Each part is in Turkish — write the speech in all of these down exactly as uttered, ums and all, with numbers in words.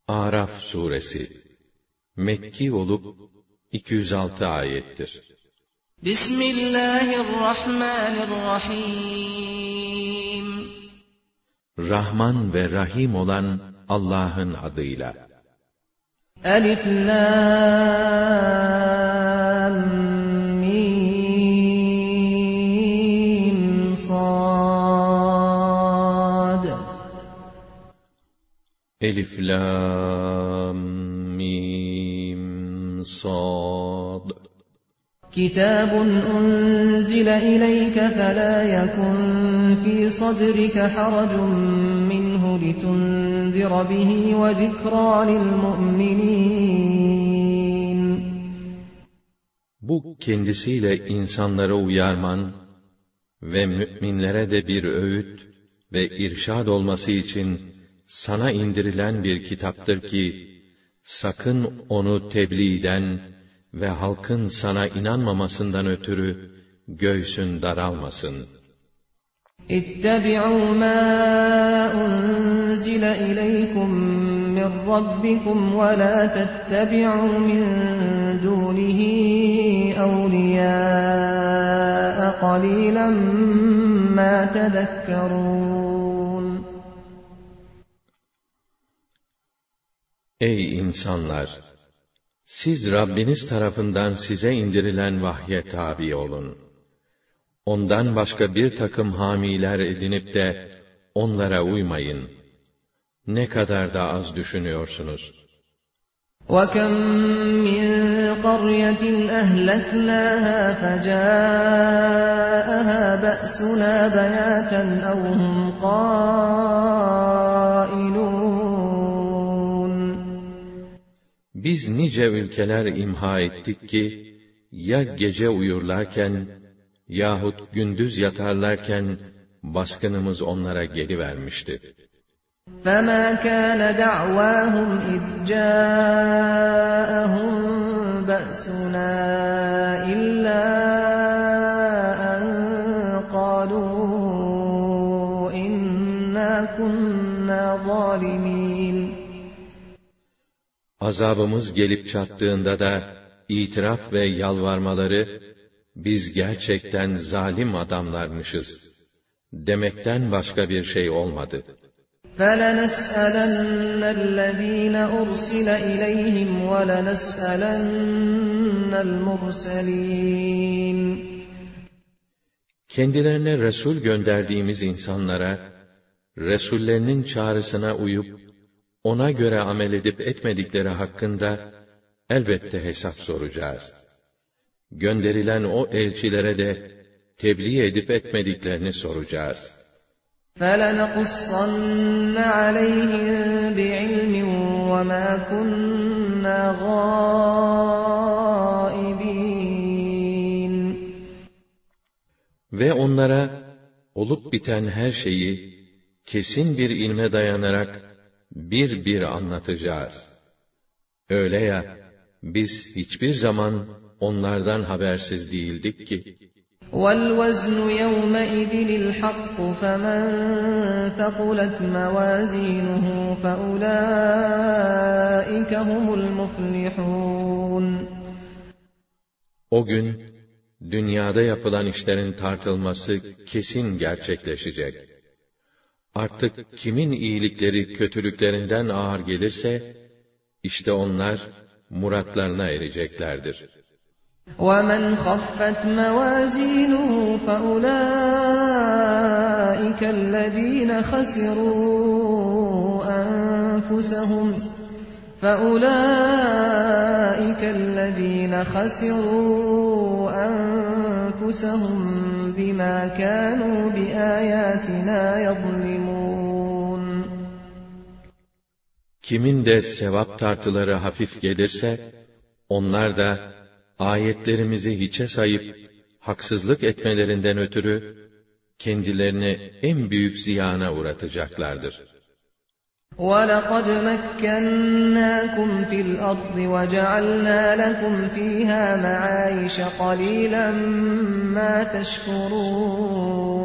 Araf suresi Mekki olup iki yüz altı ayettir. Bismillahirrahmanirrahim. Rahman ve Rahim olan Allah'ın adıyla. Elif Lam Mim Sad. Elif Lam Mim Sad. Kitabun unzile ileyke felâ yekun fî sadrike haracun minhu litundira bihi ve zikrâ lilmu'minîn. Bu kendisiyle insanları uyarman ve müminlere de bir öğüt ve irşad olması için sana indirilen bir kitaptır ki, sakın onu tebliğden ve halkın sana inanmamasından ötürü göğsün daralmasın. İttebi'û mâ unzile ileykum min rabbikum ve lâ tettebi'û min dûnihi evliyâe qalîlen mâ tezekkerûn. Ey insanlar! Siz Rabbiniz tarafından size indirilen vahye tabi olun. Ondan başka bir takım hamiler edinip de onlara uymayın. Ne kadar da az düşünüyorsunuz. وَكَمْ مِنْ قَرْيَةٍ أَهْلَكْنَاهَا فَجَاءَهَا بَأْسُنَا بَيَاتًا أَوْ هُمْ قَائِلُونَ. Biz nice ülkeler imha ettik ki, ya gece uyurlarken, yahut gündüz yatarlarken, baskınımız onlara gelivermişti. فَمَا كَانَ دَعْوَاهُمْ إِذْ جَاءَهُمْ بَأْسُنَا إِلَّا أَنْ قَالُوا إِنَّا كُنَّا ظَالِمِينَ. Azabımız gelip çattığında da, itiraf ve yalvarmaları, biz gerçekten zalim adamlarmışız demekten başka bir şey olmadı. فَلَنَسْأَلَنَّ الَّذ۪ينَ أُرْسِلَ إِلَيْهِمْ وَلَنَسْأَلَنَّ الْمُرْسَلِينَ. Kendilerine Resul gönderdiğimiz insanlara, Resullerinin çağrısına uyup, ona göre amel edip etmedikleri hakkında, elbette hesap soracağız. Gönderilen o elçilere de, tebliğ edip etmediklerini soracağız. فَلَنَقُصَّنَّ عَلَيْهِمْ بِعِلْمٍ وَمَا كُنَّا غَائِبِينَ. Ve onlara, olup biten her şeyi, kesin bir ilme dayanarak, bir bir anlatacağız. Öyle ya, biz hiçbir zaman onlardan habersiz değildik ki. وَالْوَزْنُ يَوْمَئِذٍ الْحَقُّ فَمَنْ ثَقُلَتْ مَوَازِينُهُ فَأُولَٰئِكَ هُمُ الْمُفْلِحُونَ. O gün, dünyada yapılan işlerin tartılması kesin gerçekleşecek. Artık kimin iyilikleri kötülüklerinden ağır gelirse, işte onlar muratlarına ereceklerdir. وَمَنْ خَفَّتْ مَوَازِينُهُ فَأُولَٰئِكَ الَّذ۪ينَ خَسِرُوا أَنفُسَهُمْ فَأُولَٰئِكَ الَّذ۪ينَ خَسِرُوا أَنفُسَهُمْ بِمَا كَانُوا بِآيَاتِنَا يَظْلِمُونَ. Kimin de sevap tartıları hafif gelirse, onlar da, ayetlerimizi hiçe sayıp, haksızlık etmelerinden ötürü, kendilerini en büyük ziyana uğratacaklardır. وَلَقَدْ مَكَّنَّاكُمْ فِي الْأَرْضِ وَجَعَلْنَا لَكُمْ فِيهَا مَعَايِشَ قَلِيلًا مَا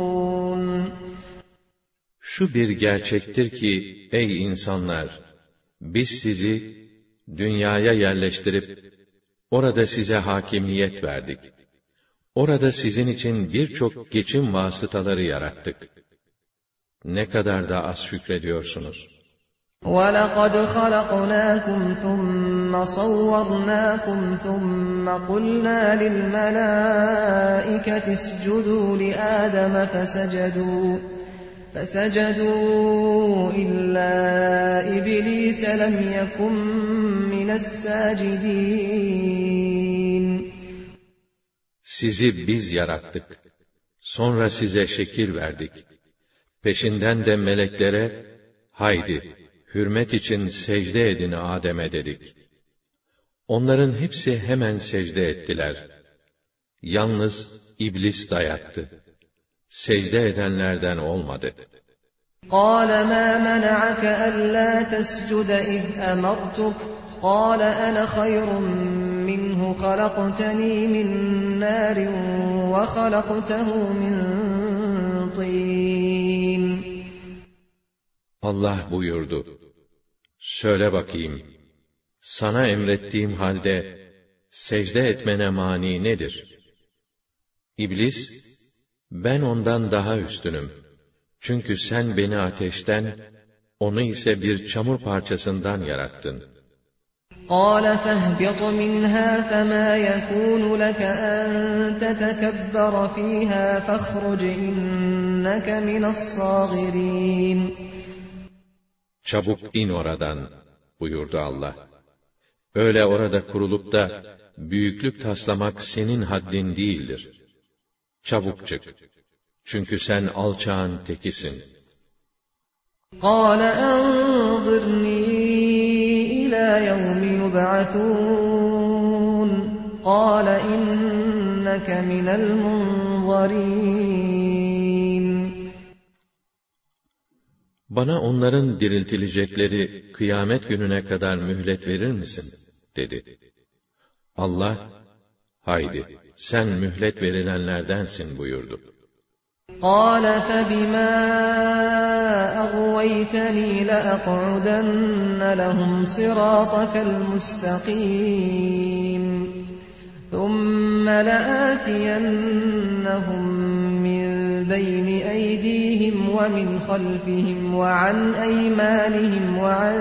تَشْكُرُونَ. Şu bir gerçektir ki, ey insanlar! biz sizi dünyaya yerleştirip orada size hakimiyet verdik. Orada sizin için birçok geçim vasıtaları yarattık. Ne kadar da az şükrediyorsunuz. وَلَقَدْ خَلَقْنَاكُمْ ثُمَّ صَوَّرْنَاكُمْ ثُمَّ قُلْنَا لِلْمَلَائِكَةِ اسْجُدُوا لِآدَمَ فَسَجَدُوا فَسَجَدُوا إِلَّا إِبْلِيسَ لَمْ يَكُنْ مِنَ السَّاجِدِينَ Sizi biz yarattık. Sonra size şekil verdik. Peşinden de meleklere, haydi, hürmet için secde edin Adem'e dedik. Onların hepsi hemen secde ettiler. Yalnız iblis dayattı. Secde edenlerden olmadı. قَالَ مَا مَنَعَكَ أَلَّا تَسْجُدَ إِذْ أَمَرْتُكَ قَالَ أَنَا خَيْرٌ مِّنْهُ خَلَقْتَنِي مِنْ نَارٍ وَخَلَقْتَهُ مِنْ طِينٍ Allah buyurdu: Söyle bakayım, sana emrettiğim halde secde etmene mani nedir? İblis, ben ondan daha üstünüm. Çünkü sen beni ateşten, onu ise bir çamur parçasından yarattın. قَالَ فَاهْبِطْ مِنْهَا فَمَا يَكُونُ لَكَ أَن تَتَكَبَّرَ فِيهَا فَاخْرُجْ إِنَّكَ مِنَ الصَّاغِرِينَ Çabuk in oradan, buyurdu Allah. Öyle orada kurulup da büyüklük taslamak senin haddin değildir. Çabuk çık. Çünkü sen alçağın tekisin. قَالَ أَنظِرْنِي إِلَى يَوْمِ يُبْعَثُونَ قَالَ إِنَّكَ مِنَ الْمُنظَرِينَ Bana onların diriltilecekleri kıyamet gününe kadar mühlet verir misin? Dedi. Allah, haydi sen mühlet verilenlerdensin buyurdu. قَالَ فَبِمَا أَغْوَيْتَنِي لَأَقْعُدَنَّ لَهُمْ صِرَاطَكَ الْمُسْتَقِيمَ ثُمَّ لَآتِيَنَّهُمْ مِنْ بَيْنِ أَيْدِيهِمْ وَمِنْ خَلْفِهِمْ وَعَنْ أَيْمَانِهِمْ وَعَنْ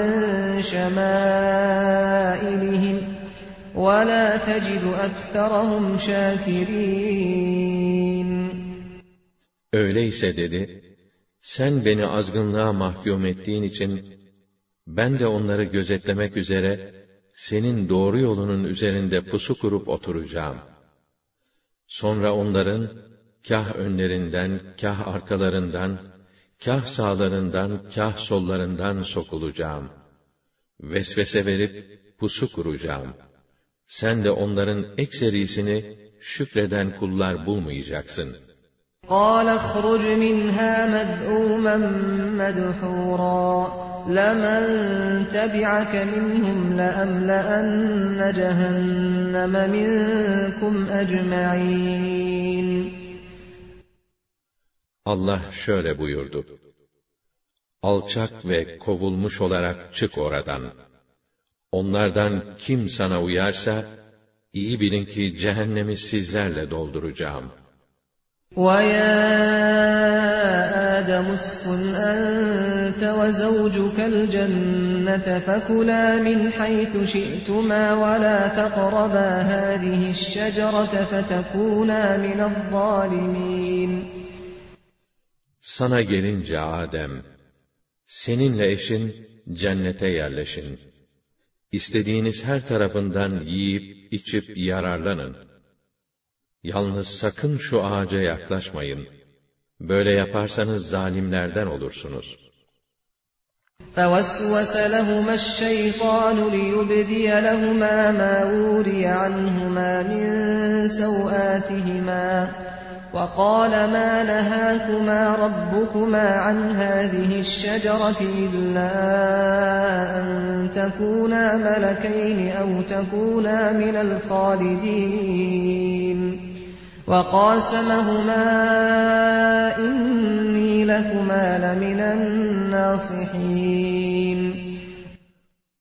شَمَائِلِهِمْ وَلَا تَجِدُ أَكْثَرَهُمْ شَاكِرِينَ Öyleyse dedi, sen beni azgınlığa mahkum ettiğin için, ben de onları gözetlemek üzere, senin doğru yolunun üzerinde pusu kurup oturacağım. Sonra onların, kâh önlerinden, kâh arkalarından, kâh sağlarından, kâh sollarından sokulacağım. Vesvese verip, pusu kuracağım. Sen de onların ekserisini, şükreden kullar bulmayacaksın. قَالَ اخْرُجْ مِنْهَا مَذْءُومًا مَدْحُورًا لَمَنْ تَبِعَكَ مِنْهُمْ لَأَمْلَأَنَّ جَهَنَّمَ مِنْكُمْ أَجْمَعِينَ Allah şöyle buyurdu: Alçak ve kovulmuş olarak çık oradan. Onlardan kim sana uyarsa, iyi bilin ki cehennemi sizlerle dolduracağım. وَيَا آدَمُ اسْكُنْ أَنْتَ وَزَوْجُكَ الْجَنَّةَ فَكُلَا مِنْ حَيْثُ شِئْتُمَا وَلَا تَقْرَبَا هَٰذِهِ الشَّجَرَةَ فَتَكُونَا مِنَ الظَّالِمِينَ Sana gelince Adem, seninle eşin cennete yerleşin. İstediğiniz her tarafından yiyip içip yararlanın. Yalnız sakın şu ağaca yaklaşmayın. Böyle yaparsanız zalimlerden olursunuz. فَوَسْوَسَ لَهُمَا الشَّيْطَانُ لِيُبْدِيَ لَهُمَا مَا وُورِيَ عَنْهُمَا مِنْ سَوْآتِهِمَا وَقَالَ مَا نَهَاكُمَا رَبُّكُمَا عَنْ هَٰذِهِ الشَّجَرَةِ إِلَّا أَن تَكُونَا مَلَكَيْنِ أَوْ تَكُونَا مِنَ الْخَالِدِينَ وَقَاسَمَهُمَا إِنِّي لَكُمَا لَمِنَ النَّاصِحِينَ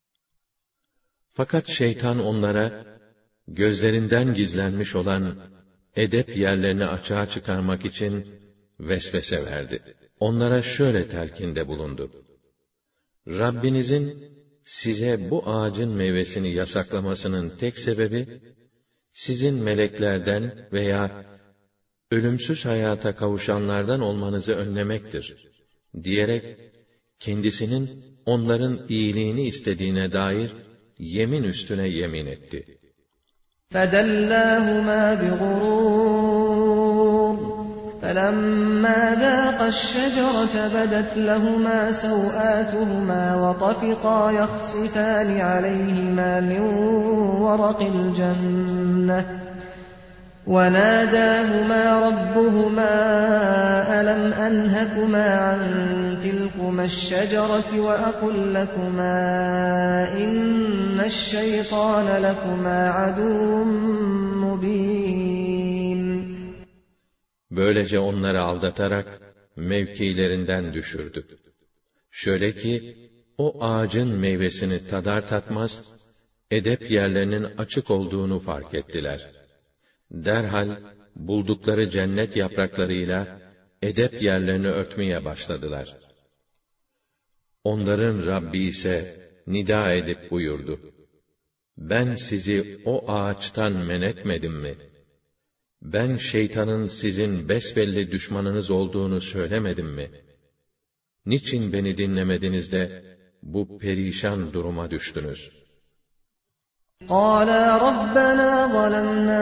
Fakat şeytan onlara, gözlerinden gizlenmiş olan edep yerlerini açığa çıkarmak için vesvese verdi. Onlara şöyle telkinde bulundu: Rabbinizin size bu ağacın meyvesini yasaklamasının tek sebebi, sizin meleklerden veya ölümsüz hayata kavuşanlardan olmanızı önlemektir, diyerek, kendisinin onların iyiliğini istediğine dair yemin üstüne yemin etti. فَدَلَّاهُمَا بِغُرُورٍ فَلَمَّا ذَاقَا الشَّجَرَةَ بَدَتْ لَهُمَا سَوْآتُهُمَا وَطَفِقَا يَخْصِفَانِ عَلَيْهِمَا مِنْ وَرَقِ الْجَنَّةِ وَنَادَاهُمَا رَبُّهُمَا أَلَمْ أَنْهَكُمَا عَنْ تِلْكُمَا الشَّجَرَةِ وَأَقُلْ لَكُمَا إِنَّ الشَّيْطَانَ لَكُمَا عَدُوٌّ مُّبِينٌ. Böylece onları aldatarak mevkilerinden düşürdü. Şöyle ki, o ağacın meyvesini tadar tatmaz, edep yerlerinin açık olduğunu fark ettiler. Derhal buldukları cennet yapraklarıyla edep yerlerini örtmeye başladılar. Onların Rabbi ise nida edip buyurdu: Ben sizi o ağaçtan men etmedim mi? Ben şeytanın sizin besbelli düşmanınız olduğunu söylemedim mi? Niçin beni dinlemediniz de bu perişan duruma düştünüz? قَالَا رَبَّنَا ظَلَمْنَا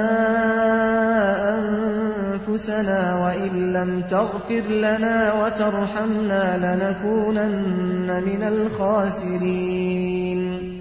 أَنفُسَنَا وَإِن لَّمْ تَغْفِرْ لَنَا وَتَرْحَمْنَا لَنَكُونَنَّ مِنَ الْخَاسِرِينَ.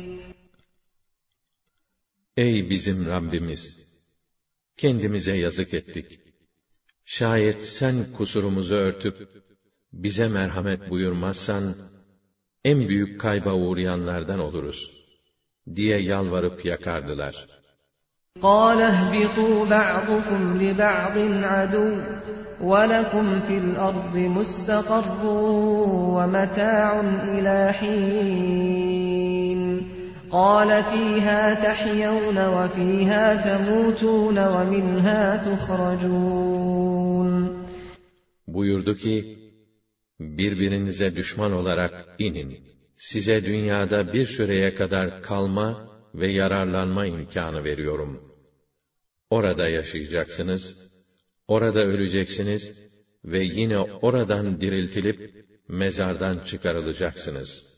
Ey bizim Rabbimiz! Kendimize yazık ettik. Şayet sen kusurumuzu örtüp bize merhamet buyurmazsan, en büyük kayba uğrayanlardan oluruz diye yalvarıp yakardılar. قَالَ اهْبِطُوا بَعْضُكُمْ لِبَعْضٍ عَدُوٌّ وَلَكُمْ فِي الْأَرْضِ مُسْتَقَرٌّ وَمَتَاعٌ إِلَى حِينٍ قَالَ فِيهَا تَحْيَوْنَ وَفِيهَا تَمُوتُونَ وَمِنْهَا تُخْرَجُونَ. Buyurdu ki, birbirinize düşman olarak inin. Size dünyada bir süreye kadar kalma ve yararlanma imkânı veriyorum. Orada yaşayacaksınız, orada öleceksiniz ve yine oradan diriltilip mezardan çıkarılacaksınız.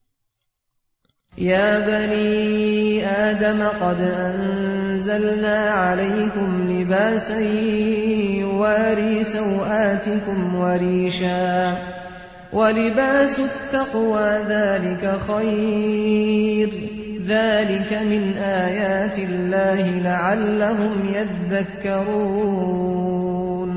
يَا بَنِي آدَمَ قَدْ أَنزَلْنَا عَلَيْكُمْ لِبَاسًا يُوَارِي سَوْآتِكُمْ وَرِيشًا وَلِبَاسُ التَّقْوَى ذَلِكَ خَيْرٌ ذَلِكَ مِنْ آيَاتِ اللّٰهِ لَعَلَّهُمْ يَذَّكَّرُونَ.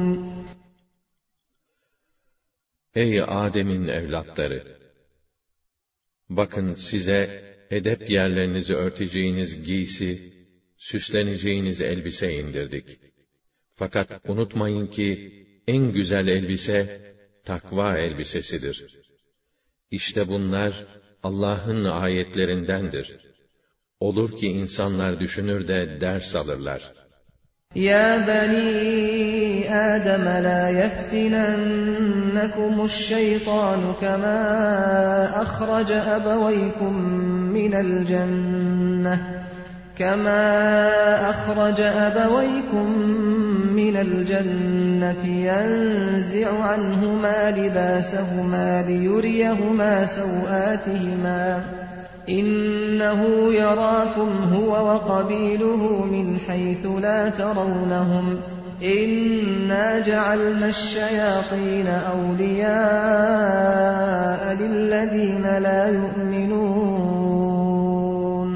Ey Adem'in evlatları! Bakın size edep yerlerinizi örteceğiniz giysi, süsleneceğiniz elbise indirdik. Fakat unutmayın ki en güzel elbise takva elbisesidir. İşte bunlar Allah'ın ayetlerindendir. Olur ki insanlar düşünür de ders alırlar. يَا بَنِي آدَمَ لَا يَفْتِنَنَّكُمُ الشَّيْطَانُ كَمَا أَخْرَجَ أَبَوَيْكُمْ مِنَ الْجَنَّةِ كَمَا أَخْرَجَ أَبَوَيْكُمْ مِنَ الْجَنَّةِ يَنزِعُ عَنْهُمَا لِبَاسَهُمَا لِيُرِيَهُمَا سَوْآتِهِمَا إِنَّهُ يَرَاكُمْ هُوَ وَقَبِيلُهُ مِنْ حَيْثُ لَا تَرَوْنَهُمْ إِنَّا جَعَلْنَا الشَّيَاطِينَ أَوْلِيَاءَ لِلَّذِينَ لَا يُؤْمِنُونَ.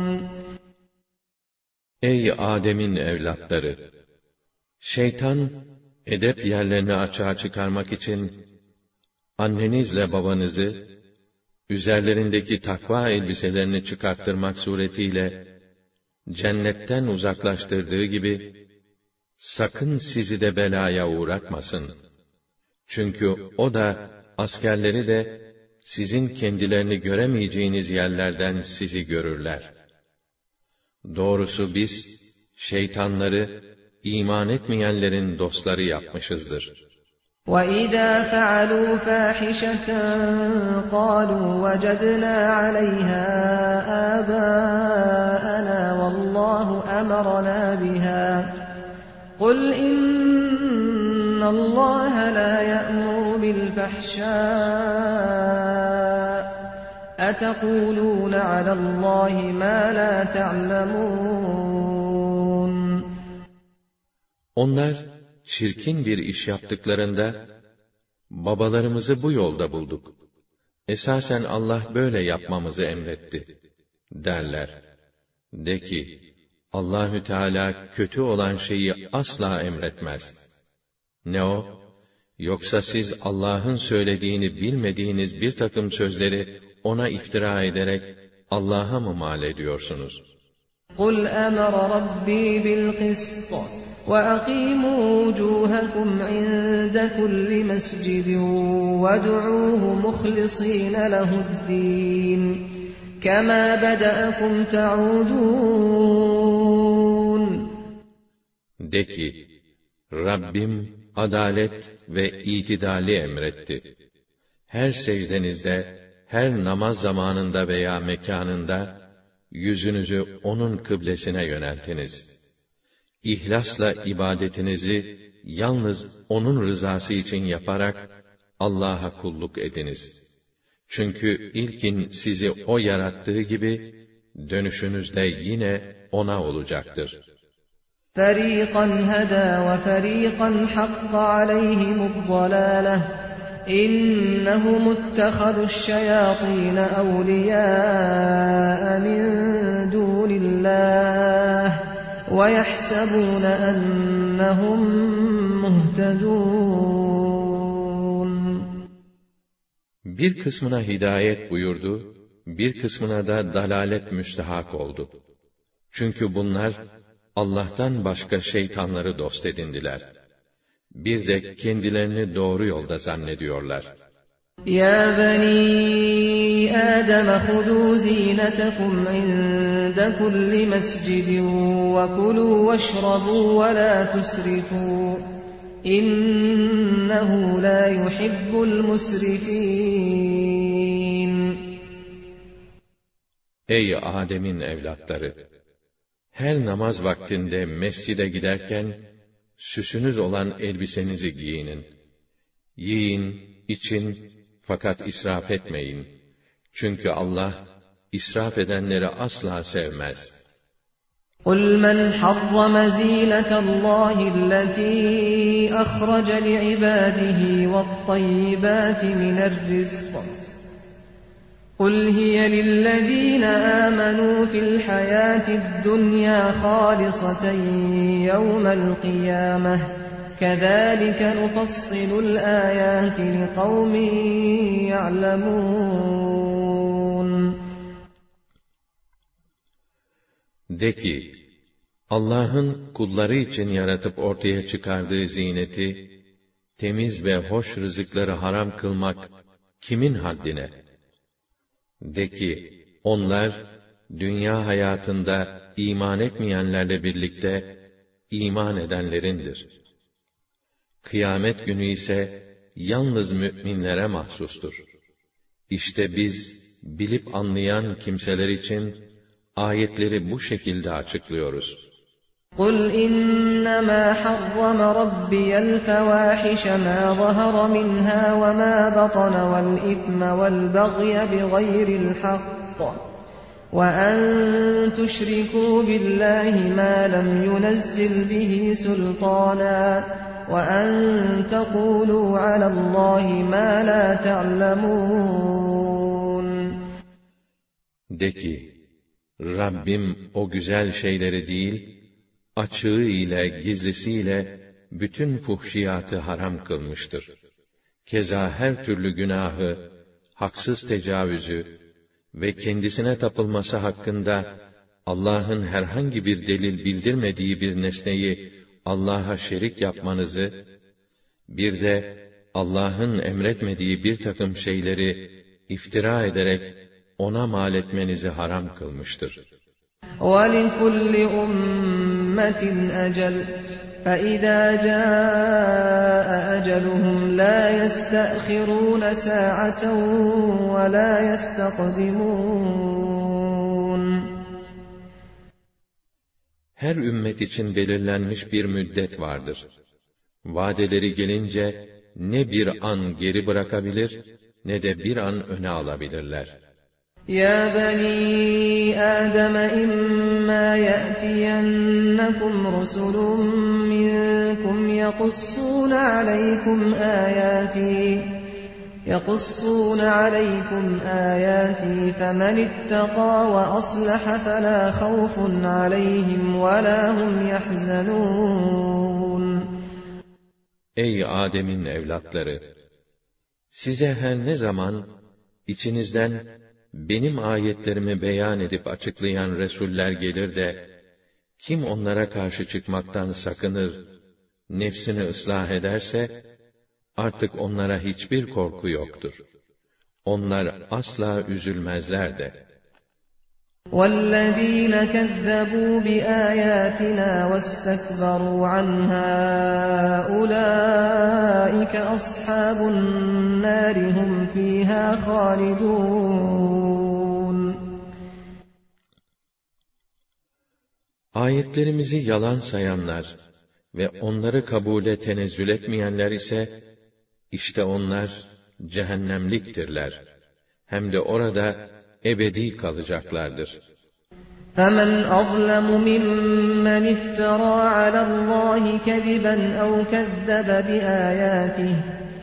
Ey Adem'in evlatları! Şeytan, edep yerlerini açığa çıkarmak için, annenizle babanızı, üzerlerindeki takva elbiselerini çıkarttırmak suretiyle, cennetten uzaklaştırdığı gibi, sakın sizi de belaya uğratmasın. Çünkü o da, askerleri de, sizin kendilerini göremeyeceğiniz yerlerden sizi görürler. Doğrusu biz, şeytanları, iman etmeyenlerin dostları yapmışızdır. وَإِذَا فَعَلُوا فَاحِشَةً قَالُوا وَجَدْنَا عَلَيْهَا آبَاءَنَا وَاللَّهُ أَمَرَنَا بِهَا قُلْ إِنَّ اللَّهَ لَا يَأْمُرُ بِالْفَحْشَاءِ أَتَقُولُونَ عَلَى اللَّهِ مَا لَا تَعْلَمُونَ. Onlar, çirkin bir iş yaptıklarında, babalarımızı bu yolda bulduk. Esasen Allah böyle yapmamızı emretti, derler. De ki, Allahü Teala kötü olan şeyi asla emretmez. Ne o? Yoksa siz Allah'ın söylediğini bilmediğiniz bir takım sözleri ona iftira ederek Allah'a mı mal ediyorsunuz? قُلْ أَمَرَ رَبِّي بِالْقِسْطِ وَأَقِيمُوا وُجُوهَكُمْ عِندَ كُلِّ مَسْجِدٍ وَادْعُوهُ مُخْلِصِينَ لَهُ الدِّينَ كَمَا بَدَأَكُمْ تَعُودُونَ. De ki, Rabbim adalet ve itidali emretti. Her secdenizde, her namaz zamanında veya mekanında, yüzünüzü onun kıblesine yöneltiniz. İhlasla ibadetinizi yalnız onun rızası için yaparak Allah'a kulluk ediniz. Çünkü ilkin sizi o yarattığı gibi dönüşünüz de yine ona olacaktır. فَرِيقًا هَدَى وَفَرِيقًا حَقَّ عَلَيْهِمُ الضَّلَالَةُ إِنَّهُمُ اتَّخَذُوا الشَّيَاطِينَ أَوْلِيَاءَ مِن دُونِ اللَّهِ وَيَحْسَبُونَ أَنَّهُمْ مُهْتَدُونَ. Bir kısmına hidayet buyurdu, bir kısmına da dalalet müstehak oldu. Çünkü bunlar, Allah'tan başka şeytanları dost edindiler. Bir de kendilerini doğru yolda zannediyorlar. يَا بَنِي آدَمَ خُذُوا زِينَتَكُمْ عِندَ كُلِّ مَسْجِدٍ وَكُلُوا وَاشْرَبُوا وَلَا تُسْرِفُوا إِنَّهُ لَا يُحِبُّ الْمُسْرِفِينَ. Ey Adem'in evlatları! Her namaz vaktinde mescide giderken, süsünüz olan elbisenizi giyinin. Yiyin, için, fakat israf etmeyin. Çünkü Allah, israf edenleri asla sevmez. قُلْ مَنْ حَرَّمَ زِينَةَ اللَّهِ الَّتِي أَخْرَجَ لِعِبَادِهِ وَالطَّيِّبَاتِ مِنَ الرِّزْقِ قُلْ هِيَ لِلَّذِينَ آمَنُوا فِي الْحَيَاةِ الدُّنْيَا خَالِصَةً يَوْمَ الْقِيَامَةِ كَذَٰلِكَ نُفَصِّلُ الْآيَاتِ لِقَوْمٍ يَعْلَمُونَ. De ki, Allah'ın kulları için yaratıp ortaya çıkardığı zineti, temiz ve hoş rızıkları haram kılmak kimin haddine? De ki, onlar, dünya hayatında iman etmeyenlerle birlikte, iman edenlerindir. Kıyamet günü ise, yalnız mü'minlere mahsustur. İşte biz, bilip anlayan kimseler için, ayetleri bu şekilde açıklıyoruz. قُلْ إِنَّمَا حَرَّمَ رَبِّيَ الْفَوَاحِشَ مَا ظَهَرَ مِنْهَا وَمَا بَطَنَ وَالْإِثْمَ وَالْبَغْيَ بِغَيْرِ الْحَقِّ وَأَن تُشْرِكُوا بِاللَّهِ مَا لَمْ يُنَزِّلْ بِهِ سُلْطَانًا وَأَن تَقُولُوا عَلَى اللَّهِ مَا لَا تَعْلَمُونَ. De ki, Rabbim o güzel şeyleri değil, açığı ile gizlisiyle bütün fuhşiyatı haram kılmıştır. Keza her türlü günahı, haksız tecavüzü ve kendisine tapılması hakkında Allah'ın herhangi bir delil bildirmediği bir nesneyi Allah'a şerik yapmanızı, bir de Allah'ın emretmediği bir takım şeyleri iftira ederek ona mal etmenizi haram kılmıştır. وَلِكُلِّ أُمَّةٍ أَجَلٌ فَإِذَا جَاءَ أَجَلُهُمْ لَا يَسْتَأْخِرُونَ سَاعَةً وَلَا يَسْتَقْدِمُونَ. Her ümmet için belirlenmiş bir müddet vardır. Vadeleri gelince ne bir an geri bırakabilir ne de bir an öne alabilirler. يَا بَنِي آدَمَ إِمَّا يَأْتِيَنَّكُمْ رُسُلٌ مِّنكُمْ يَقُصُّونَ عَلَيْكُمْ آيَاتِي يَقُصُّونَ عَلَيْكُمْ آيَاتِي فَمَنِ اتَّقَى وَأَصْلَحَ فَلَا خَوْفٌ عَلَيْهِمْ وَلَا هُمْ يَحْزَنُونَ. Ey Adem'in evlatları! Size her ne zaman içinizden benim ayetlerimi beyan edip açıklayan resuller gelir de, kim onlara karşı çıkmaktan sakınır, nefsini ıslah ederse, artık onlara hiçbir korku yoktur. Onlar asla üzülmezler de. وَالَّذ۪ينَ كَذَّبُوا بِآيَاتِنَا وَاسْتَكْبَرُوا عَنْهَا أُولَٰئِكَ أَصْحَابُ النَّارِ هُمْ ف۪يهَا خَالِدُونَ. Ayetlerimizi yalan sayanlar ve onları kabule tenezzül etmeyenler ise, işte onlar cehennemliktirler. Hem de orada ebedi kalacaklardır. فَمَنْ أَظْلَمُ مِمَّنِ افْتَرَى عَلَى اللّٰهِ كَذِبًا أَوْ كَذَّبَ بِآيَاتِهِ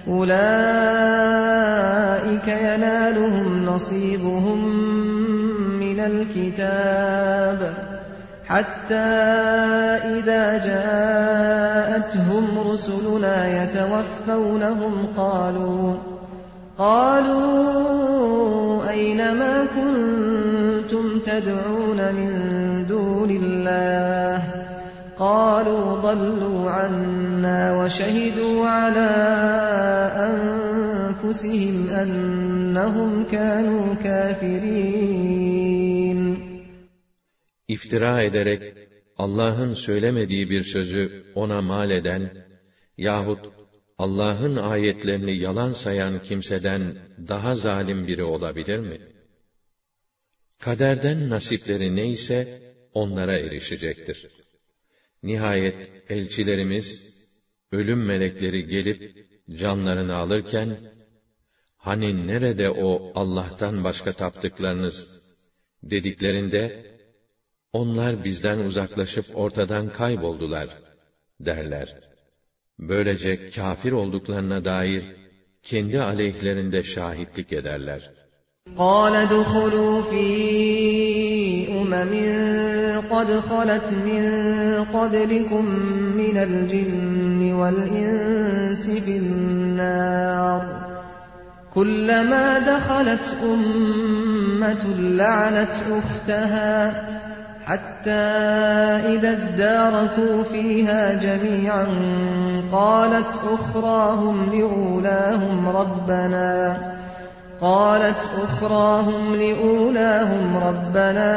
أُولَٰئِكَ يَنَالُهُمْ نَصِيبُهُم مِّنَ الْكِتَابِ حَتَّى إِذَا جَاءَتْهُمْ رُسُلُنَا يَتَوَفَّوْنَهُمْ قَالُوا قَالُوا أَيْنَ مَا كُنتُمْ تَدْعُونَ مِن دُونِ اللَّهِ قَالُوا ضَلُّوا عَنَّا وَشَهِدُوا عَلَىٰ أَنفُسِهِمْ أَنَّهُمْ كَانُوا كَافِرِينَ. İftira ederek Allah'ın söylemediği bir sözü ona mal eden yahut Allah'ın ayetlerini yalan sayan kimseden daha zalim biri olabilir mi? Kaderden nasipleri neyse onlara erişecektir. Nihayet elçilerimiz, ölüm melekleri gelip canlarını alırken, hani nerede o Allah'tan başka taptıklarınız dediklerinde, onlar bizden uzaklaşıp ortadan kayboldular derler. Böylece kâfir olduklarına dair kendi aleyhlerinde şahitlik ederler. قَالَ ادْخُلُوا فِي أُمَمٍ قَدْ خَلَتْ مِن قَبْلِكُم مِّنَ الْجِنِّ وَالْإِنسِ فِي النَّارِ كُلَّمَا دَخَلَتْ أُمَّةٌ لَّعَنَتْ أُخْتَهَا حَتَّى إِذَا ادَّارَكُوا فِيهَا جَمِيعًا قَالَتْ أُخْرَاهُمْ لِأُولَاهُمْ رَبَّنَا قالت أخراهم لأولاهم ربنا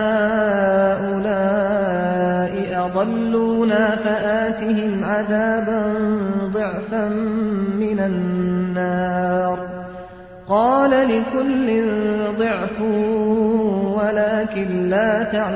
هؤلاء أضلونا فآتهم عذابا ضعفا من النار قال لكل ضعف ولكن لا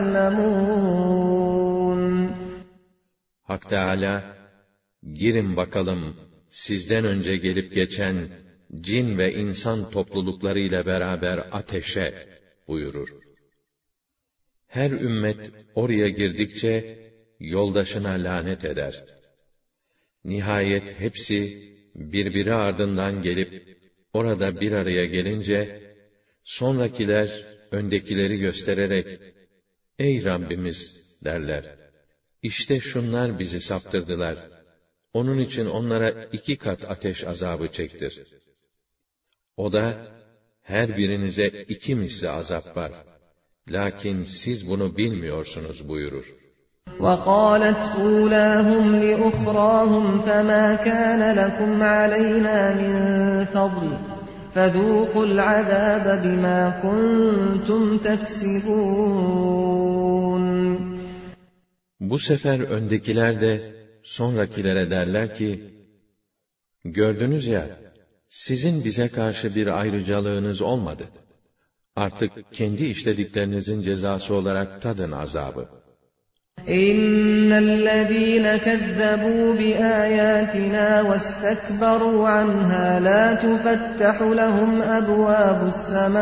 تعلمون. Hak Teâlâ, girin bakalım sizden önce gelip geçen cin ve insan topluluklarıyla beraber ateşe buyurur. Her ümmet oraya girdikçe yoldaşına lanet eder. Nihayet hepsi birbiri ardından gelip orada bir araya gelince, sonrakiler öndekileri göstererek, "Ey Rabbimiz!" derler. "İşte şunlar bizi saptırdılar. Onun için onlara iki kat ateş azabı çektir." O da, her birinize iki misli azap var. Lakin siz bunu bilmiyorsunuz buyurur. وَقَالَتْ أُولَاهُمْ لِأُخْرَاهُمْ فَمَا كَانَ لَكُمْ عَلَيْنَا مِنْ فَضْلٍ فَذُوقُوا الْعَذَابَ بِمَا كُنْتُمْ تَكْسِبُونَ. Bu sefer öndekiler de sonrakilere derler ki, gördünüz ya, sizin bize karşı bir ayrıcalığınız olmadı. Artık kendi işlediklerinizin cezası olarak tadın azabı. İnnellezîne kezzebû biâyâtinâ vestekberû anhâ lâ tufettahu lehum ebvâbus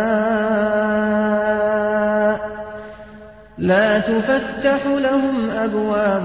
semâ لا تفتح لهم أبواب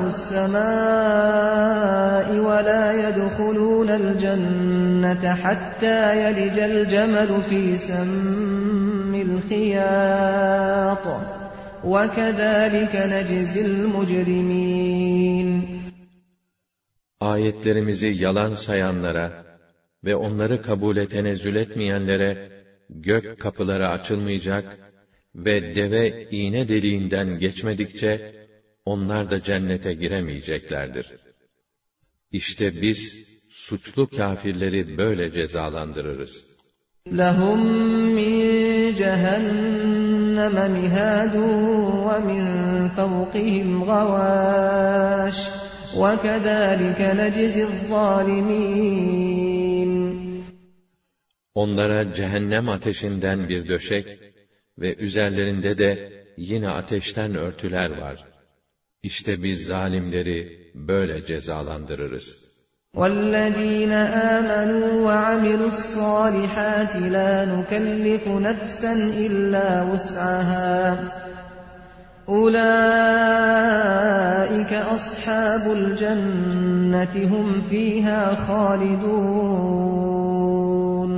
السماء ولا يدخلون الجنة حتى يلج الجمل في سم الخياط وكذلك نجزي المجرمين. Ayetlerimizi yalan sayanlara ve onları kabule tenezzül etmeyenlere gök kapıları açılmayacak ve deve iğne deliğinden geçmedikçe onlar da cennete giremeyeceklerdir. İşte biz suçlu kâfirleri böyle cezalandırırız. لَهُمْ مِنْ جَهَنَّمَ مِهَادٌ وَمِنْ فَوْقِهِمْ غَوَاشٍ وَكَذَلِكَ نَجْزِي الظَّالِمِينَ. Onlara cehennem ateşinden bir döşek ve üzerlerinde de yine ateşten örtüler var. İşte biz zalimleri böyle cezalandırırız. وَالَّذ۪ينَ آمَنُوا وَعَمِلُوا الصَّالِحَاتِ لَا نُكَلِّفُ نَفْسًا إِلَّا وُسْعَهَا أُولَٰئِكَ أَصْحَابُ الْجَنَّةِ هُمْ ف۪يهَا خَالِدُونَ.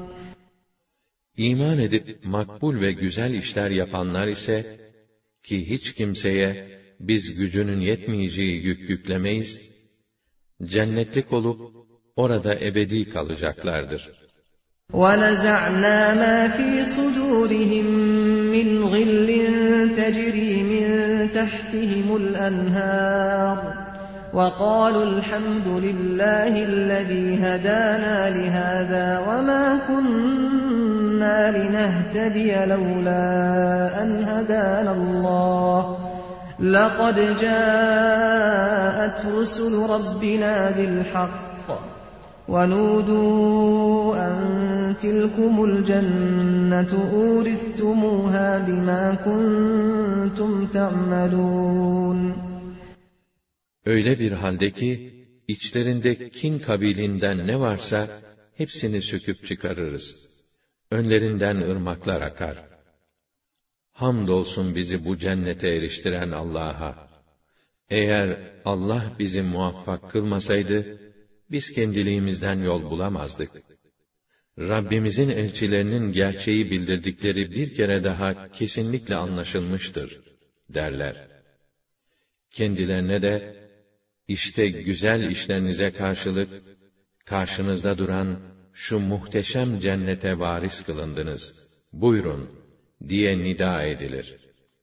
İman edip makbul ve güzel işler yapanlar ise, ki hiç kimseye biz gücünün yetmeyeceği yük yüklemeyiz, cennetlik olup orada ebedi kalacaklardır. وَنَزَعْنَا مَا فِي صُدُورِهِمْ مِنْ غِلٍّ تَجْرِي مِنْ تَحْتِهِمُ الْأَنْهَارُ وَقَالُوا الْحَمْدُ لِلَّهِ الَّذِي هَدَانَا لِهَذَا وَمَا كُنَّا لِنَهْتَدِيَ لَوْلَا أَنْ هَدَانَا اللَّهُ لَقَدْ جَاءَتْ رُسُلُ رَبِّنَا بِالْحَقِّ وَنُودُوا أَنْ تِلْكُمُ الْجَنَّةُ أُورِثْتُمُوهَا بِمَا كُنْتُمْ تَعْمَلُونَ. Öyle bir halde ki, içlerinde kin kabilinden ne varsa, hepsini söküp çıkarırız. Önlerinden ırmaklar akar. Hamdolsun bizi bu cennete eriştiren Allah'a. Eğer Allah bizi muvaffak kılmasaydı, biz kendiliğimizden yol bulamazdık. Rabbimizin elçilerinin gerçeği bildirdikleri bir kere daha kesinlikle anlaşılmıştır, derler. Kendilerine de, İşte güzel işlerinize karşılık, karşınızda duran şu muhteşem cennete varis kılındınız. Buyurun, diye nida edilir.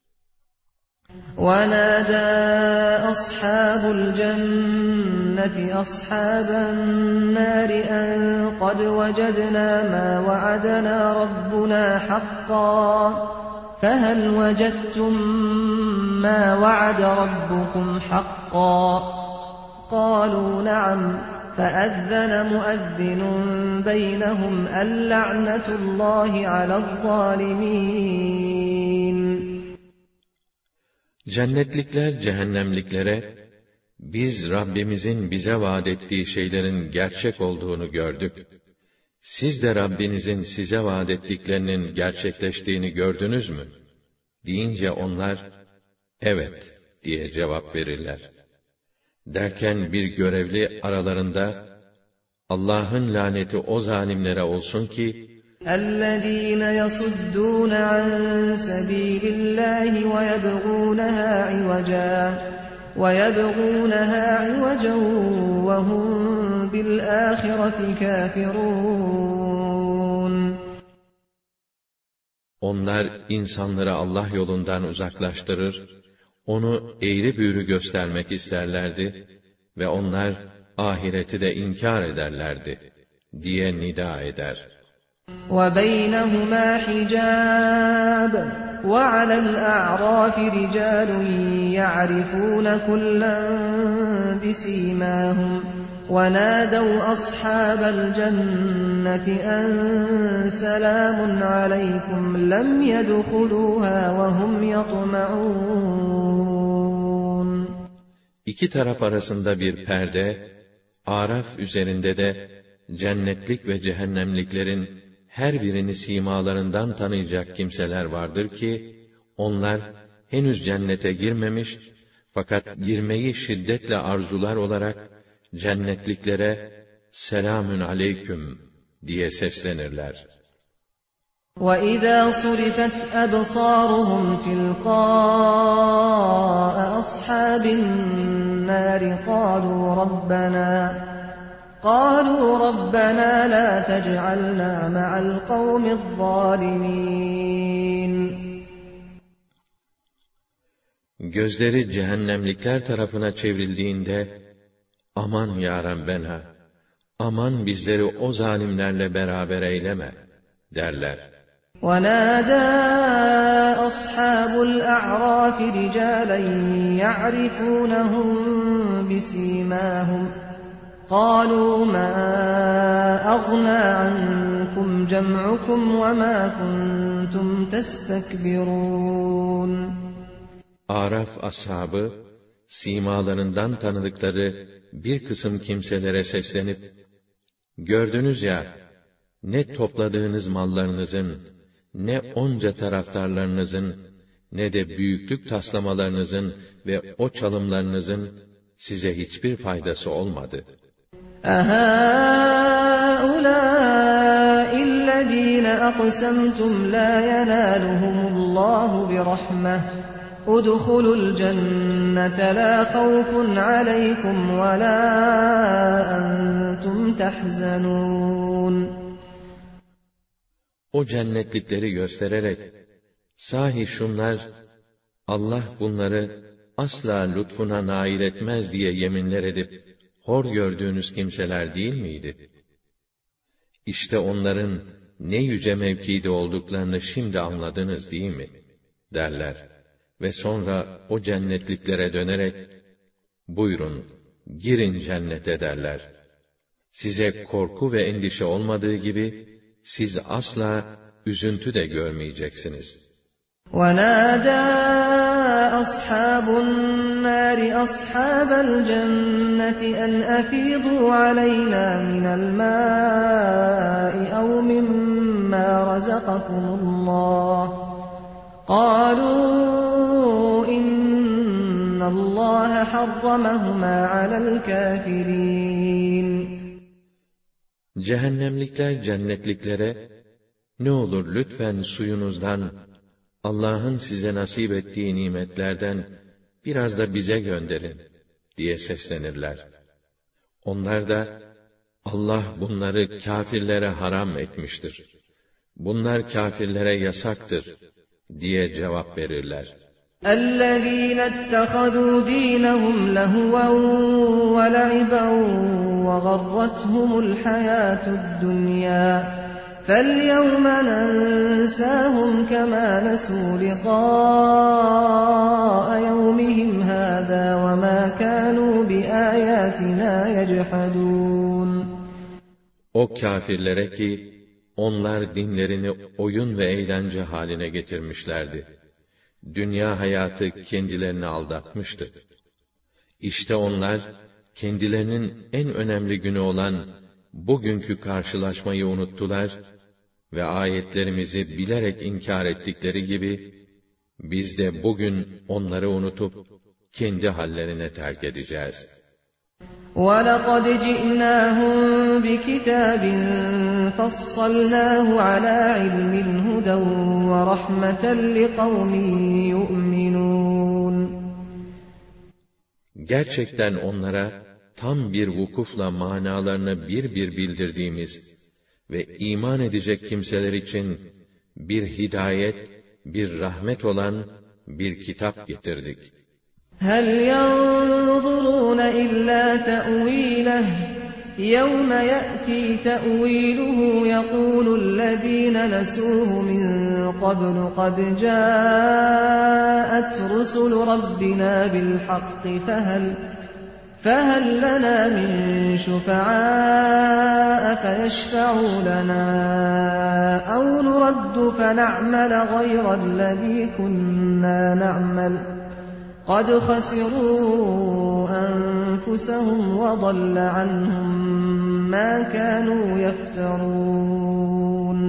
وَنَادَى أَصْحَابُ الْجَنَّةِ أَصْحَابَ النَّارِ أَنْ قَدْ وَجَدْنَا مَا وَعَدَنَا رَبُّنَا حَقًّا فَهَلْ وَجَدْتُمْ مَا وَعَدَ رَبُّكُمْ حَقًّا قَالُوا نَعَمْ فَأَذَّنَ مُؤَذِّنٌ بَيْنَهُمْ اللَّعْنَةُ اللّٰهِ عَلَى الظَّالِمِينَ. Cennetlikler cehennemliklere, biz Rabbimizin bize vaat ettiği şeylerin gerçek olduğunu gördük. Siz de Rabbinizin size vaat ettiklerinin gerçekleştiğini gördünüz mü? Deyince onlar, evet diye cevap verirler. Derken bir görevli aralarında, Allah'ın laneti o zalimlere olsun ki, اَلَّذ۪ينَ يَصُدُّونَ عَنْ سَب۪يلِ اللّٰهِ وَيَبْغُونَهَا عِوَجًا وَيَبْغُونَهَا عِوَجًا وَهُمْ بِالْآخِرَةِ كَافِرُونَ. Onlar insanları Allah yolundan uzaklaştırır, onu eğri büğrü göstermek isterlerdi ve onlar ahireti de inkar ederlerdi diye nida eder. وَبَيْنَهُمَا حِجَابٌ وعلى الأعراف رجال يعرفون كلا بسيماهم ونادوا أصحاب الجنة أن سلام عليكم لم يدخلوها وهم يطمعون. İki taraf arasında bir perde, Araf üzerinde de cennetlik ve cehennemliklerin her birini simalarından tanıyacak kimseler vardır ki, onlar henüz cennete girmemiş, fakat girmeyi şiddetle arzular olarak, cennetliklere selamün aleyküm diye seslenirler. وَإِذَا صُرِفَتْ أَبْصَارُهُمْ تِلْقَاءَ أَصْحَابِ النَّارِ قَالُوا رَبَّنَا قَالُوا رَبَّنَا لَا تَجْعَلْنَا مَعَ الْقَوْمِ الظَّالِمِينَ. Gözleri cehennemlikler tarafına çevrildiğinde, aman ya Rabbena, aman bizleri o zalimlerle beraber eyleme derler. وَنَادَى أَصْحَابُ الْأَعْرَافِ رِجَالًا يَعْرِفُونَهُم بِسِيمَاهُمْ قَالُوا مَا أَغْنَىٰ عَنكُمْ جَمْعُكُمْ وَمَا كُنتُمْ تَسْتَكْبِرُونَ. Araf ashabı, simalarından tanıdıkları bir kısım kimselere seslenip, gördünüz ya, ne topladığınız mallarınızın, ne onca taraftarlarınızın, ne de büyüklük taslamalarınızın ve o çalımlarınızın size hiçbir faydası olmadı. أَهَٰؤُلَاءِ الَّذ۪ينَ أَقْسَمْتُمْ لَا يَنَالُهُمُ اللّٰهُ بِرَحْمَةٍ اُدْخُلُوا الْجَنَّةَ لَا خَوْفٌ عَلَيْكُمْ وَلَا أَنْتُمْ تَحْزَنُونَ. O cennetlikleri göstererek, sahi şunlar, Allah bunları asla lütfuna nail etmez diye yeminler edip, hor gördüğünüz kimseler değil miydi? İşte onların ne yüce mevkide olduklarını şimdi anladınız değil mi? derler. Ve sonra o cennetliklere dönerek, buyurun, girin cennete derler. Size korku ve endişe olmadığı gibi, siz asla üzüntü de görmeyeceksiniz. وَنَادَى أَصْحَابُ النَّارِ أَصْحَابَ الْجَنَّةِ أَنْ أَفِيضُوا عَلَيْنَا مِنَ الْمَاءِ أَوْ مِمَّا رَزَقَكُمُ اللَّهُ قَالُوا إِنَّ اللَّهَ حَرَّمَهُمَا عَلَى الْكَافِرِينَ. Cehennemlikler cennetliklere, ne olur lütfen suyunuzdan, Allah'ın size nasip ettiği nimetlerden biraz da bize gönderin diye seslenirler. Onlar da, Allah bunları kâfirlere haram etmiştir. Bunlar kâfirlere yasaktır diye cevap verirler. اَلَّذ۪ينَ اتَّخَذُوا د۪ينَهُمْ لَهُوًا وَلَعِبًا وَغَرَّتْهُمُ الْحَيَاةُ الدُّنْيَا فَالْيَوْمَ نَنْسَاهُمْ كَمَا نَسُوا لِقَاءَ يَوْمِهِمْ هَذَا وَمَا كَانُوا بِآيَاتِنَا يَجْحَدُونَ. O kâfirlere ki, onlar dinlerini oyun ve eğlence haline getirmişlerdi. Dünya hayatı kendilerini aldatmıştı. İşte onlar, kendilerinin en önemli günü olan bugünkü karşılaşmayı unuttular ve ayetlerimizi bilerek inkar ettikleri gibi, biz de bugün onları unutup, kendi hallerine terk edeceğiz. وَلَقَدْ جِئْنَاهُمْ بِكِتَابٍ فَصَّلْنَاهُ عَلَى عِلْمٍ هُدًى وَرَحْمَةً لِقَوْمٍ يُؤْمِنُونَ. Gerçekten onlara tam bir vukufla manalarını bir bir bildirdiğimiz ve iman edecek kimseler için bir hidayet, bir rahmet olan bir kitap getirdik. هَلْ يَنْظُرُونَ إِلَّا تَأْوِيلَهُ يَوْمَ يَأْتِي تَأْوِيلُهُ يَقُولُ الَّذِينَ نَسُوهُ مِنْ قَبْلُ قَدْ جَاءَتْ رُسُلُ رَبِّنَا بِالْحَقِّ فَهَلْ فَهَلْ لَنَا مِنْ شُفَعَاءَ فَيَشْفَعُوا لَنَا أَوْ نُرَدُّ فَنَعْمَلَ غَيْرَ الَّذِي كُنَّا نَعْمَلُ قَدْ خَسِرُوا أَنفُسَهُمْ وَضَلَّ عَنْهُمْ مَا كَانُوا يَفْتَرُونَ.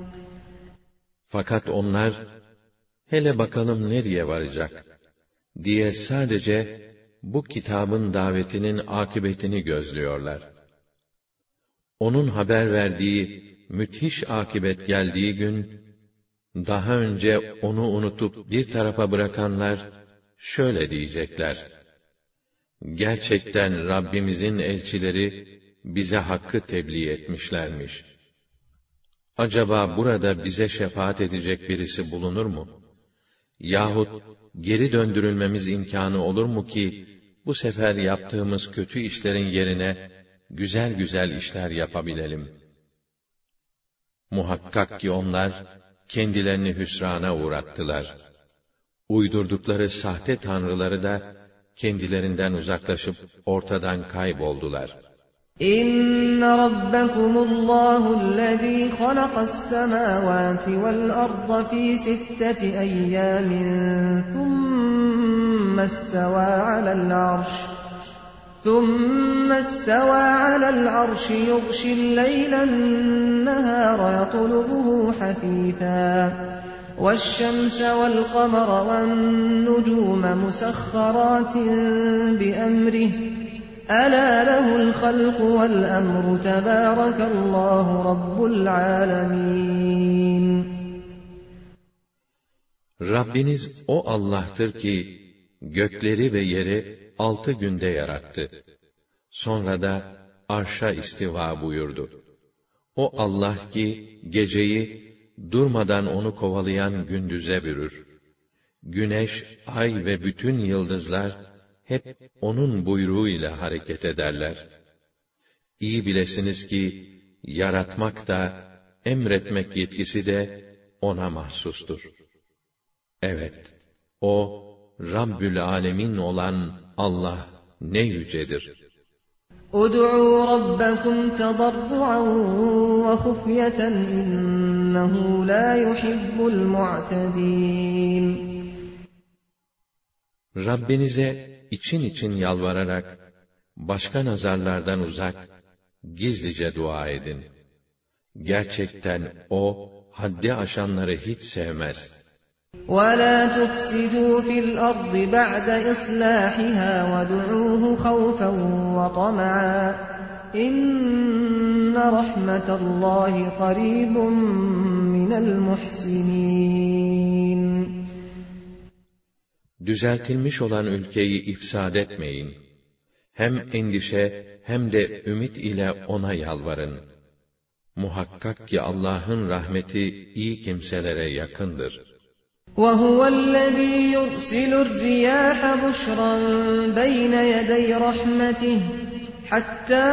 Fakat onlar, hele bakalım nereye varacak diye sadece bu kitabın davetinin akıbetini gözlüyorlar. Onun haber verdiği müthiş akıbet geldiği gün, daha önce onu unutup bir tarafa bırakanlar şöyle diyecekler: gerçekten Rabbimizin elçileri bize hakkı tebliğ etmişlermiş. Acaba burada bize şefaat edecek birisi bulunur mu? Yahut geri döndürülmemiz imkânı olur mu ki, bu sefer yaptığımız kötü işlerin yerine güzel güzel işler yapabilelim? Muhakkak ki onlar kendilerini hüsrana uğrattılar. Uydurdukları sahte tanrıları da kendilerinden uzaklaşıp ortadan kayboldular. İnne rabbekumullâhu'llezî halaqas-semâvâti vel-arda fî sitteti eyyâmin thumme istevâ alel-arş thumme istevâ alel-arşi yughşil-leylen-nehâra yatlubuhu hafîfâ وَالشَّمْسَ وَالْقَمَرَ وَالنُّجُومَ مُسَخَّرَاتٍ بِأَمْرِهِ أَلَا لَهُ الْخَلْقُ وَالْأَمْرُ تَبَارَكَ اللّٰهُ رَبُّ الْعَالَمِينَ. Rabbiniz o Allah'tır ki, gökleri ve yeri altı günde yarattı. Sonra da arşa istiva buyurdu. O Allah ki, geceyi durmadan onu kovalayan gündüze bürür. Güneş, ay ve bütün yıldızlar hep onun buyruğuyla hareket ederler. İyi bilesiniz ki yaratmak da emretmek yetkisi de ona mahsustur. Evet, o Rabbül Âlemin olan Allah ne yücedir. اُدْعُوا رَبَّكُمْ تَضَرُّعًا وَخُفْيَةً إِنَّهُ لَا يُحِبُّ الْمُعْتَدِينَ. Rabbinize için için yalvararak, başka nazarlardan uzak, gizlice dua edin. Gerçekten o, haddi aşanları hiç sevmez. وَلَا تُفْسِدُوا فِي الْأَرْضِ بَعْدَ إِصْلَاحِهَا وَادْعُوهُ خَوْفًا وَطَمَعًا إِنَّ رَحْمَةَ اللّٰهِ قَرِيبٌ مِنَ الْمُحْسِنِينَ. Düzeltilmiş olan ülkeyi ifsad etmeyin. Hem endişe hem de ümit ile ona yalvarın. Muhakkak ki Allah'ın rahmeti iyi kimselere yakındır. وَهُوَ الَّذ۪ي يُرْسِلُ الرِّيَاحَ بُشْرًا بَيْنَ يَدَيْ رَحْمَتِهِ حَتَّى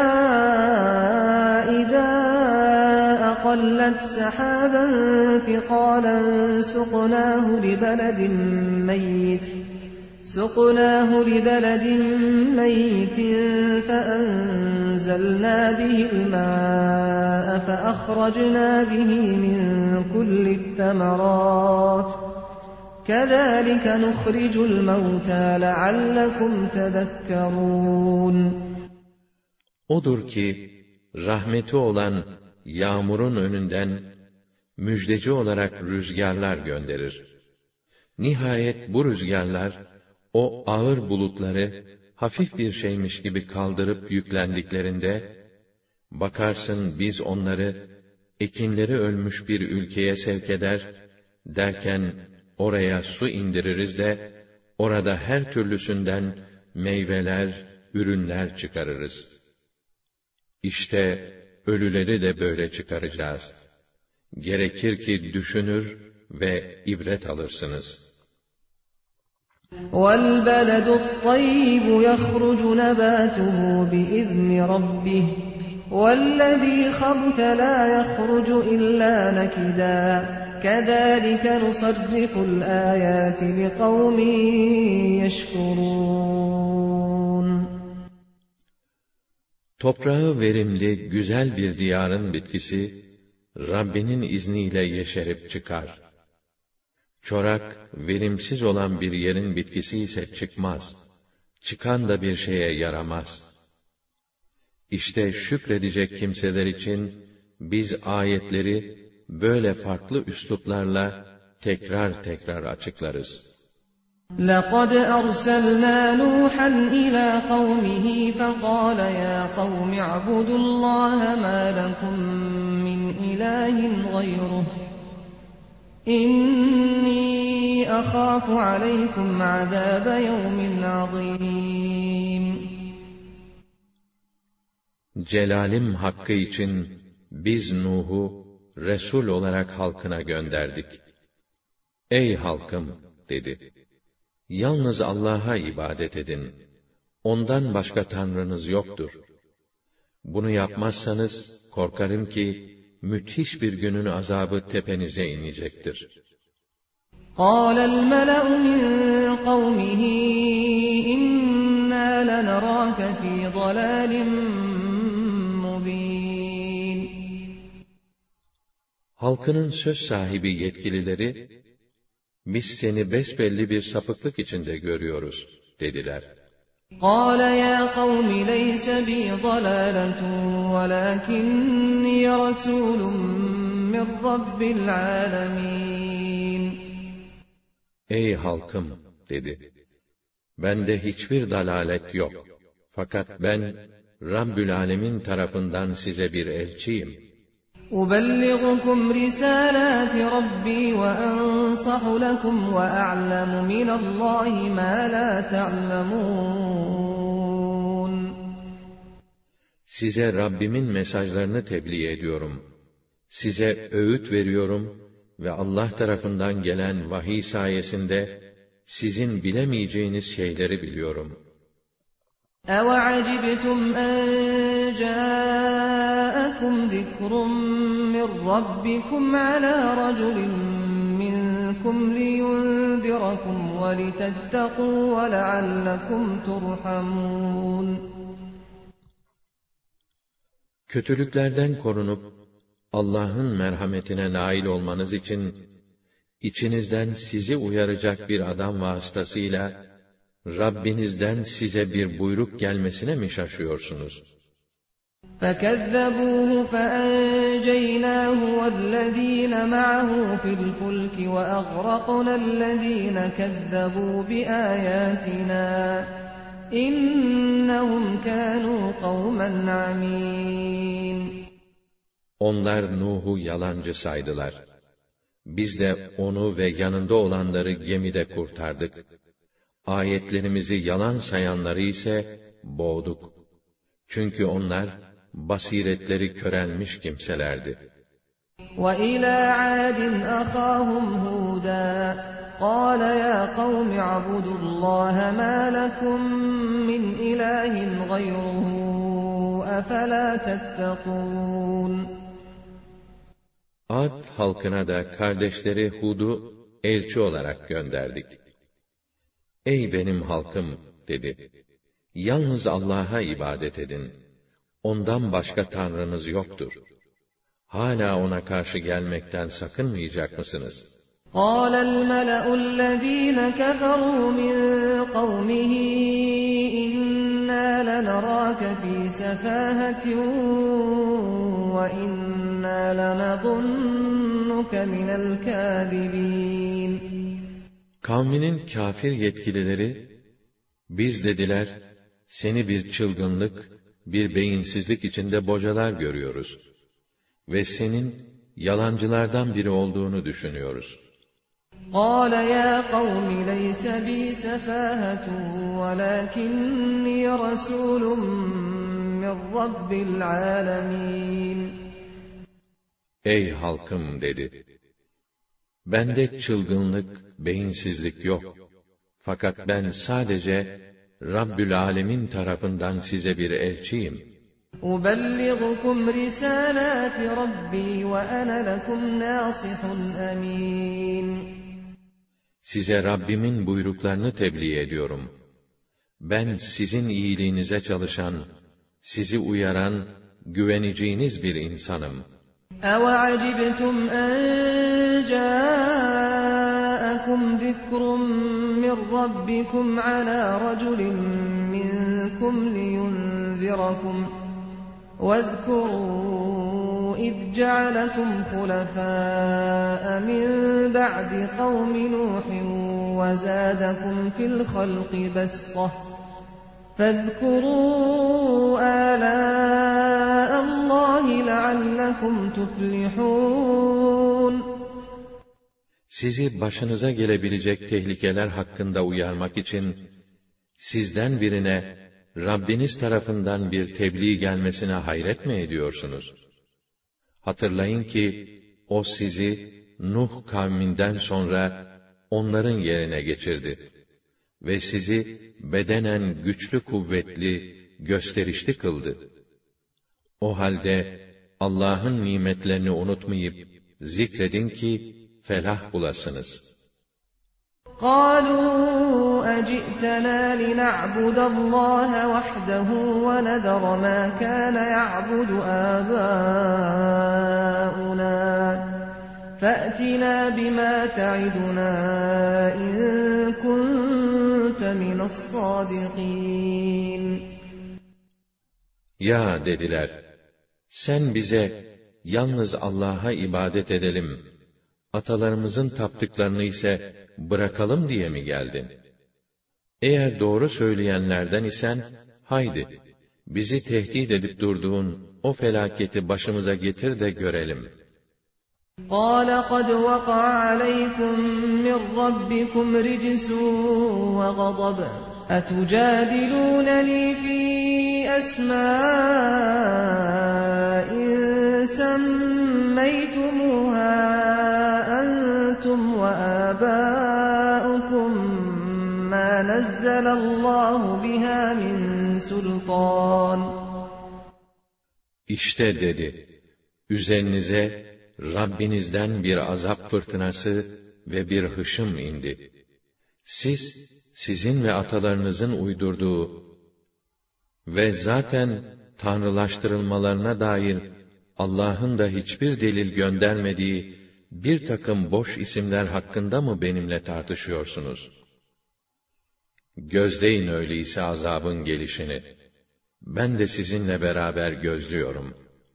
إِذَا أَقَلَّتْ سَحَابًا ثِقَالًا سُقْنَاهُ لِبَلَدٍ مَّيِّتٍ سُقْنَاهُ لِبَلَدٍ مَّيِّتٍ فَأَنزَلْنَا بِهِ الْمَاءَ فَأَخْرَجْنَا بِهِ مِن كُلِّ الثَّمَرَاتِ كَذَٰلِكَ نُخْرِجُ الْمَوْتَىٰ لَعَلَّكُمْ تَذَكَّرُونَ. Odur ki, rahmeti olan yağmurun önünden müjdeci olarak rüzgarlar gönderir. Nihayet bu rüzgarlar, o ağır bulutları hafif bir şeymiş gibi kaldırıp yüklendiklerinde, bakarsın biz onları ekinleri ölmüş bir ülkeye sevk eder, derken oraya su indiririz de, orada her türlüsünden meyveler, ürünler çıkarırız. İşte ölüleri de böyle çıkaracağız. Gerekir ki düşünür ve ibret alırsınız. وَالْبَلَدُ الطَّيِّبُ يَخْرُجُ نَبَاتُهُ بِإِذْنِ رَبِّهِ وَالَّذ۪ي خَبُثَ لَا يَخْرُجُ إِلَّا نَكِدًا كَذَٰلِكَ نُصَرِّفُ الْآيَاتِ لِقَوْمٍ يَشْكُرُونَ. Toprağı verimli, güzel bir diyarın bitkisi, Rabbinin izniyle yeşerip çıkar. Çorak, verimsiz olan bir yerin bitkisi ise çıkmaz. Çıkan da bir şeye yaramaz. İşte şükredecek kimseler için, biz ayetleri, böyle farklı üsluplarla, tekrar tekrar açıklarız. لَقَدْ أَرْسَلْنَا نُوحًا إِلَى قَوْمِهِ فَقَالَ يَا قَوْمِ اعْبُدُوا اللَّهَ مَا لَكُمْ مِنْ إِلَٰهٍ غَيْرُهُ إِنِّي أَخَافُ عَلَيْكُمْ عَذَابَ يَوْمٍ عَظِيمٍ. Celalim hakkı için biz Nuh'u Resul olarak halkına gönderdik. Ey halkım, dedi. Yalnız Allah'a ibadet edin. Ondan başka tanrınız yoktur. Bunu yapmazsanız, korkarım ki, müthiş bir günün azabı tepenize inecektir. قَالَ الْمَلَأُ مِنْ قَوْمِهِ إِنَّا لَنَرَاكَ فِي ضَلَالٍ مُبِينٍ. Halkının söz sahibi yetkilileri, biz seni besbelli bir sapıklık içinde görüyoruz, dediler. قَالَ يَا قَوْمِ لَيْسَ بِي ضَلَالَةٌ وَلَكِنِّي رَسُولٌ مِّن رَّبِّ الْعَالَمِينَ. Ey halkım, dedi. Bende hiçbir dalalet yok. Fakat ben, Rabbül Alemin tarafından size bir elçiyim. أُبَلِّغُكُمْ رِسَالَاتِ رَبِّي وَأَنصَحُ لَكُمْ وَأَعْلَمُ مِنَ اللّٰهِ مَا لَا تَعْلَمُونَ. Size Rabbimin mesajlarını tebliğ ediyorum. Size öğüt veriyorum ve Allah tarafından gelen vahiy sayesinde sizin bilemeyeceğiniz şeyleri biliyorum. أَوَعَجِبْتُمْ أَنْ جَاءَكُمْ ذِكْرٌ مِّن رَّبِّكُمْ عَلَى رَجُلٍ مِّنكُمْ لِيُنذِرَكُمْ وَلِتَتَّقُوا وَلَعَلَّكُمْ تُرْحَمُونَ. Kötülüklerden korunup Allah'ın merhametine nail olmanız için içinizden sizi uyaracak bir adam vasıtasıyla Rabbinizden size bir buyruk gelmesine mi şaşıyorsunuz? فَكَذَّبُوهُ فَأَنْجَيْنَاهُ وَالَّذ۪ينَ مَعَهُ فِي الْفُلْكِ وَأَغْرَقْنَا الَّذ۪ينَ كَذَّبُوا بِآيَاتِنَا اِنَّهُمْ كَانُوا قَوْمًا عَمِينَ. Onlar Nuh'u yalancı saydılar. Biz de onu ve yanında olanları gemide kurtardık. Ayetlerimizi yalan sayanları ise boğduk. Çünkü onlar basiretleri körelmiş kimselerdi. وَإِلَى عَادٍ أَخَاهُمْ هُودًا قَالَ يَا قَوْمِ اعْبُدُوا اللَّهَ مَا لَكُمْ مِنْ إِلَٰهٍ غَيْرُهُ أَفَلَا تَتَّقُونَ. Ad halkına da kardeşleri Hud'u elçi olarak gönderdik. Ey benim halkım, dedi. Yalnız Allah'a ibadet edin. Ondan başka tanrınız yoktur. Hala ona karşı gelmekten sakınmayacak mısınız? قَالَ الْمَلَأُ الَّذ۪ينَ كَفَرُوا مِنْ قَوْمِهِ إِنَّا لَنَرَاكَ ف۪ي سَفَاهَةٍ وَإِنَّا لَنَظُنُّكَ مِنَ الْكَاذِب۪ينَ. Kavminin kâfir yetkilileri, biz dediler, seni bir çılgınlık, bir beyinsizlik içinde bocalar görüyoruz. Ve senin yalancılardan biri olduğunu düşünüyoruz. قَالَ يَا قَوْمِ لَيْسَ بِي سَفَاهَةٌ وَلَكِنِّي رَسُولٌ مِّن رَّبِّ الْعَالَمِينَ. Ey halkım, dedi. Bende çılgınlık, beyinsizlik yok. Fakat ben sadece Rabbül Alemin tarafından size bir elçiyim. أُبَلِّغُكُمْ رِسَالَاتِ رَبِّي وَأَنَا لَكُمْ نَاصِحٌ أَمِينٌ. Size Rabbimin buyruklarını tebliğ ediyorum. Ben sizin iyiliğinize çalışan, sizi uyaran, güveneceğiniz bir insanım. أَوَعَجِبْتُمْ أَنْ جَاءَكُمْ ذِكْرٌ مِّنْ رَبِّكُمْ عَلَى رَجُلٍ مِّنْكُمْ لِيُنْذِرَكُمْ وَاذْكُرُوا إِذْ جَعَلَكُمْ خُلَفَاءَ مِنْ بَعْدِ قَوْمِ نُوحٍ وَزَادَكُمْ فِي الْخَلْقِ بَسْطَةً فَاذْكُرُوا آلَاءَ اللّٰهِ لَعَلَّكُمْ تُفْلِحُونَ. Sizi başınıza gelebilecek tehlikeler hakkında uyarmak için, sizden birine Rabbiniz tarafından bir tebliğ gelmesine hayret mi ediyorsunuz? Hatırlayın ki, o sizi Nuh kavminden sonra onların yerine geçirdi. Ve sizi bedenen güçlü kuvvetli, gösterişli kıldı. O halde Allah'ın nimetlerini unutmayıp zikredin ki felah bulasınız. قَالُوا أَجِئْتَنَا لِنَعْبُدَ اللّٰهَ وَحْدَهُ وَنَذَرَ مَا كَانَ يَعْبُدُ آبَاؤُنَا فَأْتِنَا بِمَا تَعِدُنَا إِن كُنتَ مِنَ الصَّادِقِينَ. Ya dediler, sen bize yalnız Allah'a ibadet edelim, atalarımızın taptıklarını ise bırakalım diye mi geldin? Eğer doğru söyleyenlerden isen, haydi, bizi tehdit edip durduğun o felaketi başımıza getir de görelim. قَالَ قَدْ وَقَعَ عَلَيْكُمْ مِنْ رَبِّكُمْ رِجْسٌ وَغَضَبٌ أَتُجَادِلُونَنِي فِي أَسْمَاءٍ سَمَّيْتُمُوهَا أَنْتُمْ وَآبَاؤُكُمْ مَا نَزَّلَ اللّٰهُ بِهَا مِنْ سُلْطَانٍ. İşte dedi, üzerinize Rabbinizden bir azap fırtınası ve bir hışım indi. Siz, sizin ve atalarınızın uydurduğu ve zaten tanrılaştırılmalarına dair Allah'ın da hiçbir delil göndermediği bir takım boş isimler hakkında mı benimle tartışıyorsunuz? Gözleyin öyleyse azabın gelişini. Ben de sizinle beraber gözlüyorum.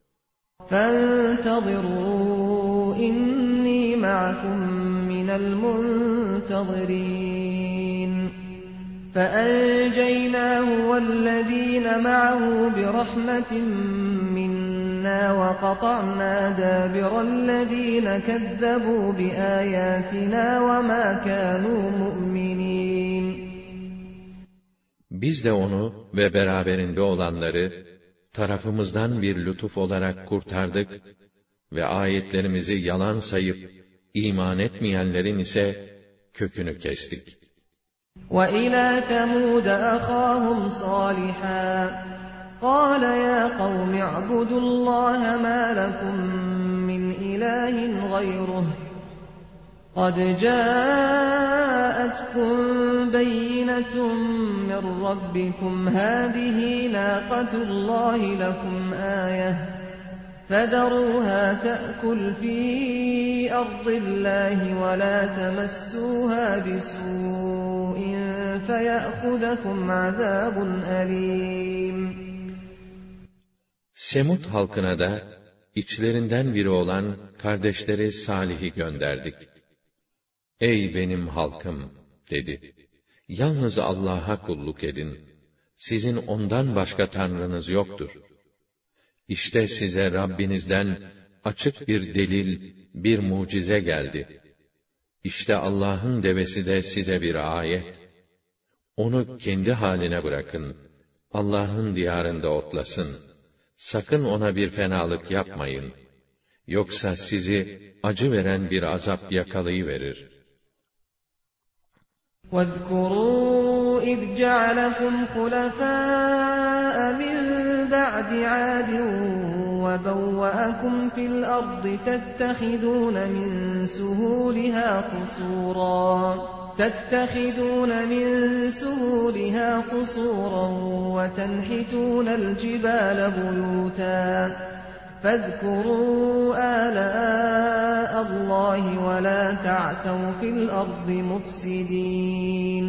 فَانْتَظِرُوا إِنِّي مَعَكُمْ مِنَ الْمُنْتَظِرِينَ. فَأَنْجَيْنَاهُ وَالَّذِينَ مَعَهُ بِرَحْمَةٍ مِنَّا وَقَطَعْنَا دَابِرَ الَّذِينَ كَذَّبُوا بِآيَاتِنَا وَمَا كَانُوا مُؤْمِنِينَ. Biz de onu ve beraberinde olanları tarafımızdan bir lütuf olarak kurtardık ve ayetlerimizi yalan sayıp iman etmeyenlerin ise kökünü kestik. وَإِلَى ثَمُودَ أَخَاهُمْ صَالِحًا قَالَ يَا قَوْمِ اعْبُدُوا اللَّهَ مَا لَكُمْ مِنْ إِلَٰهٍ غَيْرُهُ قَدْ جَاءَتْكُمْ بَيِّنَةٌ مِّن رَّبِّكُمْ هَٰذِهِ نَاقَةُ اللَّهِ لَكُمْ آيَةً فَذَرُوهَا تَأْكُلْ فِي أَرْضِ اللَّهِ وَلَا تَمَسُّوهَا بِسُوءٍ فَيَأْخُذَكُمْ عَذَابٌ أَلِيمٌ. Semud halkına da içlerinden biri olan kardeşleri Salih'i gönderdik. Ey benim halkım dedi. Yalnız Allah'a kulluk edin. Sizin ondan başka tanrınız yoktur. İşte size Rabbinizden açık bir delil, bir mucize geldi. İşte Allah'ın devesi de size bir ayet. Onu kendi haline bırakın. Allah'ın diyarında otlasın. Sakın ona bir fenalık yapmayın. Yoksa sizi acı veren bir azap yakalayıverir. وَاذْكُرُوا إِذْ جَعَلَكُمْ خُلَفَاءَ مِنْ بَعْدِ بَعْدِ عَادٍ وَبَوَّأَكُمْ فِي الْأَرْضِ تَتَّخِذُونَ مِنْ سُهُولِهَا قُصُورًا تَتَّخِذُونَ مِنْ سُهُولِهَا قُصُورًا وَتَنْحِتُونَ الْجِبَالَ بُيُوتًا فَاذْكُرُوا آلَاءَ اللّٰهِ وَلَا تَعْثَوْا فِي الْأَرْضِ مُفْسِدِينَ.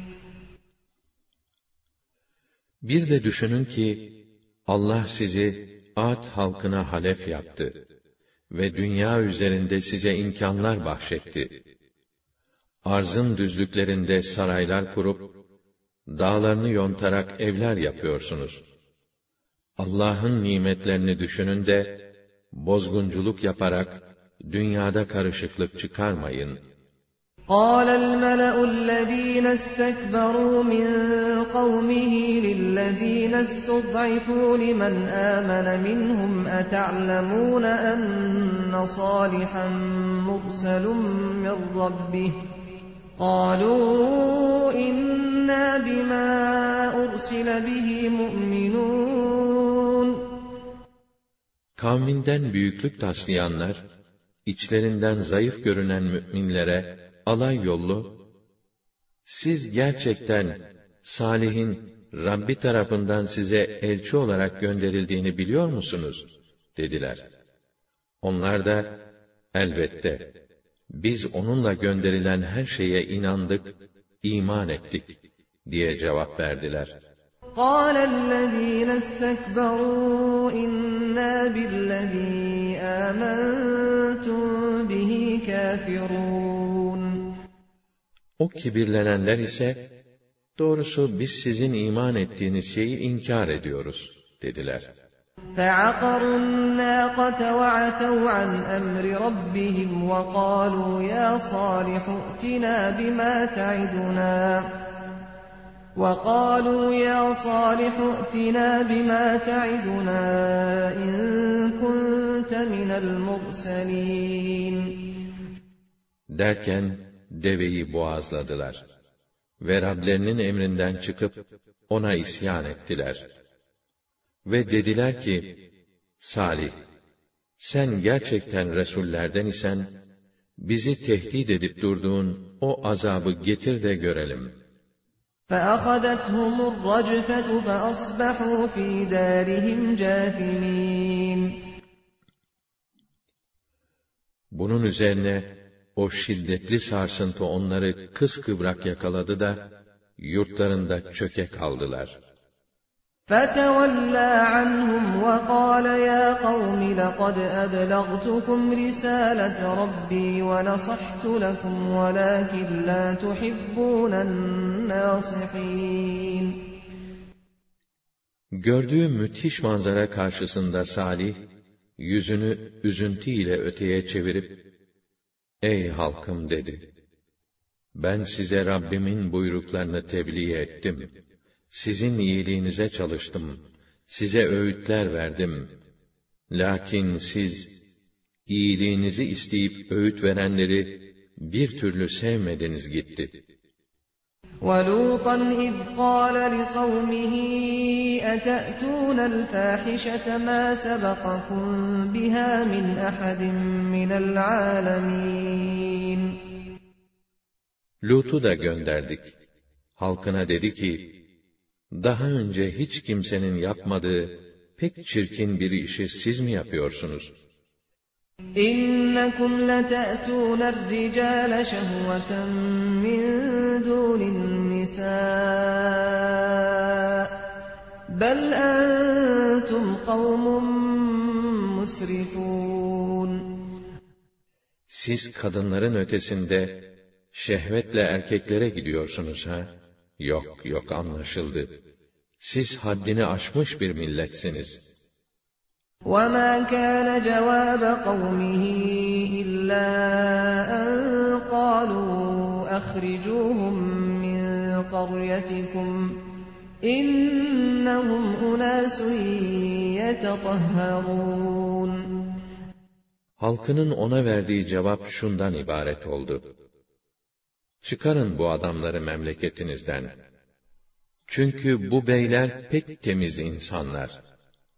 Bir de düşünün ki, Allah sizi Ad halkına halef yaptı ve dünya üzerinde size imkânlar bahşetti. Arzın düzlüklerinde saraylar kurup, dağlarını yontarak evler yapıyorsunuz. Allah'ın nimetlerini düşünün de, bozgunculuk yaparak, dünyada karışıklık çıkarmayın. قَالَ الْمَلَأُ الَّذ۪ينَ اسْتَكْبَرُوا مِنْ قَوْمِهِ لِلَّذ۪ينَ اسْتُضْعِفُوا لِمَنْ آمَنَ مِنْهُمْ أَتَعْلَمُونَ أَنَّ صَالِحًا مُرْسَلٌ مِّن رَّبِّهِ قَالُوا إِنَّا بِمَا أُرْسِلَ بِهِ مُؤْمِنُونَ. Kavminden büyüklük taslayanlar, içlerinden zayıf görünen müminlere alay yollu, siz gerçekten Salih'in Rabbi tarafından size elçi olarak gönderildiğini biliyor musunuz? Dediler. Onlar da, elbette, biz onunla gönderilen her şeye inandık, iman ettik, diye cevap verdiler. قَالَ الَّذ۪ينَ اسْتَكْبَرُوا إِنَّا بِالَّذ۪ي آمَنْتُمْ بِهِ كَافِرُونَ. O kibirlenenler ise, doğrusu biz sizin iman ettiğiniz şeyi inkar ediyoruz, dediler. فَعَقَرُوا النَّاقَةَ وَعَتَوْا عَنْ أَمْرِ رَبِّهِمْ وَقَالُوا يَا صَالِحُ ائْتِنَا بِمَا تَعِدُنَا وَقَالُوا يَا صَالِحُ ائْتِنَا بِمَا تَعِدُنَا إِن كُنتَ مِنَ الْمُرْسَلِينَ. Derken deveyi boğazladılar ve Rablerinin emrinden çıkıp ona isyan ettiler. Ve dediler ki, Salih, sen gerçekten Resullerden isen, bizi tehdit edip durduğun o azabı getir de görelim. فَأَخَذَتْهُمُ الرَّجْفَةُ فَأَصْبَحُوا فِي دَارِهِمْ جَاثِمِينَ. Bunun üzerine, o şiddetli sarsıntı onları kıskıvrak yakaladı da, yurtlarında çöke kaldılar. فَتَوَلَّى عَنْهُمْ وَقَالَ يَا قَوْمِ لَقَدْ أَبْلَغْتُكُمْ رِسَالَةَ رَبِّي وَنَصَحْتُ لَكُمْ وَلَكِنْ لَا تُحِبُّونَ النَّاصِحِينَ. Gördüğü müthiş manzara karşısında Salih, yüzünü üzüntü ile öteye çevirip, Ey halkım dedi, ben size Rabbimin buyruklarını tebliğ ettim. Sizin iyiliğinize çalıştım, size öğütler verdim. Lakin siz, iyiliğinizi isteyip öğüt verenleri bir türlü sevmediniz gitti. وَلُوطًا إِذْ قَالَ لِقَوْمِهِ أَتَأْتُونَ الْفَاحِشَةَ مَا سَبَقَكُمْ بِهَا مِنْ أَحَدٍ مِنَ الْعَالَمِينَ. Lut'u da gönderdik. Halkına dedi ki, daha önce hiç kimsenin yapmadığı pek çirkin bir işi siz mi yapıyorsunuz? İnnekum leta'tun er-ricale şehveten min dunin nisaa bel entum kavmun musrifun. Siz kadınların ötesinde şehvetle erkeklere gidiyorsunuz ha? Yok, yok anlaşıldı. Siz haddini aşmış bir milletsiniz. وَمَا كَانَ جَوَابَ قَوْمِهِ إِلَّا أَنْ قَالُوا أَخْرِجُوهُمْ مِنْ قَرْيَتِكُمْ إِنَّهُمْ أُنَاسٌ يَتَطَهَّرُونَ. Halkının ona verdiği cevap şundan ibaret oldu. Çıkarın bu adamları memleketinizden. Çünkü bu beyler pek temiz insanlar.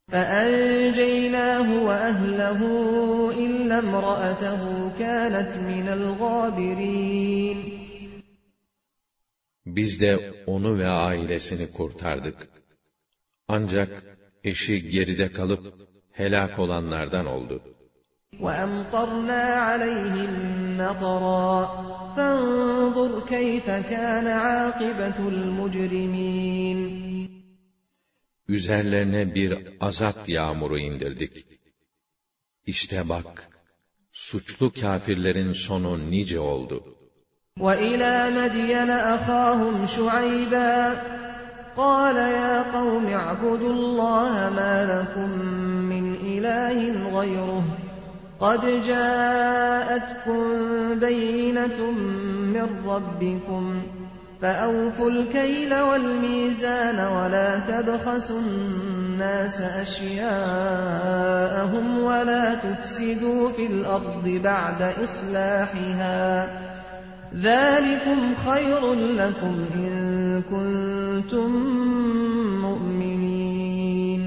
فَأَنْجَيْنَاهُ وَأَهْلَهُ إِلَّا امْرَأَتَهُ كَانَتْ مِنَ الْغَابِرِينَ. Biz de onu ve ailesini kurtardık. Ancak eşi geride kalıp helak olanlardan oldu. وَأَمْطَرْنَا عَلَيْهِمْ مَطَرًا فَانظُرْ كَيْفَ كَانَ عَاقِبَةُ الْمُجْرِمِينَ. Üzerlerine bir azap yağmuru indirdik. İşte bak, suçlu kâfirlerin sonu nice oldu. وَإِلَى مَدْيَنَ أَخَاهُمْ شُعَيْبًا قَالَ يَا قَوْمِ اعْبُدُوا اللَّهَ مَا لَكُمْ مِنْ إِلَٰهٍ غَيْرُهُ قَدْ جَاءَتْكُمْ بَيِّنَةٌ مِّن رَّبِّكُمْ فَأَوْفُوا الْكَيْلَ وَالْمِيزَانَ وَلَا تَبْخَسُوا النَّاسَ أَشْيَاءَهُمْ وَلَا تُفْسِدُوا فِي الْأَرْضِ بَعْدَ إِصْلَاحِهَا ذَٰلِكُمْ خَيْرٌ لَّكُمْ إِن كُنتُم مُّؤْمِنِينَ.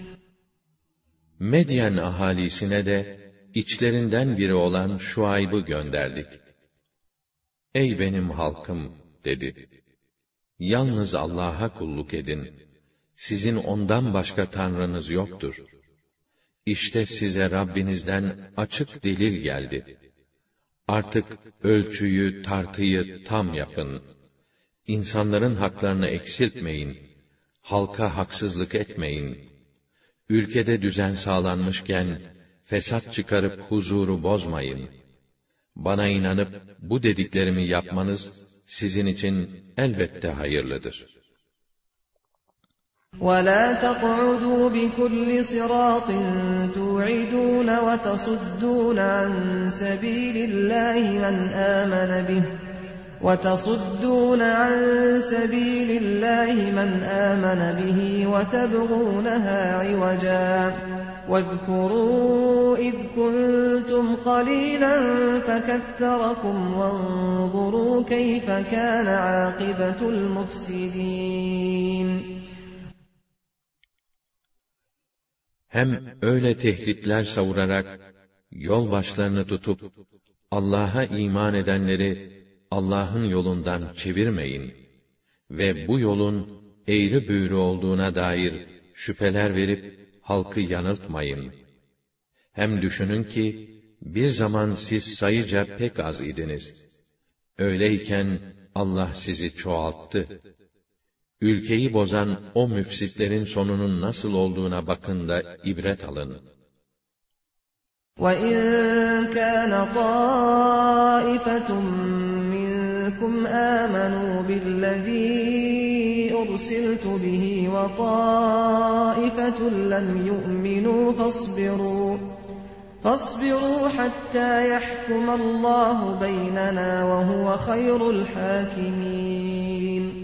Medyen ahalisine de içlerinden biri olan Şuayb'ı gönderdik. Ey benim halkım dedi. Yalnız Allah'a kulluk edin. Sizin ondan başka tanrınız yoktur. İşte size Rabbinizden açık delil geldi. Artık ölçüyü, tartıyı tam yapın. İnsanların haklarını eksiltmeyin. Halka haksızlık etmeyin. Ülkede düzen sağlanmışken fesat çıkarıp huzuru bozmayın. Bana inanıp bu dediklerimi yapmanız sizin için elbette hayırlıdır. وَلَا تَقْعُدُوا بِكُلِّ صِرَاطٍ تُوعِدُونَ وَتَصُدُّونَ عَن سَبِيلِ اللَّهِ مَنْ آمَنَ بِهِ وَتَصُدُّونَ عَن سَبِيلِ اللَّهِ مَنْ آمَنَ بِهِ وَتَبْغُونَهَا عِوَجًا وَاذْكُرُوا إِذْ كُنتُمْ قَلِيلًا فَكَثَّرَكُمْ وَانظُرُوا كَيْفَ كَانَ عَاقِبَةُ الْمُفْسِدِينَ. Hem öyle tehditler savurarak yol başlarını tutup Allah'a iman edenleri Allah'ın yolundan çevirmeyin ve bu yolun eğri büğrü olduğuna dair şüpheler verip halkı yanıltmayın. Hem düşünün ki bir zaman siz sayıca pek az idiniz. Öyleyken Allah sizi çoğalttı. Ülkeyi bozan o müfsitlerin sonunun nasıl olduğuna bakın da ibret alın. وَإِنْ كَانَ طَائِفَةٌ مِّنكُمْ آمَنُوا بِالَّذِي أُرْسِلْتُ بِهِ وَطَائِفَةٌ لَّمْ يُؤْمِنُوا فَاصْبِرُوا فَاصْبِرُوا حَتَّى يَحْكُمَ اللَّهُ بَيْنَنَا وَهُوَ خَيْرُ الْحَاكِمِينَ.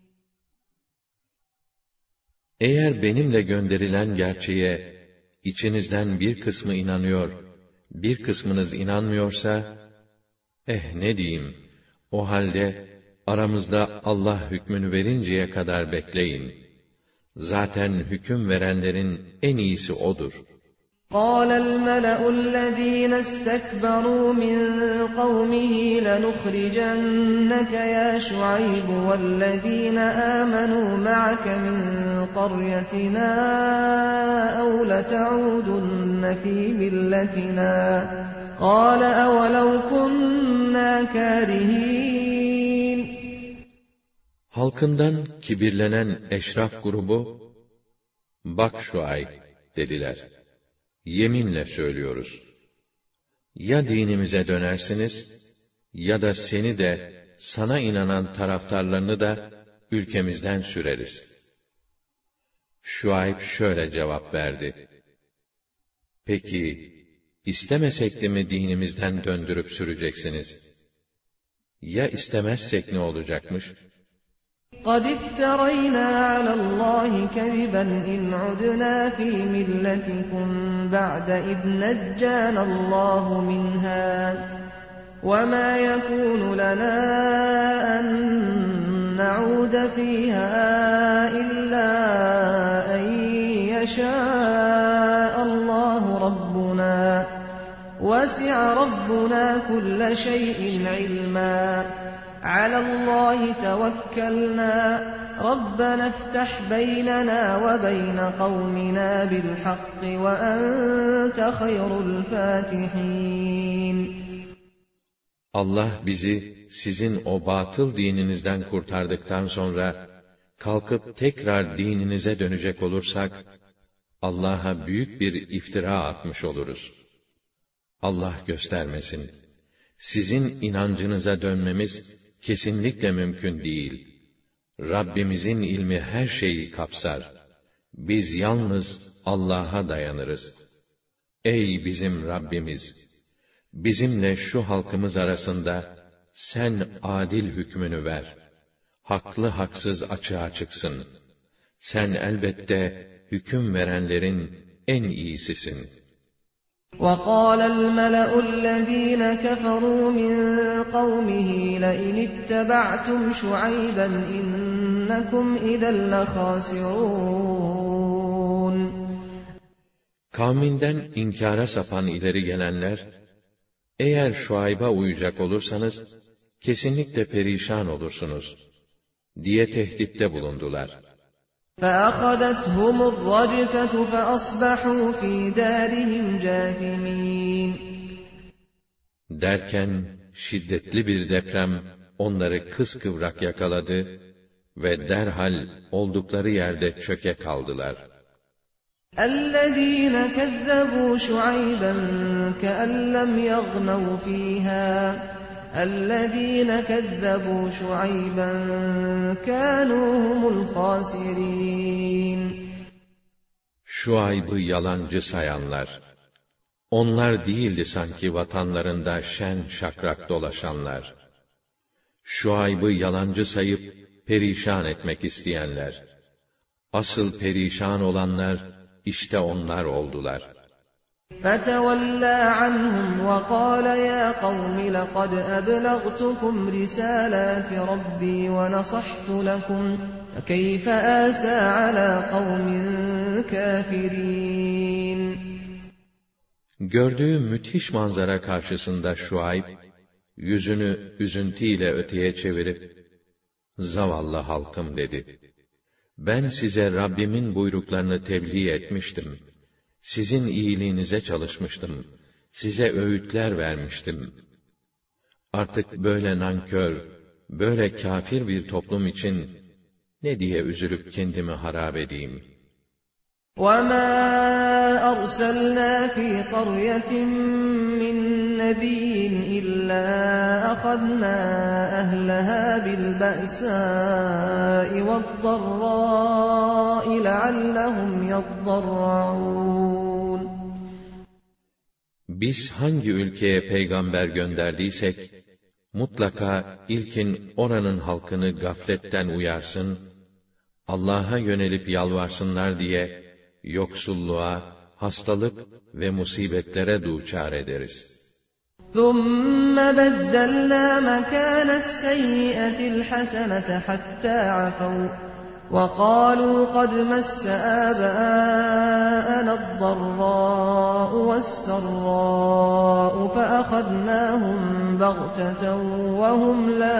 Eğer benimle gönderilen gerçeğe içinizden bir kısmı inanıyor, bir kısmınız inanmıyorsa, eh ne diyeyim, o halde aramızda Allah hükmünü verinceye kadar bekleyin. Zaten hüküm verenlerin en iyisi O'dur. قَالَ الْمَلَأُ الَّذ۪ينَ اسْتَكْبَرُوا مِنْ قَوْمِهِ لَنُخْرِجَنَّكَ يَا شُعَيْبُ وَالَّذ۪ينَ آمَنُوا مَعَكَ مِنْ قَرْيَتِنَا أَوْ لَتَعُودُنَّ ف۪ي مِلَّتِنَا قَالَ أَوَلَوْ كُنَّا كَارِهِينَ. Halkından kibirlenen eşraf grubu, bak Şuayb dediler. Yeminle söylüyoruz. Ya dinimize dönersiniz, ya da seni de, sana inanan taraftarlarını da ülkemizden süreriz. Şuayb şöyle cevap verdi. Peki, istemesek de mi dinimizden döndürüp süreceksiniz? Ya istemezsek ne olacakmış? قَدْ افْتَرَيْنَا عَلَى اللّٰهِ كَذِبًا إِنْ عُدْنَا فِي مِلَّتِكُمْ بَعْدَ إِذْ نَجَّانَا اللّٰهُ مِنْهَا وَمَا يَكُونُ لَنَا أَن نَّعُودَ فِيهَا إِلَّا أَن يَشَاءَ اللّٰهُ رَبُّنَا وَسِعَ رَبُّنَا كُلَّ شَيْءٍ عِلْمًا عَلَى اللّٰهِ تَوَكَّلْنَا رَبَّنَا افْتَحْ بَيْنَنَا وَبَيْنَ قَوْمِنَا بِالْحَقِّ وَأَنْتَ خَيْرُ الْفَاتِحِينَ. Allah bizi sizin o batıl dininizden kurtardıktan sonra kalkıp tekrar dininize dönecek olursak Allah'a büyük bir iftira atmış oluruz. Allah göstermesin. Sizin inancınıza dönmemiz kesinlikle mümkün değil. Rabbimizin ilmi her şeyi kapsar. Biz yalnız Allah'a dayanırız. Ey bizim Rabbimiz! Bizimle şu halkımız arasında sen adil hükmünü ver. Haklı haksız açığa çıksın. Sen elbette hüküm verenlerin en iyisisin. وَقَالَ الْمَلَأُ الَّذ۪ينَ كَفَرُوا مِنْ قَوْمِهِ لَئِنِ اتَّبَعْتُمْ شُعَيْبًا اِنَّكُمْ اِذًا لَخَاسِرُونَ. Kavminden inkara sapan ileri gelenler, eğer Şuayb'a uyacak olursanız, kesinlikle perişan olursunuz, diye tehditte bulundular. فَأَخَذَتْهُمُ الرَّجْفَةُ فَأَصْبَحُوا فِي دَارِهِمْ جَاثِمِينَ. Derken, şiddetli bir deprem onları kıskıvrak yakaladı ve derhal oldukları yerde çöke kaldılar. اَلَّذ۪ينَ كَذَّبُوا شُعَيْبًا كَأَنْ لَمْ يَغْنَوْا ف۪يهَا اَلَّذ۪ينَ كَذَّبُوا شُعَيْبًا كَانُوا هُمُ الْخَاسِرِينَ. Şuayb'ı yalancı sayanlar, onlar değildi sanki vatanlarında şen şakrak dolaşanlar. Şuayb'ı yalancı sayıp perişan etmek isteyenler. Asıl perişan olanlar, İşte onlar oldular. فَتَوَلَّى عَنْهُمْ وَقَالَ يَا قَوْمِ لَقَدْ أَبْلَغْتُكُمْ رِسَالَاتِ رَبِّي وَنَصَحْتُ لَكُمْ فَكَيْفَ آسَىٰ عَلَىٰ قَوْمٍ كَافِرِينَ. Gördüğü müthiş manzara karşısında Şuayb, yüzünü üzüntüyle öteye çevirip, "Zavallı halkım" dedi. Ben size Rabbimin buyruklarını tebliğ etmiştim. Sizin iyiliğinize çalışmıştım. Size öğütler vermiştim. Artık böyle nankör, böyle kâfir bir toplum için ne diye üzülüp kendimi harap edeyim? وَمَا أَرْسَلْنَا فِي قَرْيَةٍ مِّن نَّبِيٍّ إِلَّا أَخَذْنَا أَهْلَهَا بِالْبَأْسَاءِ وَالضَّرَّاءِ لَعَلَّهُمْ يَضَّرَّعُونَ. Biz hangi ülkeye peygamber gönderdiysek, mutlaka ilkin oranın halkını gafletten uyarsın, Allah'a yönelip yalvarsınlar diye, yoksulluğa, hastalık ve musibetlere duçar ederiz. ثُمَّ بَدَّلْنَا مَكَانَ السَّيِّئَةِ الْحَسَنَةَ حَتَّى عَفَوْا وَقَالُوا قَدْ مَسَّ آبَاءَنَا الضَّرَّاءُ وَالسَّرَّاءُ فَأَخَذْنَاهُمْ بَغْتَةً وَهُمْ لَا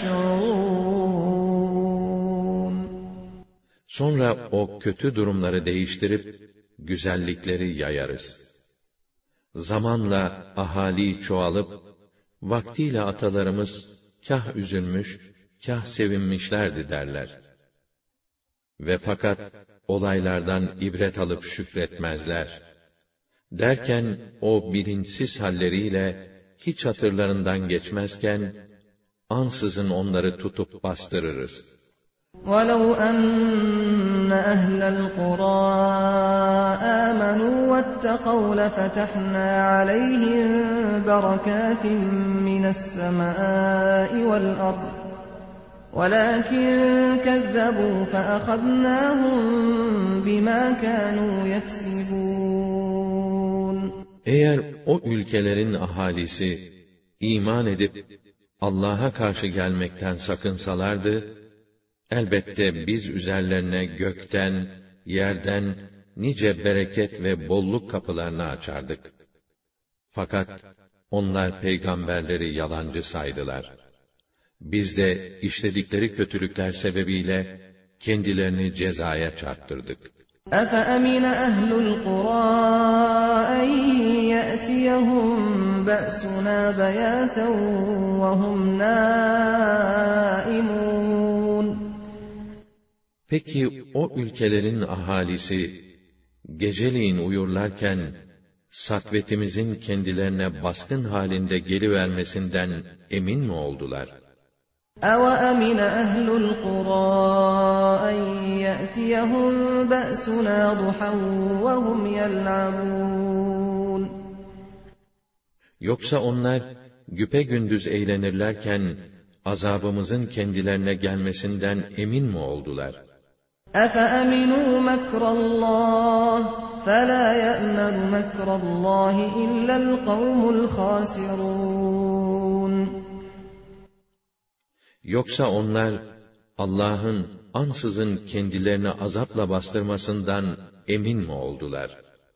يَشْعُرُونَ. Sonra o kötü durumları değiştirip, güzellikleri yayarız. Zamanla ahali çoğalıp, vaktiyle atalarımız kah üzülmüş, kah sevinmişlerdi derler. Ve fakat olaylardan ibret alıp şükretmezler. Derken o bilinçsiz halleriyle hiç hatırlarından geçmezken, ansızın onları tutup bastırırız. وَلَوْ أَنَّ أَهْلَ الْقُرَىٰ آمَنُوا وَاتَّقَوْا لَفَتَحْنَا عَلَيْهِم بَرَكَاتٍ مِّنَ السَّمَاءِ وَالْأَرْضِ وَلَٰكِن كَذَّبُوا فَأَخَذْنَاهُم بِمَا كَانُوا يَكْسِبُونَ. Eğer o ülkelerin ahalisi iman edip Allah'a karşı gelmekten sakınsalardı, elbette biz üzerlerine gökten, yerden nice bereket ve bolluk kapılarını açardık. Fakat onlar peygamberleri yalancı saydılar. Biz de işledikleri kötülükler sebebiyle kendilerini cezaya çarptırdık. أَفَأَمِنَ أَهْلُ الْقُرَىٰ أَن يَأْتِيَهُم بَأْسُنَا بَيَاتًا وَهُمْ نَائِمُونَ Peki o ülkelerin ahalisi geceliğin uyurlarken satvetimizin kendilerine baskın halinde gelivermesinden emin mi oldular? أَوَأَمِنَ أَهْلُ الْقُرَىٰ أَن يَأْتِيَهُم بَأْسُنَا ضُحًى وَهُمْ يَلْعَبُونَ Yoksa onlar güpegündüz eğlenirlerken azabımızın kendilerine gelmesinden emin mi oldular? أَفَأَمِنُوا مَكْرَ اللّٰهِ فَلَا يَأْمَنُ مَكْرَ اللّٰهِ إِلَّا الْقَوْمُ الْخَاسِرُونَ Yoksa onlar Allah'ın ansızın kendilerini azapla bastırmasından emin mi oldular?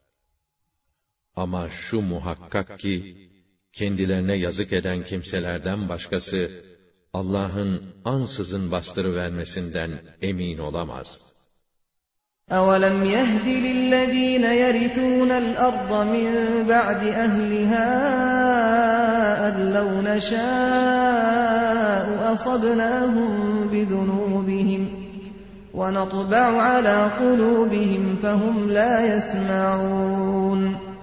Ama şu muhakkak ki kendilerine yazık eden kimselerden başkası Allah'ın ansızın bastırıvermesinden emin olamaz. أَوَلَمْ يَهْدِ لِلَّذ۪ينَ يَرِثُونَ الْأَرْضَ مِنْ بَعْدِ أَهْلِهَا أَنْ لَوْ نَشَاءُ أَصَبْنَاهُمْ بِذُنُوبِهِمْ وَنَطْبَعُ عَلَى قُلُوبِهِمْ فَهُمْ لَا يَسْمَعُونَ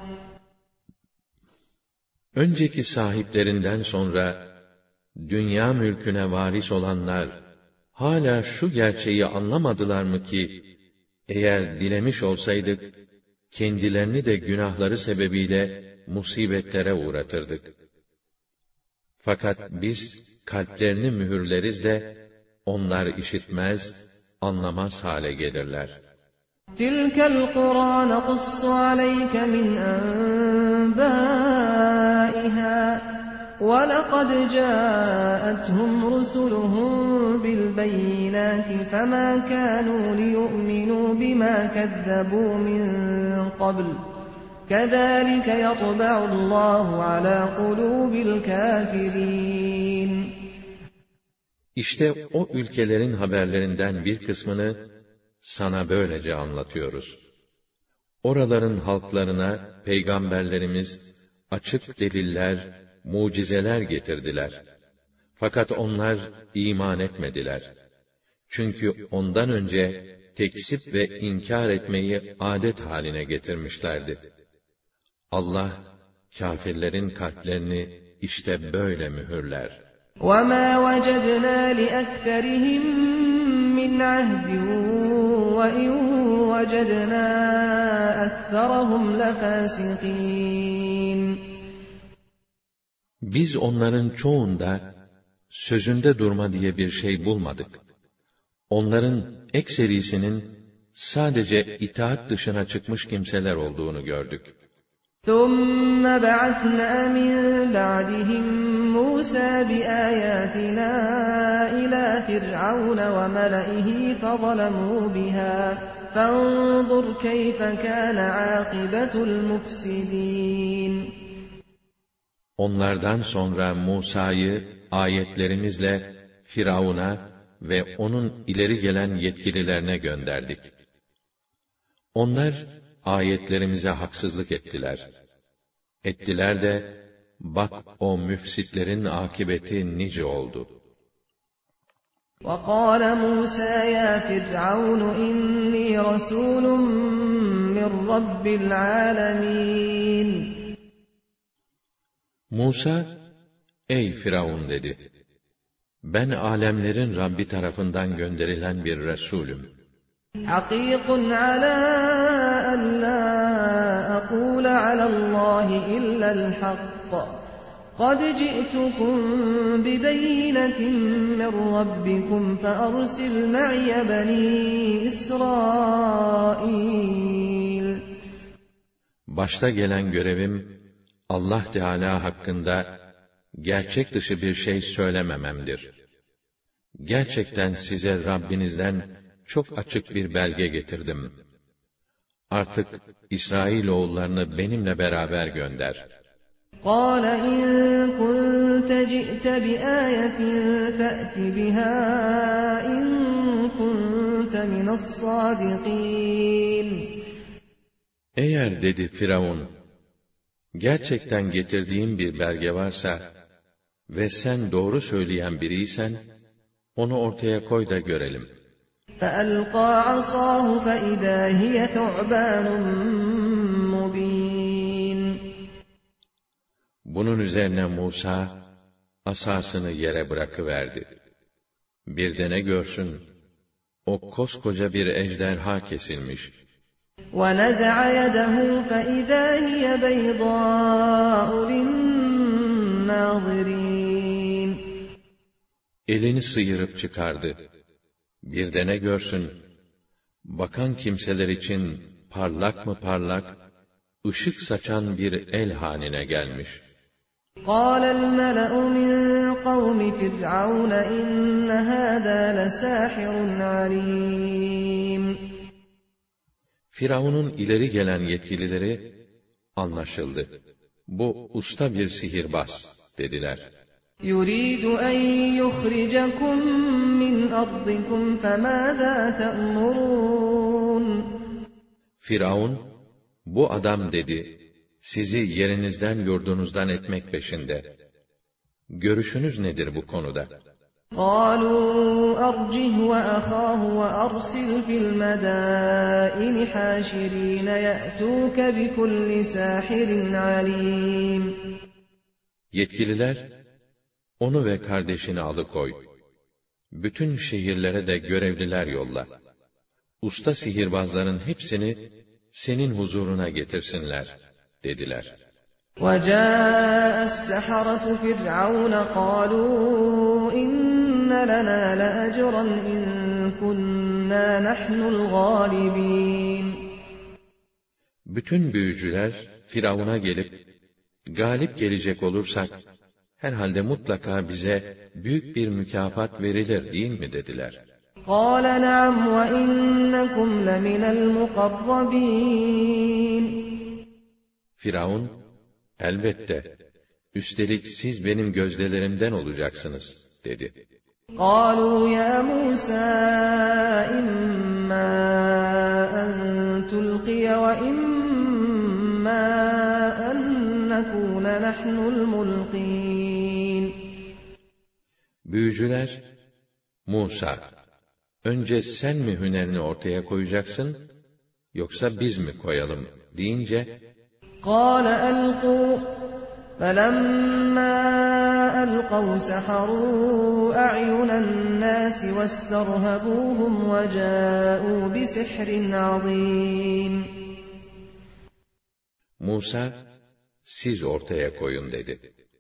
Önceki sahiplerinden sonra dünya mülküne varis olanlar hala şu gerçeği anlamadılar mı ki eğer dilemiş olsaydık kendilerini de günahları sebebiyle musibetlere uğratırdık. Fakat biz kalplerini mühürleriz de onlar işitmez, anlamaz hale gelirler. تِلْكَ الْقُرَى نَقُصُّ عَلَيْكَ مِنْ أَنْبَائِهَا وَلَقَدْ جَاءَتْهُمْ رُسُلُهُم بِالْبَيِّنَاتِ فَمَا كَانُوا لِيُؤْمِنُوا بِمَا كَذَّبُوا مِن قَبْلُ كَذَٰلِكَ يَطْبَعُ اللّٰهُ عَلَى قُلُوبِ الْكَافِرِينَ İşte o ülkelerin haberlerinden bir kısmını sana böylece anlatıyoruz. Oraların halklarına peygamberlerimiz açık deliller, mucizeler getirdiler. Fakat onlar iman etmediler. Çünkü ondan önce tekzip ve inkar etmeyi adet haline getirmişlerdi. Allah kâfirlerin kalplerini işte böyle mühürler. وَمَا وَجَدْنَا لِأَكْثَرِهِم مِّنْ عَهْدٍ وَإِن وَجَدْنَا أَكْثَرَهُمْ لَفَاسِقِينَ Biz onların çoğunda sözünde durma diye bir şey bulmadık. Onların ekserisinin sadece itaat dışına çıkmış kimseler olduğunu gördük. ثُمَّ بَعَثْنَا مِن بَعْدِهِم مُّوسَىٰ بِآيَاتِنَا إِلَىٰ فِرْعَوْنَ وَمَلَئِهِ فَظَلَمُوا بِهَا فَانظُرْ كَيْفَ كَانَ عَاقِبَةُ الْمُفْسِدِينَ Onlardan sonra Musa'yı ayetlerimizle Firavun'a ve onun ileri gelen yetkililerine gönderdik. Onlar ayetlerimize haksızlık ettiler. Ettiler de bak o müfsitlerin akıbeti nice oldu. وَقَالَ مُوسَى يَا فِرْعَوْنُ إِنِّي رَسُولٌ مِّن رَّبِّ الْعَالَمِينَ Musa, ey Firavun dedi, ben alemlerin Rabbi tarafından gönderilen bir Resulüm. حَقِيقٌ عَلَىٰ أَن لَّا أَقُولَ عَلَى اللّٰهِ إِلَّا الْحَقَّ قَدْ جِئْتُكُم بِبَيِّنَةٍ مِّن رَّبِّكُمْ فَأَرْسِلْ مَعِيَ بَنِي إِسْرَائِيلَ Başta gelen görevim, Allah Teâlâ hakkında gerçek dışı bir şey söylemememdir. Gerçekten size Rabbinizden çok açık bir belge getirdim. Artık İsrailoğullarını benimle beraber gönder. قَالَ إِن كُنتَ جِئْتَ بِآيَةٍ فَأْتِ بِهَا إِن كُنتَ مِنَ الصَّادِقِينَ. Eğer dedi Firavun, gerçekten getirdiğin bir belge varsa ve sen doğru söyleyen biriysen, onu ortaya koy da görelim. فَأَلْقَى عَصَاهُ فَإِذَا هِيَ ثُعْبَانٌ مُّبِينٌ. Bunun üzerine Musa, asasını yere bırakıverdi. Bir de ne görsün, o koskoca bir ejderha kesilmiş. وَنَزَعَ يَدَهُ فَإِذَا هِيَ بَيْضَاءُ لِلنَّاظِرِينَ. Elini sıyırıp çıkardı. Bir de ne görsün, bakan kimseler için parlak mı parlak, ışık saçan bir el haline gelmiş. قَالَ الْمَلَأُ مِنْ قَوْمِ فِرْعَوْنَ إِنَّ هَذَا لَسَاحِرٌ عَلِيمٌ. Firavun'un ileri gelen yetkilileri, anlaşıldı, bu usta bir sihirbaz dediler. يُرِيدُ أَنْ يُخْرِجَكُمْ مِنْ أَرْضِكُمْ فَمَاذَا تَأْمُرُونَ. Firavun, bu adam dedi, sizi yerinizden yurdunuzdan etmek peşinde. Görüşünüz nedir bu konuda? قَالُوا أَرْجِهْ وَأَخَاهُ وَأَرْسِلْ فِي الْمَدَائِنِ حَاشِرِينَ يَأْتُوكَ بِكُلِّ سَاحِرٍ عَلِيمٍ. Yetkililer, onu ve kardeşini alıkoy. Bütün şehirlere de görevliler yolla. Usta sihirbazların hepsini senin huzuruna getirsinler, dediler. وَجَاءَ السَّحَرَةُ فِرْعَوْنَ قَالُوا إِنَّ لَنَا لَأَجْرًا إِن كُنَّا نَحْنُ الْغَالِبِينَ. Bütün büyücüler Firavun'a gelip, galip gelecek olursak, herhalde mutlaka bize büyük bir mükafat verilir değil mi dediler. قَالَ نَعَمْ وَإِنَّكُمْ لَمِنَ الْمُقَرَّبِينَ. Firavun, elbette, üstelik siz benim gözdelerimden olacaksınız, dedi. قَالُوا يَا مُوسَى إِمَّا أَن تُلْقِيَ وَإِمَّا أَن نَّكُونَ نَحْنُ الْمُلْقِينَ. Büyücüler, Musa, önce sen mi hünerini ortaya koyacaksın, yoksa biz mi koyalım, deyince, قَالَ أَلْقُوا فَلَمَّا أَلْقَوْا سَحَرُوا أَعْيُنَ النَّاسِ وَاسْتَرْهَبُوهُمْ وَجَاءُوا بِسِحْرٍ عَظِيمٍ. Musa, siz ortaya koyun dedi.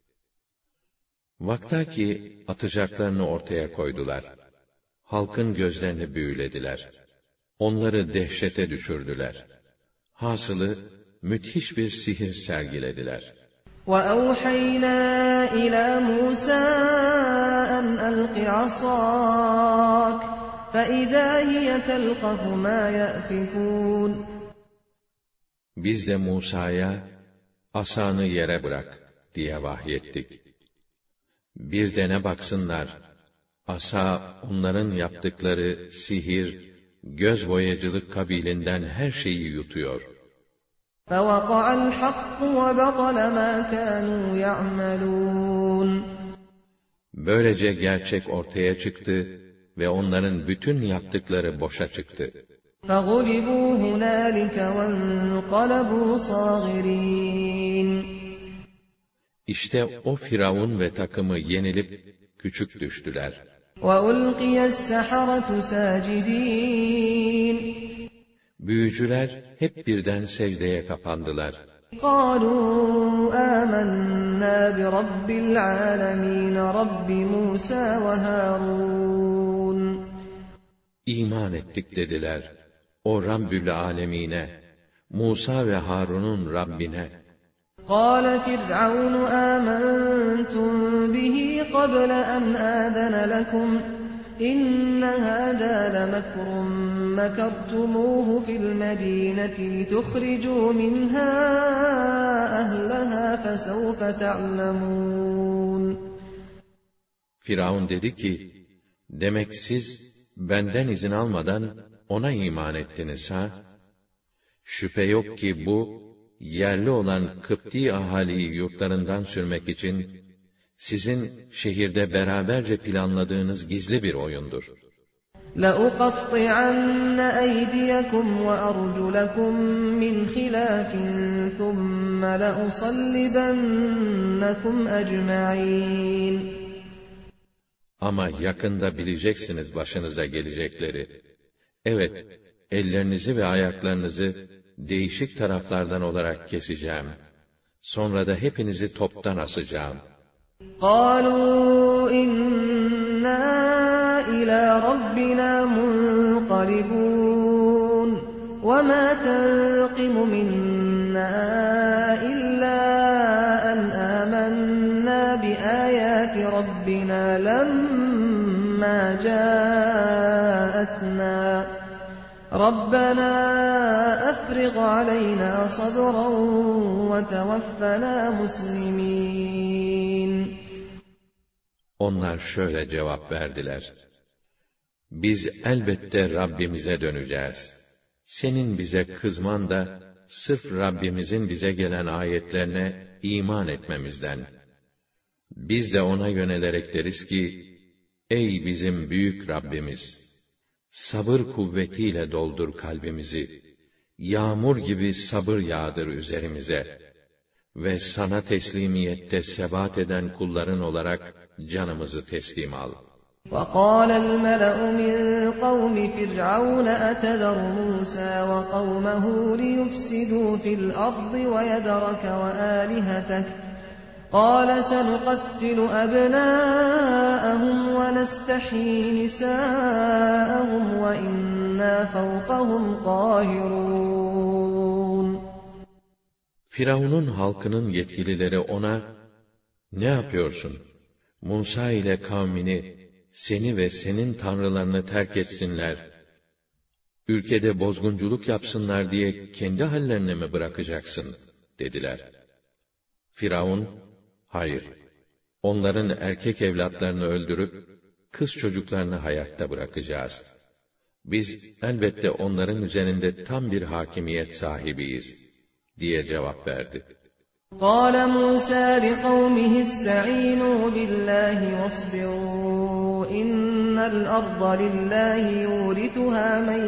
Vaktaki atacaklarını ortaya koydular. Halkın gözlerini büyülediler. Onları dehşete düşürdüler. Hasılı, müthiş bir sihir sergilediler. وَأَوْحَيْنَا إِلَى مُوسَى أَنْ أَلْقِ عَصَاكَ فَإِذَا هِيَ تَلْقَفُ مَا يَأْفِكُونَ. Biz de Musa'ya, asanı yere bırak diye vahyettik. Bir de ne baksınlar, asa onların yaptıkları sihir, göz boyacılık kabilinden her şeyi yutuyor. فَوَقَعَ الْحَقُّ وَبَطَلَ مَا كَانُوا يَعْمَلُونَ. Böylece gerçek ortaya çıktı ve onların bütün yaptıkları boşa çıktı. فَغُلِبُوا هُنَالِكَ وَانقَلَبُوا صَاغِرِينَ. İşte o Firavun ve takımı yenilip küçük düştüler. وَأُلْقِيَ السَّحَرَةُ سَاجِدِينَ. Büyücüler hep birden secdeye kapandılar. قَالُوا آمَنَّا بِرَبِّ الْعَالَمِينَ رَبِّ مُوسَى وَهَارُونَ. İman ettik dediler. O Rabbül Alemine, Musa ve Harun'un Rabbine. قَالَ فِرْعَوْنُ آمَنْتُمْ بِهِ قَبْلَ أَنْ آذَنَ لَكُمْ إن هذا لمكر مكرتموه في المدينة لتخرجوا منها أهلها فسوف تعلمون. Firavun dedi ki, demek siz benden izin almadan ona iman ettiniz ha? Şüphe yok ki bu, yerli olan Kıpti ahaliyi yurtlarından sürmek için, sizin şehirde beraberce planladığınız gizli bir oyundur. لَأُقَطِّعَنَّ أَيْدِيَكُمْ وَأَرْجُلَكُمْ مِنْ خِلَافٍ ثُمَّ لَأُصَلِّبَنَّكُمْ أَجْمَعِينَ. Ama yakında bileceksiniz başınıza gelecekleri. Evet, ellerinizi ve ayaklarınızı değişik taraflardan olarak keseceğim. Sonra da hepinizi toptan asacağım. قَالُوا إِنَّا إِلَى رَبِّنَا مُنْقَلِبُونَ وَمَا تَنْقِمُ مِنَّا إِلَّا أَنْ آمَنَّا بِآيَاتِ رَبِّنَا لَمَّا جَاءَتْنَا رَبَّنَا أَفْرِغْ عَلَيْنَا صَبْرًا وَتَوَفَّنَا مُسْلِمِينَ. Onlar şöyle cevap verdiler: Biz elbette Rabbimize döneceğiz. Senin bize kızman da sırf Rabbimizin bize gelen ayetlerine iman etmemizden. Biz de ona yönelerek deriz ki, ey bizim büyük Rabbimiz! Sabır kuvvetiyle doldur kalbimizi, yağmur gibi sabır yağdır üzerimize ve sana teslimiyette sebat eden kulların olarak canımızı teslim al. وَقَالَ الْمَلَأُ مِنْ قَوْمِ فِرْعَوْنَ أَتَذَرُ مُوسَى وَقَوْمَهُ لِيُفْسِدُوا فِي الْأَرْضِ وَيَذَرَكَ وَآلِهَتَكَ قَالَ سَنُقَتِّلُ أَبْنَاءَهُمْ وَنَسْتَحْيِي نِسَاءَهُمْ وَإِنَّا فَوْقَهُمْ قَاهِرُونَ. Firavun'un halkının yetkilileri ona, ne yapıyorsun? Musa ile kavmini, seni ve senin tanrılarını terk etsinler, ülkede bozgunculuk yapsınlar diye kendi hallerine mi bırakacaksın? Dediler. Firavun, hayır, onların erkek evlatlarını öldürüp, kız çocuklarını hayatta bırakacağız. Biz elbette onların üzerinde tam bir hakimiyet sahibiyiz, diye cevap verdi. قَالَ مُوسَى لِقَوْمِهِ اسْتَعِينُوا بِاللَّهِ وَاصْبِرُوا إِنَّ الْأَرْضَ لِلَّهِ يُورِثُهَا مَن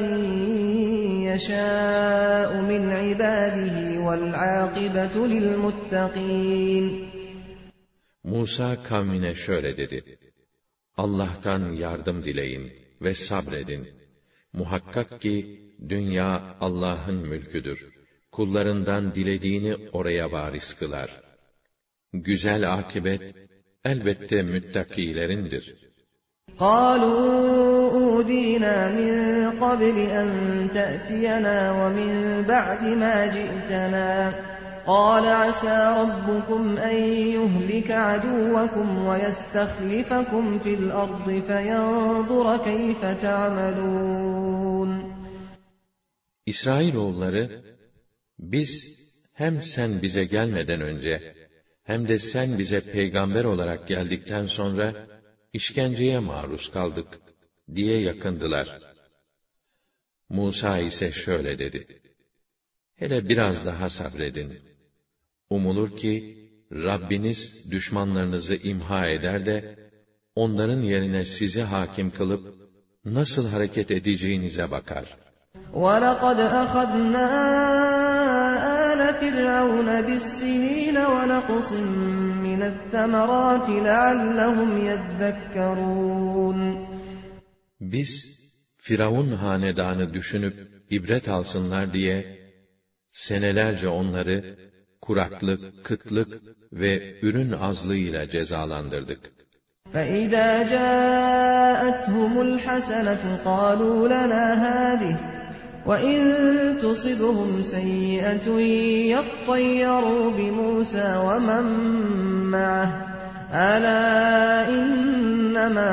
يَشَاءُ مِنْ عِبَادِهِ وَالْعَاقِبَةُ لِلْمُتَّقِينَ. Musa kavmine şöyle dedi: Allah'tan yardım dileyin ve sabredin. Muhakkak ki dünya Allah'ın mülküdür. Kullarından dilediğini oraya varis kılar. Güzel akibet elbette müttakilerindir. قَالُوا أُوذِينَا مِنْ قَبْلِ أَنْ تَأْتِيَنَا وَمِنْ بَعْدِ مَا جِئْتَنَا قَالَ عَسَى رَبُّكُمْ أَنْ يُهْلِكَ عَدُوَّكُمْ وَيَسْتَخْلِفَكُمْ فِي الْأَرْضِ فَيَنْظُرَ كَيْفَ تَعْمَلُونَ. İsrailoğulları, biz hem sen bize gelmeden önce, hem de sen bize peygamber olarak geldikten sonra, işkenceye maruz kaldık, diye yakındılar. Musa ise şöyle dedi: Hele biraz daha sabredin. Umulur ki, Rabbiniz düşmanlarınızı imha eder de, onların yerine sizi hakim kılıp, nasıl hareket edeceğinize bakar. وَلَقَدْ أَخَذْنَا آلَ فِرْعَوْنَ بِالسِّنِينَ وَنَقْصٍ مِّنَ الثَّمَرَاتِ لَعَلَّهُمْ يَذَّكَّرُونَ. Biz, Firavun hanedanı düşünüp ibret alsınlar diye, senelerce onları kuraklık, kıtlık ve ürün azlığıyla cezalandırdık. فَإِذَا جَاءَتْهُمُ الْحَسَنَةُ قَالُوا لَنَا هَٰذِهِ وَإِن تُصِبْهُمْ سَيِّئَةٌ يَطَّيَّرُوا بِمُوسَىٰ وَمَن مَّعَهُ أَلَا إِنَّمَا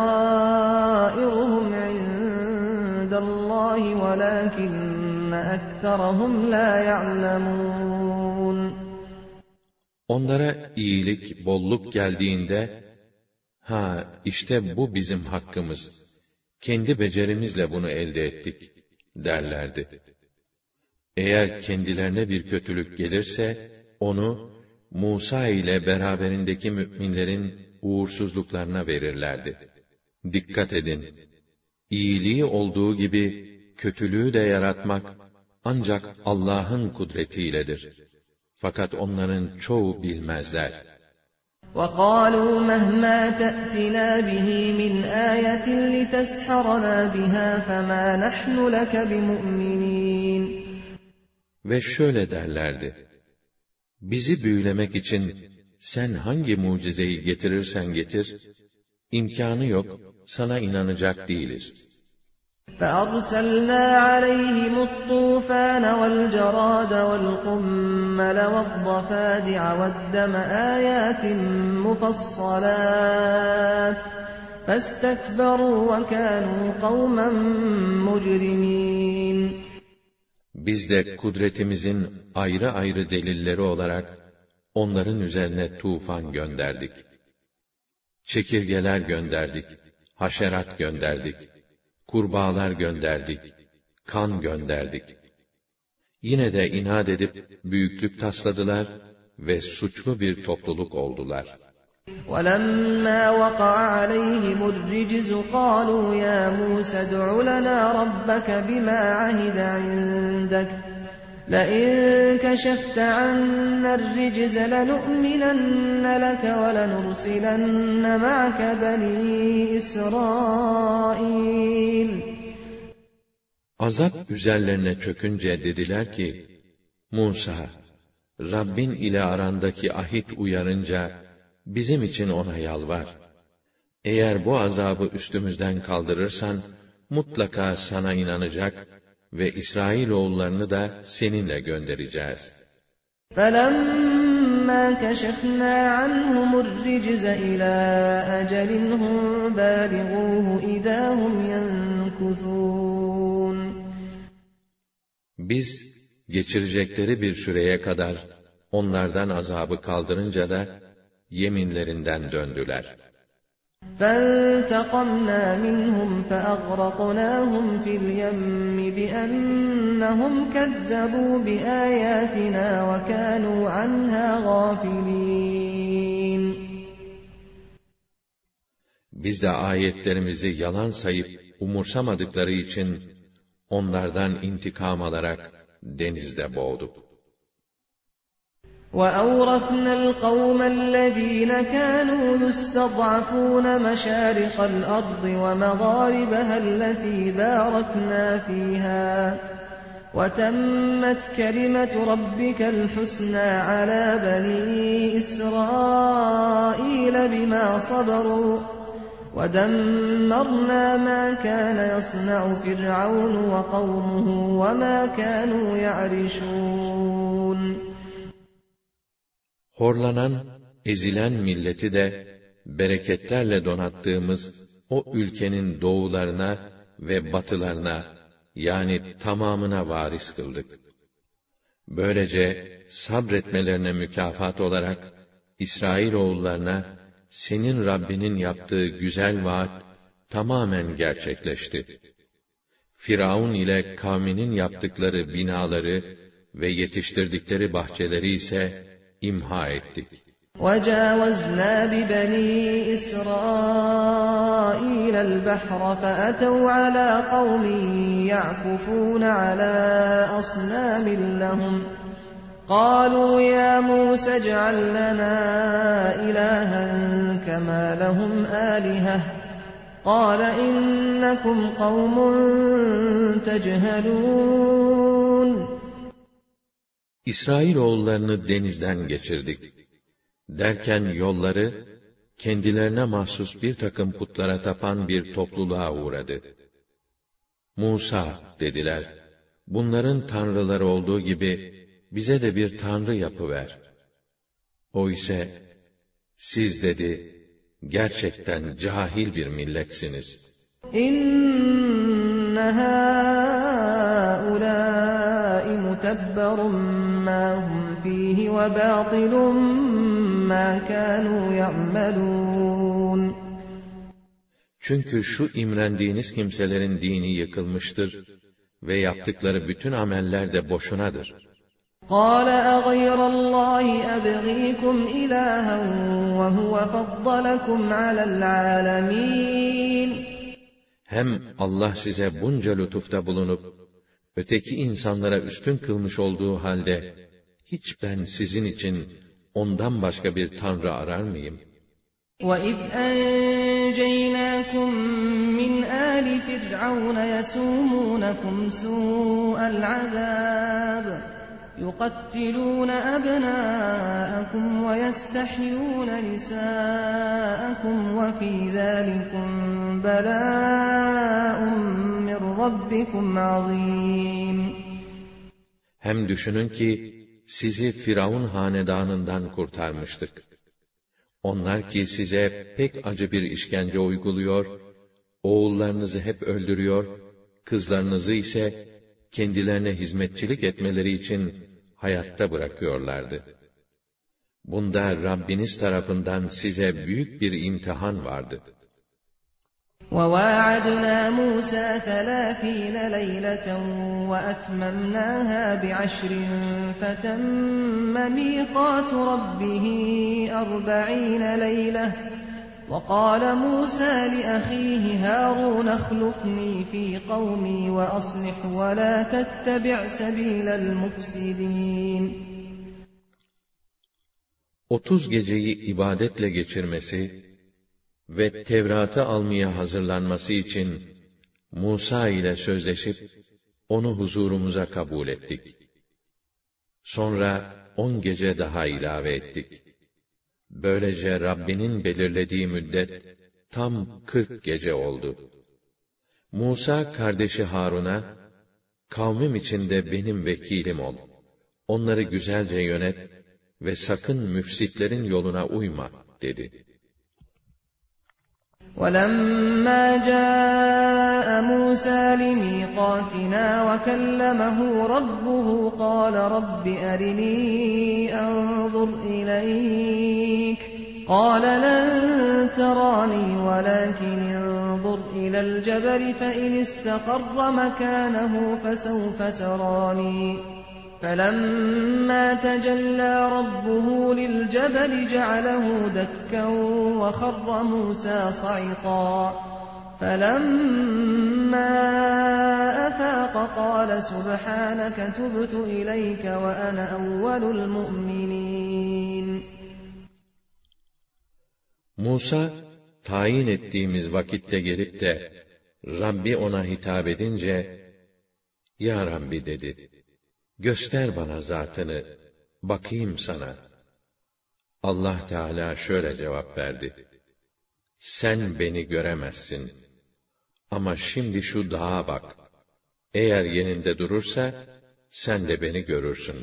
طَائِرُهُمْ عِندَ اللّٰهِ وَلَٰكِنَّ أَكْثَرَهُمْ لَا يَعْلَمُونَ. Onlara iyilik, bolluk geldiğinde, ha işte bu bizim hakkımız, kendi becerimizle bunu elde ettik derlerdi. Eğer kendilerine bir kötülük gelirse, onu Musa ile beraberindeki müminlerin uğursuzluklarına verirlerdi. Dikkat edin! İyiliği olduğu gibi kötülüğü de yaratmak ancak Allah'ın kudretiyledir. Fakat onların çoğu bilmezler. وَقَالُوا مَهْمَا تَأْتِنَا بِهِ مِنْ آيَةٍ لِتَسْحَرَنَا بِهَا فَمَا نَحْنُ لَكَ بِمُؤْمِنِينَ. Ve şöyle derlerdi: bizi büyülemek için sen hangi mucizeyi getirirsen getir, imkanı yok, sana inanacak değiliz. فَأَرْسَلْنَا عَلَيْهِمُ الطُّوفَانَ وَالْجَرَادَ وَالْقُمَّلَ وَالضَّفَادِعَ وَالدَّمَ آيَاتٍ مُفَصَّلَاتٍ فَاسْتَكْبَرُوا وَكَانُوا قَوْمًا مُجْرِمِينَ. Biz de kudretimizin ayrı ayrı delilleri olarak onların üzerine tufan gönderdik. Çekirgeler gönderdik, haşerat gönderdik, kurbağalar gönderdik, kan gönderdik. Yine de inat edip büyüklük tasladılar ve suçlu bir topluluk oldular. وَلَمَّا وَقَعَ عَلَيْهِمُ الرِّجْزُ قَالُوا يَا مُوسَى ادْعُ لَنَا رَبَّكَ بِمَا عَهِدَ عِندَكَ لَئِن كَشَفْتَ عَنَّا الرِّجْزَ لَنُؤْمِنَنَّ لَكَ وَلَنُرْسِلَنَّ مَعَكَ بَنِي إِسْرَائِيلَ. Azap üzerlerine çökünce dediler ki, Musa, Rabbin ile arandaki ahit uyarınca, bizim için ona yalvar. Eğer bu azabı üstümüzden kaldırırsan, mutlaka sana inanacak ve İsrailoğullarını da seninle göndereceğiz. فَلَمَّا كَشَفْنَا عَنْهُمُ الرِّجْزَ إِلَى أَجَلٍ هُمْ بَالِغُوهُ إِذَا هُمْ يَنكُثُونَ. Biz, geçirecekleri bir süreye kadar, onlardan azabı kaldırınca da, yeminlerinden döndüler. فَانْتَقَمْنَا مِنْهُمْ فَأَغْرَقْنَاهُمْ فِي الْيَمِّ بِأَنَّهُمْ كَذَّبُوا بِآيَاتِنَا وَكَانُوا عَنْهَا غَافِلِينَ. Biz de ayetlerimizi yalan sayıp umursamadıkları için onlardan intikam alarak denizde boğduk. وَأَوْرَثْنَا الْقَوْمَ الَّذِينَ كَانُوا يُسْتَضْعَفُونَ مَشَارِقَ الْأَرْضِ وَمَغَارِبَهَا الَّتِي بَارَكْنَا فِيهَا وَتَمَّتْ كَلِمَةُ رَبِّكَ الْحُسْنَى عَلَى بَنِي إِسْرَائِيلَ بِمَا صَبَرُوا وَدَمَّرْنَا مَا كَانَ يَصْنَعُ فِرْعَوْنُ وَقَوْمُهُ وَمَا كَانُوا يَعْرِشُونَ. Horlanan, ezilen milleti de bereketlerle donattığımız o ülkenin doğularına ve batılarına, yani tamamına varis kıldık. Böylece sabretmelerine mükafat olarak İsrailoğullarına senin Rabbinin yaptığı güzel vaat tamamen gerçekleşti. Firavun ile kavminin yaptıkları binaları ve yetiştirdikleri bahçeleri ise imha ettik. وَجَاوَزْنَا بِبَنِي إِسْرَائِيلَ الْبَحْرَ فَأَتَوْا عَلَى قَوْمٍ يَعْكُفُونَ عَلَى أَصْنَامٍ لَهُمْ قَالُوا يَا مُوسَى اجْعَل لَّنَا إِلَٰهًا كَمَا لَهُمْ آلِهَةٌ قَالَ إِنَّكُمْ قَوْمٌ تَجْهَلُونَ. İsrailoğullarını denizden geçirdik. Derken yolları, kendilerine mahsus bir takım putlara tapan bir topluluğa uğradı. Musa, dediler, bunların tanrıları olduğu gibi, bize de bir tanrı yapıver. O ise, Siz dedi, gerçekten cahil bir milletsiniz. İnne hâulâi mutebberun mâ hum fîhi ve bâtilun mâ kânû ya'melûn. Çünkü şu imrendiğiniz kimselerin dini yıkılmıştır ve yaptıkları bütün ameller de boşunadır. قَالَ أَغَيْرَ اللّٰهِ أَبْغِيكُمْ إِلَٰهًا وَهُوَ فَضَّلَكُمْ عَلَى الْعَالَمِينَ. Hem Allah size bunca lütufta bulunup, öteki insanlara üstün kılmış olduğu halde, hiç ben sizin için ondan başka bir tanrı arar mıyım? وَإِذْ أَنْجَيْنَاكُمْ مِنْ آلِ فِرْعَوْنَ يَسُومُونَكُمْ سُوءَ الْعَذَابِ يُقَتِّلُونَ أَبْنَاءَكُمْ وَيَسْتَحْيُونَ نِسَاءَكُمْ وَفِي ذَلِكُمْ بَلَاءٌ مِّن رَّبِّكُمْ عَظِيمٌ. Hem düşünün ki, sizi Firavun hanedanından kurtarmıştık. Onlar ki size pek acı bir işkence uyguluyor, oğullarınızı hep öldürüyor, kızlarınızı ise kendilerine hizmetçilik etmeleri için hayatta bırakıyorlardı. Bunda Rabbiniz tarafından size büyük bir imtihan vardı. وَوَاعَدْنَا مُوسَى ثَلَاثِينَ لَيْلَةً وَأَتْمَمْنَاهَا بِعَشْرٍ فَتَمَّ مِيقَاتُ رَبِّهِ أَرْبَعِينَ لَيْلَةً وَقَالَ مُوسَى لِأَخِيهِ هَارُونَ اخْلُفْنِي فِي قَوْمِي وَأَصْلِحْ وَلَا تَتَّبِعْ سَبِيلَ الْمُفْسِدِينَ. Otuz geceyi ibadetle geçirmesi ve Tevrat'ı almaya hazırlanması için Musa ile sözleşip onu huzurumuza kabul ettik. Sonra on gece daha ilave ettik. Böylece Rabbinin belirlediği müddet tam kırk gece oldu. Musa kardeşi Harun'a, kavmim içinde benim vekilim ol. Onları güzelce yönet ve sakın müfsitlerin yoluna uyma dedi. وَلَمَّا جَاءَ مُوسَى لِمِيقَاتِنَا وَكَلَّمَهُ رَبُّهُ قَالَ رَبِّ أَرِنِي أَنظُرْ إِلَيْكَ قَالَ لَن تَرَانِي وَلَكِنِ انظُرْ إِلَى الْجَبَلِ فَإِنِ اسْتَقَرَّ مَكَانَهُ فَسَوْفَ تَرَانِي فَلَمَّا تَجَلَّى رَبُّهُ لِلْجَبَلِ جَعَلَهُ دَكًّا وَخَرَّ مُوسَى صَعِقًا فَلَمَّا أَفَاقَ قَالَ سُبْحَانَكَ تُبْتُ إِلَيْكَ وَأَنَا أَوَّلُ الْمُؤْمِنِينَ. Musa, tayin ettiğimiz vakitte gelip de, Rabbi ona hitap edince, Ya Rabbi dedi, göster bana zatını, bakayım sana. Allah Teala şöyle cevap verdi. Sen beni göremezsin. Ama şimdi şu dağa bak. Eğer yerinde durursa, sen de beni görürsün.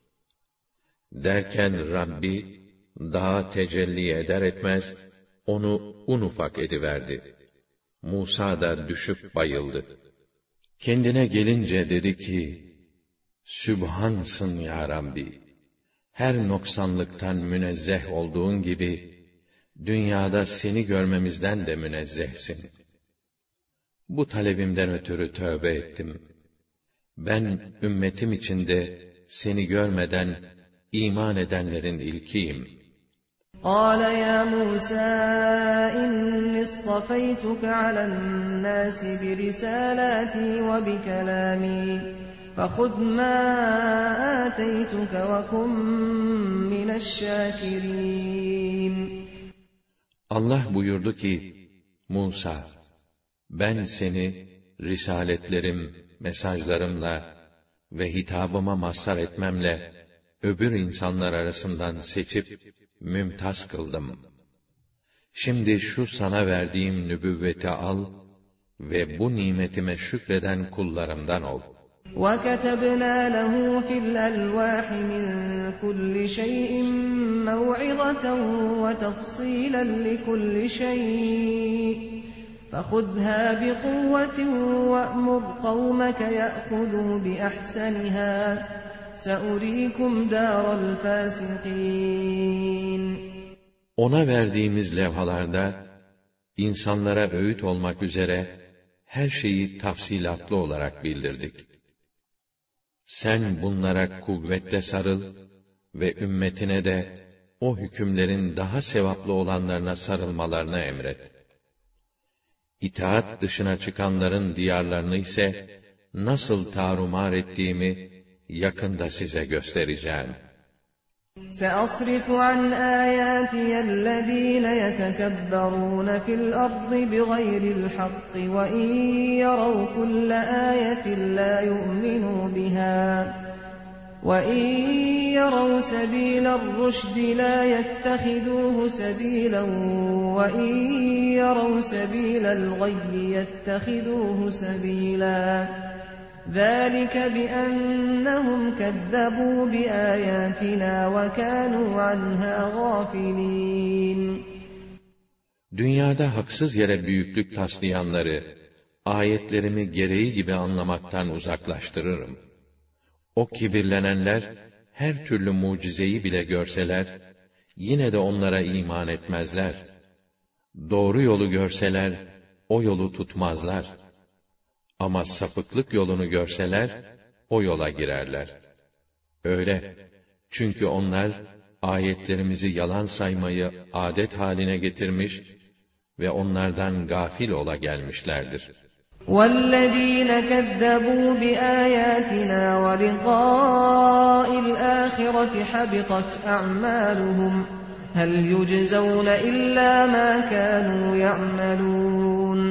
Derken Rabbi, dağa tecelli eder etmez, onu un ufak ediverdi. Musa da düşüp bayıldı. Kendine gelince dedi ki, Sübhansın ya Rabbi! Her noksanlıktan münezzeh olduğun gibi, dünyada seni görmemizden de münezzehsin. Bu talebimden ötürü tövbe ettim. Ben, ümmetim içinde, seni görmeden, iman edenlerin ilkiyim. قَالَ يَا مُوسَى إِنِّي اصْطَفَيْتُكَ عَلَى النَّاسِ بِرِسَالَاتِي وَبِكَلَامِي فَخُذْ مَا آتَيْتُكَ وَكُنْ مِنَ الشَّاكِرِينَ. Allah buyurdu ki, Musa, ben seni risaletlerim, mesajlarımla ve hitabıma mazhar etmemle öbür insanlar arasından seçip mümtaz kıldım. Şimdi şu sana verdiğim nübüvveti al ve bu nimetime şükreden kullarımdan ol. وَكَتَبْنَا لَهُ فِي الْأَلْوَاحِ مِنْ كُلِّ شَيْءٍ مَوْعِظَةً وَتَفْصِيلًا لِكُلِّ شَيْءٍ فَخُذْهَا بِقُوَّةٍ وَأْمُرْ قَوْمَكَ يَأْخُذُوا بِأَحْسَنِهَا سَأُرِيكُمْ دَارَ الْفَاسِقِينَ. Ona verdiğimiz levhalarda, insanlara öğüt olmak üzere, her şeyi tafsilatlı olarak bildirdik. Sen bunlara kuvvetle sarıl ve ümmetine de, o hükümlerin daha sevaplı olanlarına sarılmalarını emret. İtaat dışına çıkanların diyarlarını ise, nasıl tarumar ettiğimi, yakında size göstereceğim. سَأَصْرِفُ عَنْ آيَاتِيَ الَّذ۪ينَ يَتَكَبَّرُونَ فِي الْأَرْضِ بِغَيْرِ الْحَقِّ وَاِنْ يَرَوْا كُلَّ آيَةٍ لَا يُؤْمِنُوا بِهَا وَاِنْ يَرَوْا سَب۪يلَ الرُّشْدِ لَا يَتَّخِذُوهُ سَب۪يلًا وَاِنْ يَرَوْا سَب۪يلَ الْغَيِّ يَتَّخِذُوهُ سَب۪يلًا ذَٰلِكَ بِأَنَّهُمْ كَذَّبُوا بِآيَاتِنَا وَكَانُوا عَنْهَا غَافِلِينَ. Dünyada haksız yere büyüklük taslayanları, ayetlerimi gereği gibi anlamaktan uzaklaştırırım. O kibirlenenler, her türlü mucizeyi bile görseler, yine de onlara iman etmezler. Doğru yolu görseler, o yolu tutmazlar. Ama sapıklık yolunu görseler, o yola girerler. Öyle, çünkü onlar, ayetlerimizi yalan saymayı adet haline getirmiş ve onlardan gafil ola gelmişlerdir. وَالَّذ۪ينَ كَذَّبُوا بِآيَاتِنَا وَلِقَاءِ الْآخِرَةِ حَبِطَتْ أَعْمَالُهُمْ هَلْ يُجْزَوْنَ إِلَّا مَا كَانُوا يَعْمَلُونَ.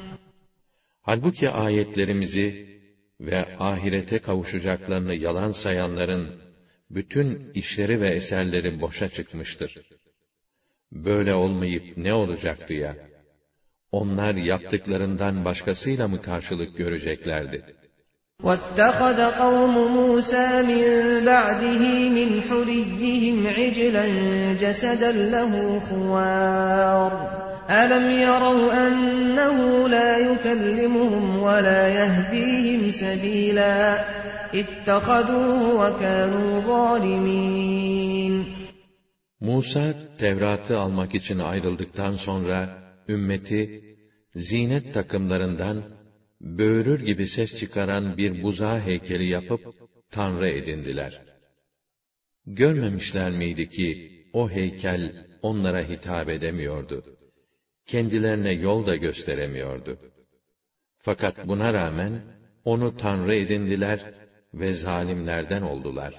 Halbuki ayetlerimizi ve ahirete kavuşacaklarını yalan sayanların bütün işleri ve eserleri boşa çıkmıştır. Böyle olmayıp ne olacaktı ya? Onlar yaptıklarından başkasıyla mı karşılık göreceklerdi? وَاتَّخَذَ قَوْمُ مُوسَى مِنْ بَعْدِهِ مِنْ حُلِيِّهِمْ عِجْلًا جَسَدًا لَهُ خُوَارٌ أَلَمْ يَرَوْا أَنَّهُ لَا يُكَلِّمُهُمْ وَلَا يَهْدِيهِمْ سَبِيلًا اتَّخَذُوهُ وَكَانُوا ظَالِمِينَ. Musa, Tevrat'ı almak için ayrıldıktan sonra, ümmeti, zinet takımlarından, böğürür gibi ses çıkaran bir buzağı heykeli yapıp, tanrı edindiler. Görmemişler miydi ki, o heykel onlara hitap edemiyordu? Kendilerine yol da gösteremiyordu. Fakat buna rağmen, onu tanrı edindiler ve zalimlerden oldular.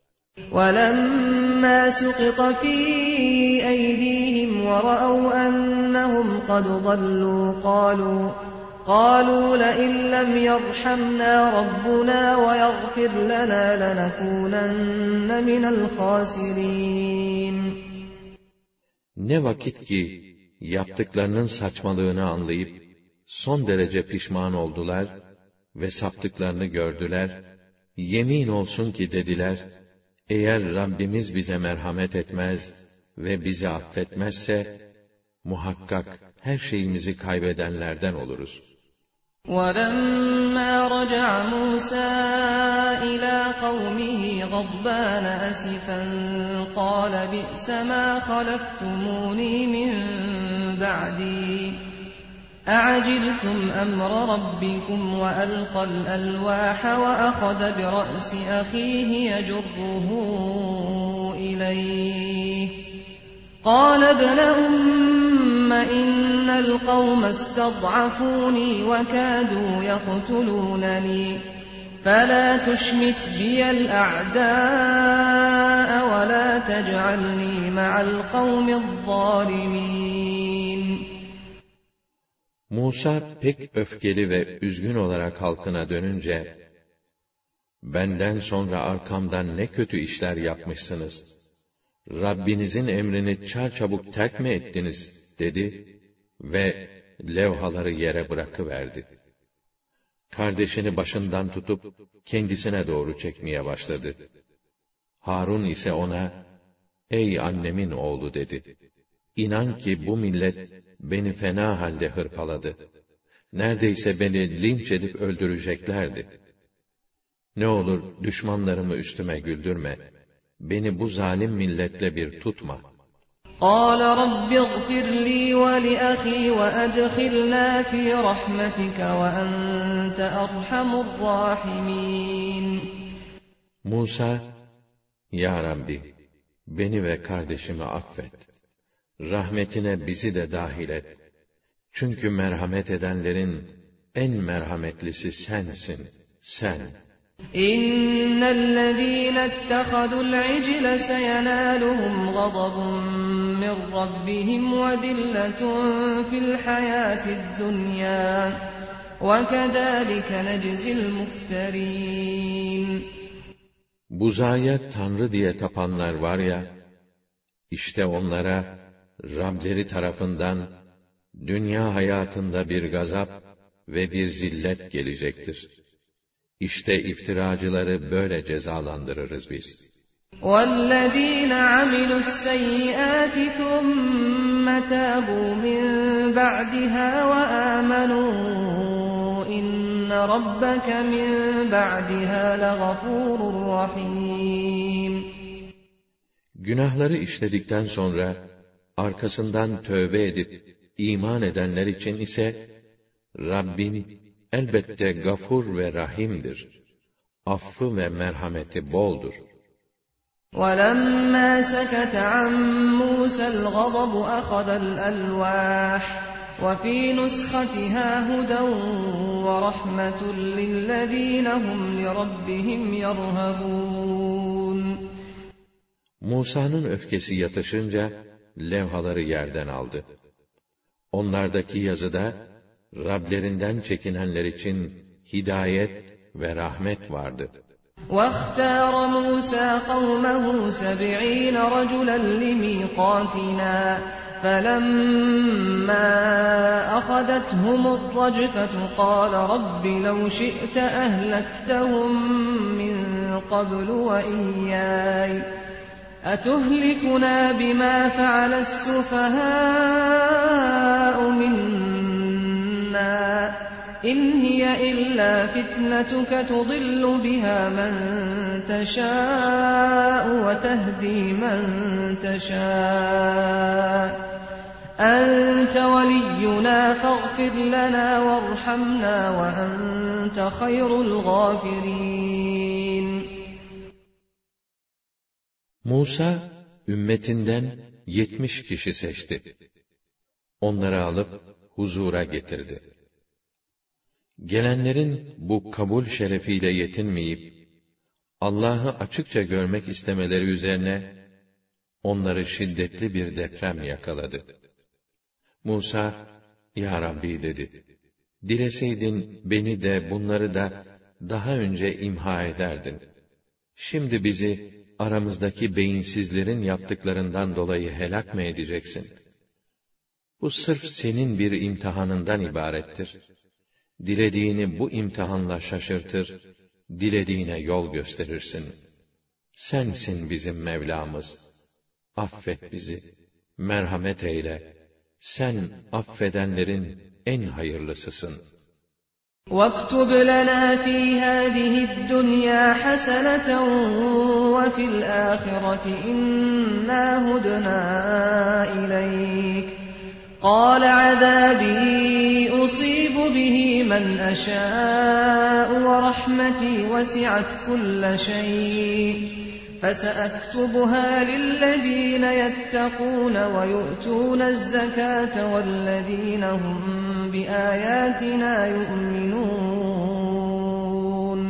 وَلَمَّا سُقِطَ فِي أَيْدِيهِمْ وَرَأَوْا أَنَّهُمْ قَدْ ضَلُّوا قَالُوا قَالُوا لَئِن لَّمْ يَرْحَمْنَا رَبُّنَا وَيَغْفِرْ لَنَا لَنَكُونَنَّ مِنَ الْخَاسِرِينَ. Ne vakit ki, yaptıklarının saçmalığını anlayıp, son derece pişman oldular ve saptıklarını gördüler, yemin olsun ki dediler, eğer Rabbimiz bize merhamet etmez ve bizi affetmezse, muhakkak her şeyimizi kaybedenlerden oluruz. وَلَمَّا رَجَعَ مُوسَى إِلَى قَوْمِهِ غَضْبَانَ أَسِفًا قَالَ بِئْسَ مَا خَلَفْتُمُونِي مِنْ بَعْدِي أَعَجِلْتُمْ أَمْرَ رَبِّكُمْ وَأَلْقَى الْأَلْوَاحَ وَأَخَذَ بِرَأْسِ أَخِيهِ يَجُرُّهُ إِلَيْهِ قَالَ ابْنَ أُمَّ إِنَّ الْقَوْمَ اسْتَضْعَفُونِي وَكَادُوا يَقْتُلُونَنِي فَلَا تُشْمِتْ بِيَ الْأَعْدَاءَ وَلَا تَجْعَلْنِي مَعَ الْقَوْمِ الظَّالِمِينَ. Musa pek öfkeli ve üzgün olarak halkına dönünce, benden sonra arkamdan ne kötü işler yapmışsınız, Rabbinizin emrini çarçabuk terk mi ettiniz, dedi ve levhaları yere bırakıverdi. kardeşini başından tutup kendisine doğru çekmeye başladı. Harun ise ona, "Ey annemin oğlu," dedi. "İnan ki bu millet beni fena halde hırpaladı. Neredeyse beni linç edip öldüreceklerdi. Ne olur düşmanlarımı üstüme güldürme. Beni bu zalim milletle bir tutma." قَالَ رَبِّ اغْفِرْ لِي وَلِأَخِي وَأَدْخِلْنَا فِي رَحْمَتِكَ وَأَنْتَ أَرْحَمُ الرَّاحِمِينَ Musa, "Ya Rabbi, beni ve kardeşimi affet. Rahmetine bizi de dahil et. Çünkü merhamet edenlerin en merhametlisi sensin, sen." إِنَّ الَّذِينَ اتَّخَذُوا الْعِجْلَ سَيَنَالُهُمْ غَضَبٌ مِّن رَّبِّهِمْ وَذِلَّةٌ فِي الْحَيَاةِ الدُّنْيَا وَكَذَٰلِكَ نَجْزِي الْمُفْتَرِينَ Buzaya tanrı diye tapanlar var ya, işte onlara Rableri tarafından dünya hayatında bir gazap ve bir zillet gelecektir. İşte iftiracıları böyle cezalandırırız biz. وَالَّذ۪ينَ عَمِلُوا السَّيِّئَاتِ ثُمَّ تَابُوا مِنْ بَعْدِهَا وَآمَنُوا إِنَّ رَبَّكَ مِنْ بَعْدِهَا لَغَفُورٌ رَحِيمٌ Günahları işledikten sonra arkasından tövbe edip iman edenler için ise Rabbin elbette gafur ve rahimdir. Affı ve merhameti boldur. وَلَمَّا سَكَتَ عَنْ مُوسَى الْغَضَبُ أَخَذَ الْأَلْوَاحَ وَفِي نُسْخَتِهَا هُدًى وَرَحْمَةٌ لِلَّذ۪ينَ هُمْ لِرَبِّهِمْ يَرْهَبُونَ Musa'nın öfkesi yatışınca levhaları yerden aldı. Onlardaki yazıda Rablerinden çekinenler için hidayet ve rahmet vardı. وَاخْتَارَ مُوسَى قَوْمَهُ سَبْعِينَ رَجُلًا لِمِيقَاتِنَا فَلَمَّا أَخَذَتْهُمُ الرَّجْفَةُ قَالَ رَبِّ لَوْ شِئْتَ أَهْلَكْتَهُم مِّن قَبْلُ وَإِيَّايَ أَتُهْلِكُنَا بِمَا فَعَلَ السُّفَهَاءُ مِنَّا إِنْ هِيَ إِلَّا فِتْنَتُكَ تُضِلُّ بِهَا مَن تَشَاءُ وَتَهْدِي مَن تَشَاءُ أَنْتَ وَلِيُّنَا فَاغْفِرْ لَنَا وَارْحَمْنَا وَأَنْتَ خَيْرُ الْغَافِرِينَ Musa, ümmetinden yetmiş kişi seçti. Onları alıp huzura getirdi. Gelenlerin bu kabul şerefiyle yetinmeyip, Allah'ı açıkça görmek istemeleri üzerine, onları şiddetli bir deprem yakaladı. Musa, "Ya Rabbi," dedi, "dileseydin beni de bunları da daha önce imha ederdin. Şimdi bizi aramızdaki beyinsizlerin yaptıklarından dolayı helak mı edeceksin? Bu sırf senin bir imtihanından ibarettir. Dilediğini bu imtihanla şaşırtır, dilediğine yol gösterirsin. Sensin bizim Mevlamız. Affet bizi, merhamet eyle. Sen affedenlerin en hayırlısısın." وَاكْتُبْ لَنَا فِي هَٰذِهِ الدُّنْيَا حَسَنَةً وَفِي الْآخِرَةِ إِنَّا هُدْنَا إِلَيْكَ قَالَ عَذَابِي أُصِيبُ بِهِ مَنْ أَشَاءُ وَرَحْمَتِي وَسِعَتْ كُلَّ شَيْءٍ فَسَأَكْتُبُهَا لِلَّذِينَ يَتَّقُونَ وَيُؤْتُونَ الزَّكَاةَ وَالَّذِينَ هُمْ بِآيَاتِنَا يُؤْمِنُونَ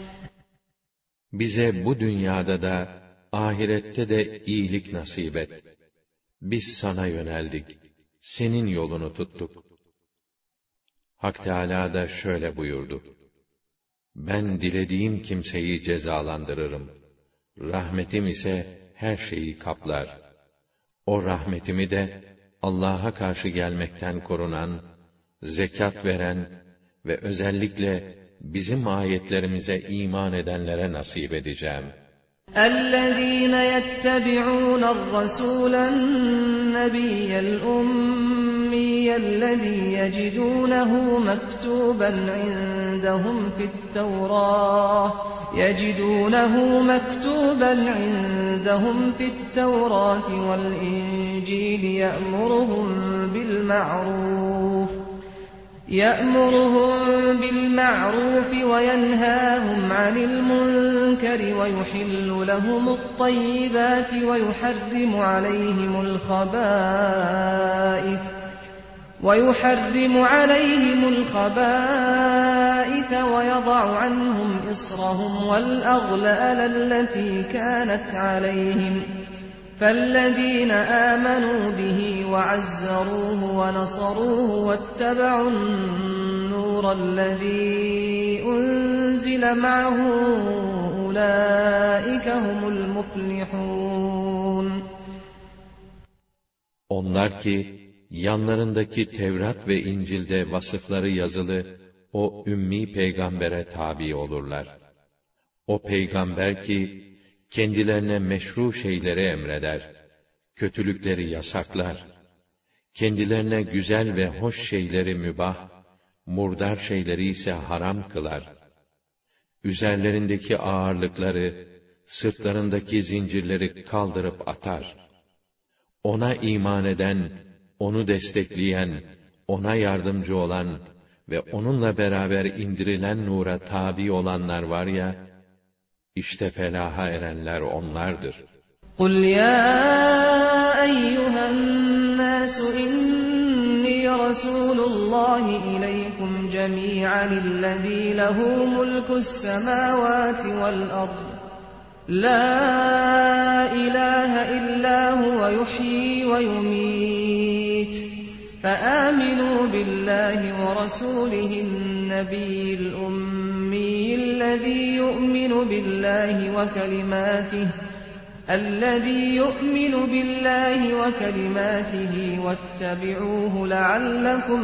Bize bu dünyada da, ahirette de iyilik nasip et. Biz sana yöneldik, senin yolunu tuttuk. Hak Teâlâ da şöyle buyurdu: "Ben dilediğim kimseyi cezalandırırım. Rahmetim ise her şeyi kaplar. O rahmetimi de Allah'a karşı gelmekten korunan, zekat veren ve özellikle bizim ayetlerimize iman edenlere nasip edeceğim. اَلَّذ۪ينَ يَتَّبِعُونَ الرَّسُولَ النَّبِيَّ الْأُمِّيَّ الَّذ۪ي يَجِدُونَهُ مَكْتُوبًا عِنْدَهُمْ فِي التَّوْرَاةِ يَجِدُونَهُ مَكْتُوبًا عِنْدَهُمْ فِي التَّوْرَاةِ وَالْإِنْجِيلِ يَأْمُرُهُمْ بِالْمَعْرُوفِ يَأْمُرُهُمْ بِالْمَعْرُوفِ وَيَنْهَاهُمْ عَنِ الْمُنكَرِ وَيُحِلُّ لَهُمُ الطَّيِّبَاتِ وَيُحَرِّمُ عَلَيْهِمُ الْخَبَائِثَ وَيُحَرِّمُ عَلَيْهِمُ الْخَبَائِثَ وَيَضَعُ عَنْهُمْ إِصْرَهُمْ وَالْأَغْلَالَ الَّتِي كَانَتْ عَلَيْهِمْ فَالَّذ۪ينَ آمَنُوا بِهِ وَعَزَّرُوهُ وَنَصَرُوهُ وَاتَّبَعُوا النُّورَ الَّذ۪ي أُنْزِلَ مَعَهُ أُولَٰئِكَ هُمُ الْمُفْلِحُونَ. Onlar ki, yanlarındaki Tevrat ve İncil'de vasıfları yazılı o ümmi peygambere tabi olurlar. O peygamber ki, kendilerine meşru şeyleri emreder, kötülükleri yasaklar, kendilerine güzel ve hoş şeyleri mübah, murdar şeyleri ise haram kılar. Üzerlerindeki ağırlıkları, sırtlarındaki zincirleri kaldırıp atar. Ona iman eden, onu destekleyen, ona yardımcı olan ve onunla beraber indirilen nura tabi olanlar var ya, İşte felaha erenler onlardır. قُلْ يَا أَيُّهَا النَّاسُ إِنِّي رَسُولُ اللّٰهِ إِلَيْكُمْ جَمِيعًا الَّذ۪ي لَهُ مُلْكُ السَّمَاوَاتِ وَالْأَرْضِ لَا إِلَٰهَ إِلَّا هُوَ يُحْيِي وَيُمِيتُ فَآمِنُوا بِاللّٰهِ وَرَسُولِهِ النَّبِيِّ الْأُمِّيِّ الَّذ۪ي يُؤْمِنُ بِاللّٰهِ وَكَلِمَاتِهِ الَّذ۪ي يُؤْمِنُ بِاللّٰهِ وَكَلِمَاتِهِ وَاتَّبِعُوهُ لَعَلَّكُمْ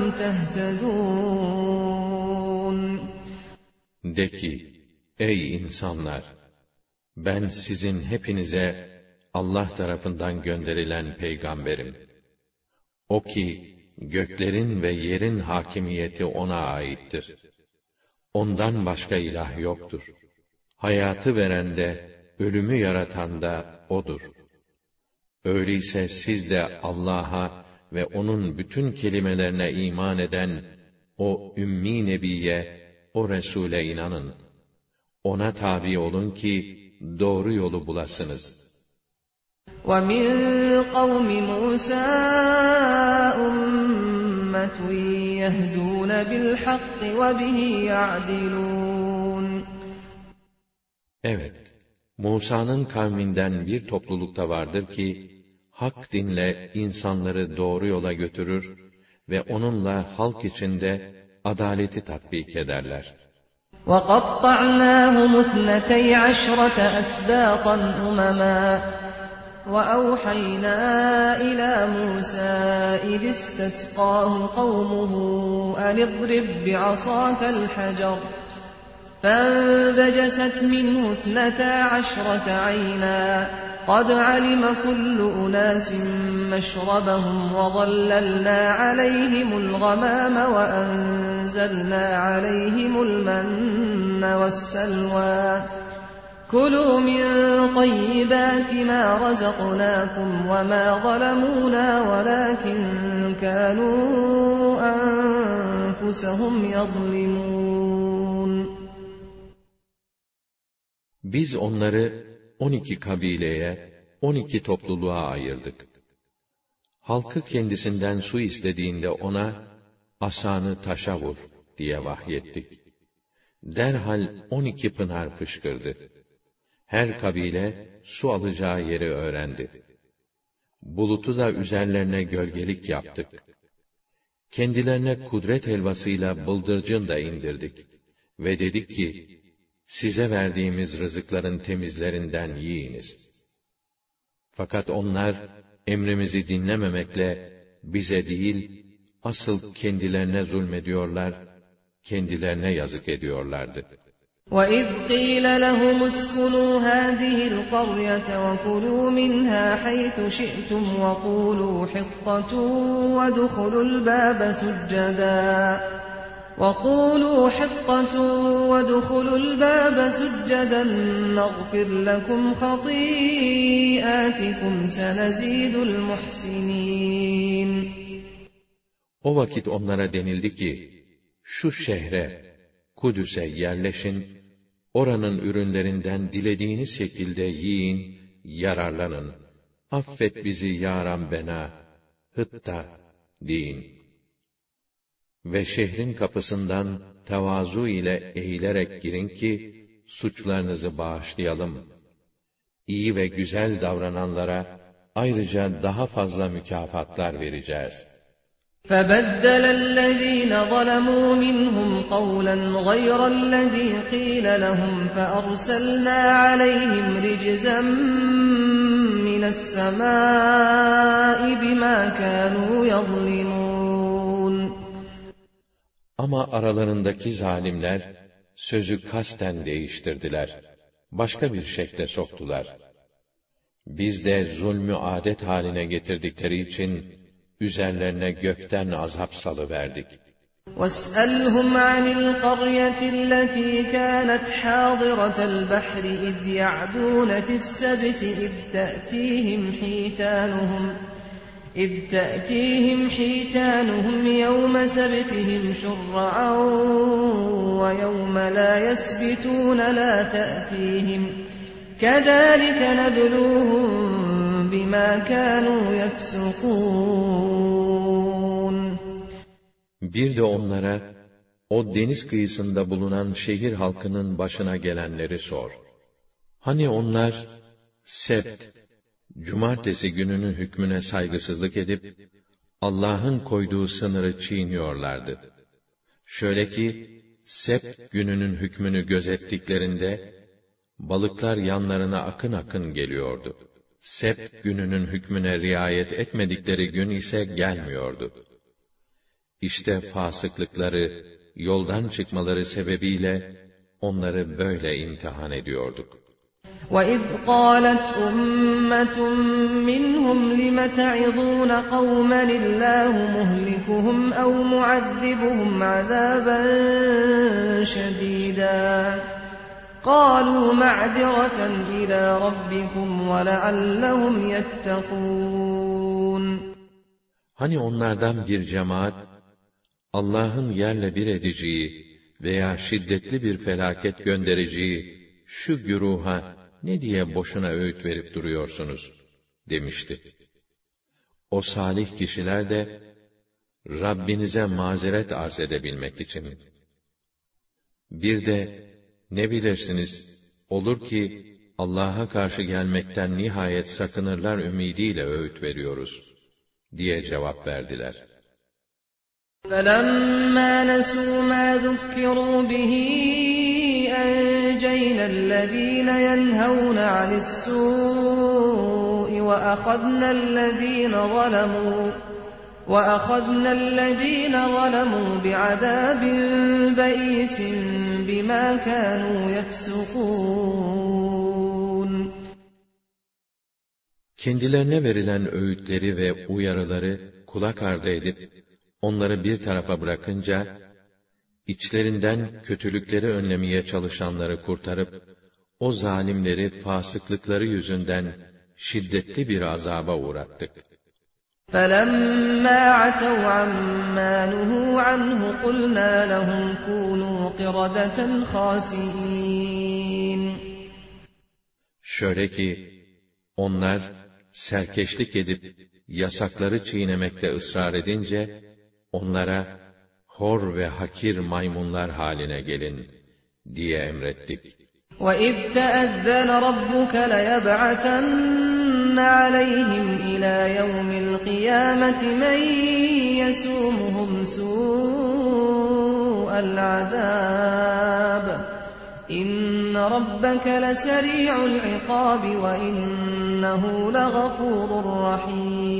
تَهْتَدُونَ. De ki, ey insanlar! Ben sizin hepinize Allah tarafından gönderilen peygamberim. O ki, göklerin ve yerin hakimiyeti ona aittir. Ondan başka ilah yoktur. Hayatı veren de, ölümü yaratan da O'dur. Öyleyse siz de Allah'a ve O'nun bütün kelimelerine iman eden o Ümmi Nebi'ye, o Resul'e inanın. Ona tabi olun ki, doğru yolu bulasınız. وَمِنْ قَوْمِ مُوسَى أُمَّةٌ يَهْدُونَ بِالْحَقِّ وَبِهِ يَعْدِلُونَ. Evet, Musa'nın kavminden bir toplulukta vardır ki, hak dinle insanları doğru yola götürür ve onunla halk içinde adaleti tatbik ederler. وَقَطَّعْنَاهُمُ اثْنَتَيْ عَشْرَةَ أَسْبَاطًا أُمَمًا وَأَوْحَيْنَا إِلَى مُوسَى إِذِ اسْتَسْقَاهُ قَوْمُهُ أَنِ اضْرِبْ بِعَصَاكَ الْحَجَرَ فَانبَجَسَتْ مِنْهُ اثْنَتَا عَشْرَةَ عَيْنًا قَدْ عَلِمَ كُلُّ أُنَاسٍ مَّشْرَبَهُمْ وَظَلَّلْنَا عَلَيْهِمُ الْغَمَامَ وَأَنزَلْنَا عَلَيْهِمُ الْمَنَّ وَالسَّلْوَىٰ كُلُوا مِن طَيِّبَاتِ مَا رَزَقْنَاكُمْ وَمَا ظَلَمُونَا وَلَٰكِن كَانُوا أَنفُسَهُمْ يَظْلِمُونَ. Biz onları on iki kabileye, on iki topluluğa ayırdık. Halkı kendisinden su istediğinde ona, asanı taşa vur diye vahyettik. Derhal on iki pınar fışkırdı. Her kabile su alacağı yeri öğrendi. Bulutu da üzerlerine gölgelik yaptık. Kendilerine kudret helvasıyla bıldırcın da indirdik. Ve dedik ki, size verdiğimiz rızıkların temizlerinden yiyiniz. Fakat onlar, emrimizi dinlememekle, bize değil, asıl kendilerine zulmediyorlar, kendilerine yazık ediyorlardı. وَإِذْ قِيلَ لَهُمُ اسْكُنُوا هَٰذِهِ الْقَرْيَةَ وَكُلُوا مِنْهَا حَيْثُ شِئْتُمْ وَقُولُوا حِطَّةٌ وَادْخُلُوا الْبَابَ سُجَّدًا وَقُولُوا حِطَّةٌ وَادْخُلُوا الْبَابَ سُجَّدًا نَغْفِرْ لَكُمْ خَطِيئَاتِكُمْ سَنَزِيدُ الْمُحْسِنِينَ. O vakit onlara denildi ki, şu şehre, Kudüs'e yerleşin, oranın ürünlerinden dilediğiniz şekilde yiyin, yararlanın. Affet bizi ya Rabbena, Hıtta deyin. Ve şehrin kapısından tevazu ile eğilerek girin ki, suçlarınızı bağışlayalım. İyi ve güzel davrananlara, ayrıca daha fazla mükafatlar vereceğiz. فَبَدَّلَ الَّذ۪ينَ ظَلَمُوا مِنْهُمْ قَوْلًا غَيْرَ الَّذ۪ي قِيلَ لَهُمْ فَأَرْسَلْنَا عَلَيْهِمْ رِجْزًا مِنَ السَّمَاءِ بِمَا كَانُوا يَظْلِمُونَ. Ama aralarındaki zalimler, sözü kasten değiştirdiler. Başka bir şekle soktular. Biz de zulmü adet haline getirdikleri için, üzerlerine gökten azap salıverdik. وَاسْأَلْهُمْ عَنِ الْقَرْيَةِ الَّتِي كَانَتْ حَاضِرَةَ الْبَحْرِ إِذْ يَعْدُونَ فِي السَّبْتِ إِذْ تَأْتِيهِمْ حِيتَانُهُمْ إِذْ تَأْتِيهِمْ حِيتَانُهُمْ يَوْمَ سَبْتِهِمْ شُرَّعًا وَيَوْمَ لَا يَسْبِتُونَ لَا تَأْتِيهِمْ كَذَٰلِكَ نَبْلُوهُمْ بِمَا كَانُوا يَفْسُقُونَ. Bir de onlara, o deniz kıyısında bulunan şehir halkının başına gelenleri sor. Hani onlar, Sebt, cumartesi gününün hükmüne saygısızlık edip, Allah'ın koyduğu sınırı çiğniyorlardı. Şöyle ki, Sebt gününün hükmünü gözettiklerinde, balıklar yanlarına akın akın geliyordu. Sebt gününün hükmüne riayet etmedikleri gün ise gelmiyordu. İşte fasıklıkları, yoldan çıkmaları sebebiyle onları böyle imtihan ediyorduk. وَإِذْ قَالَتْ أُمَّةٌ مِّنْهُمْ لِمَ تَعِظُونَ قَوْمًا اللَّهُ مُهْلِكُهُمْ أَوْ مُعَذِّبُهُمْ عَذَابًا شَدِيدًا قَالُوا مَعْذِرَةً إِلَى رَبِّكُمْ وَلَعَلَّهُمْ يَتَّقُونَ. Hani onlardan bir cemaat, Allah'ın yerle bir edeceği veya şiddetli bir felaket göndereceği şu güruha ne diye boşuna öğüt verip duruyorsunuz, demişti. O salih kişiler de, Rabbinize mazeret arz edebilmek için. Bir de, ne bilirsiniz, olur ki, Allah'a karşı gelmekten nihayet sakınırlar ümidiyle öğüt veriyoruz, diye cevap verdiler. فَلَمَّا نَسُوا مَا ذُكِّرُوا بِهِ أَنْجَيْنَا الَّذ۪ينَ يَنْهَوْنَ عَنِ السُّوءِ وَأَخَذْنَا الَّذ۪ينَ ظَلَمُوا وَأَخَذْنَا الَّذ۪ينَ ظَلَمُوا بِعَذَابٍ بَئِيسٍ بِمَا كَانُوا يَفْسُقُونَ. Kendilerine verilen öğütleri ve uyarıları kulak ardı edip, onları bir tarafa bırakınca, içlerinden kötülükleri önlemeye çalışanları kurtarıp, o zalimleri fasıklıkları yüzünden şiddetli bir azaba uğrattık. فَلَمَّا عَتَوْا عَمَّا نُهُوا عَنْهُ قُلْنَا لَهُمْ كُونُوا قِرَدَةً خَاسِئِينَ. Şöyle ki, onlar serkeşlik edip, yasakları çiğnemekte ısrar edince, onlara, hor ve hakir maymunlar haline gelin, diye emrettik. وَإِذْ تَأَذَّنَ رَبُّكَ لَيَبْعَثَنَّ عَلَيْهِمْ إِلَى يَوْمِ الْقِيَامَةِ مَنْ يَسُومُهُمْ سُوءَ الْعَذَابِ إِنَّ رَبَّكَ لَسَرِيعُ الْعِقَابِ وَإِنَّهُ لَغَفُورٌ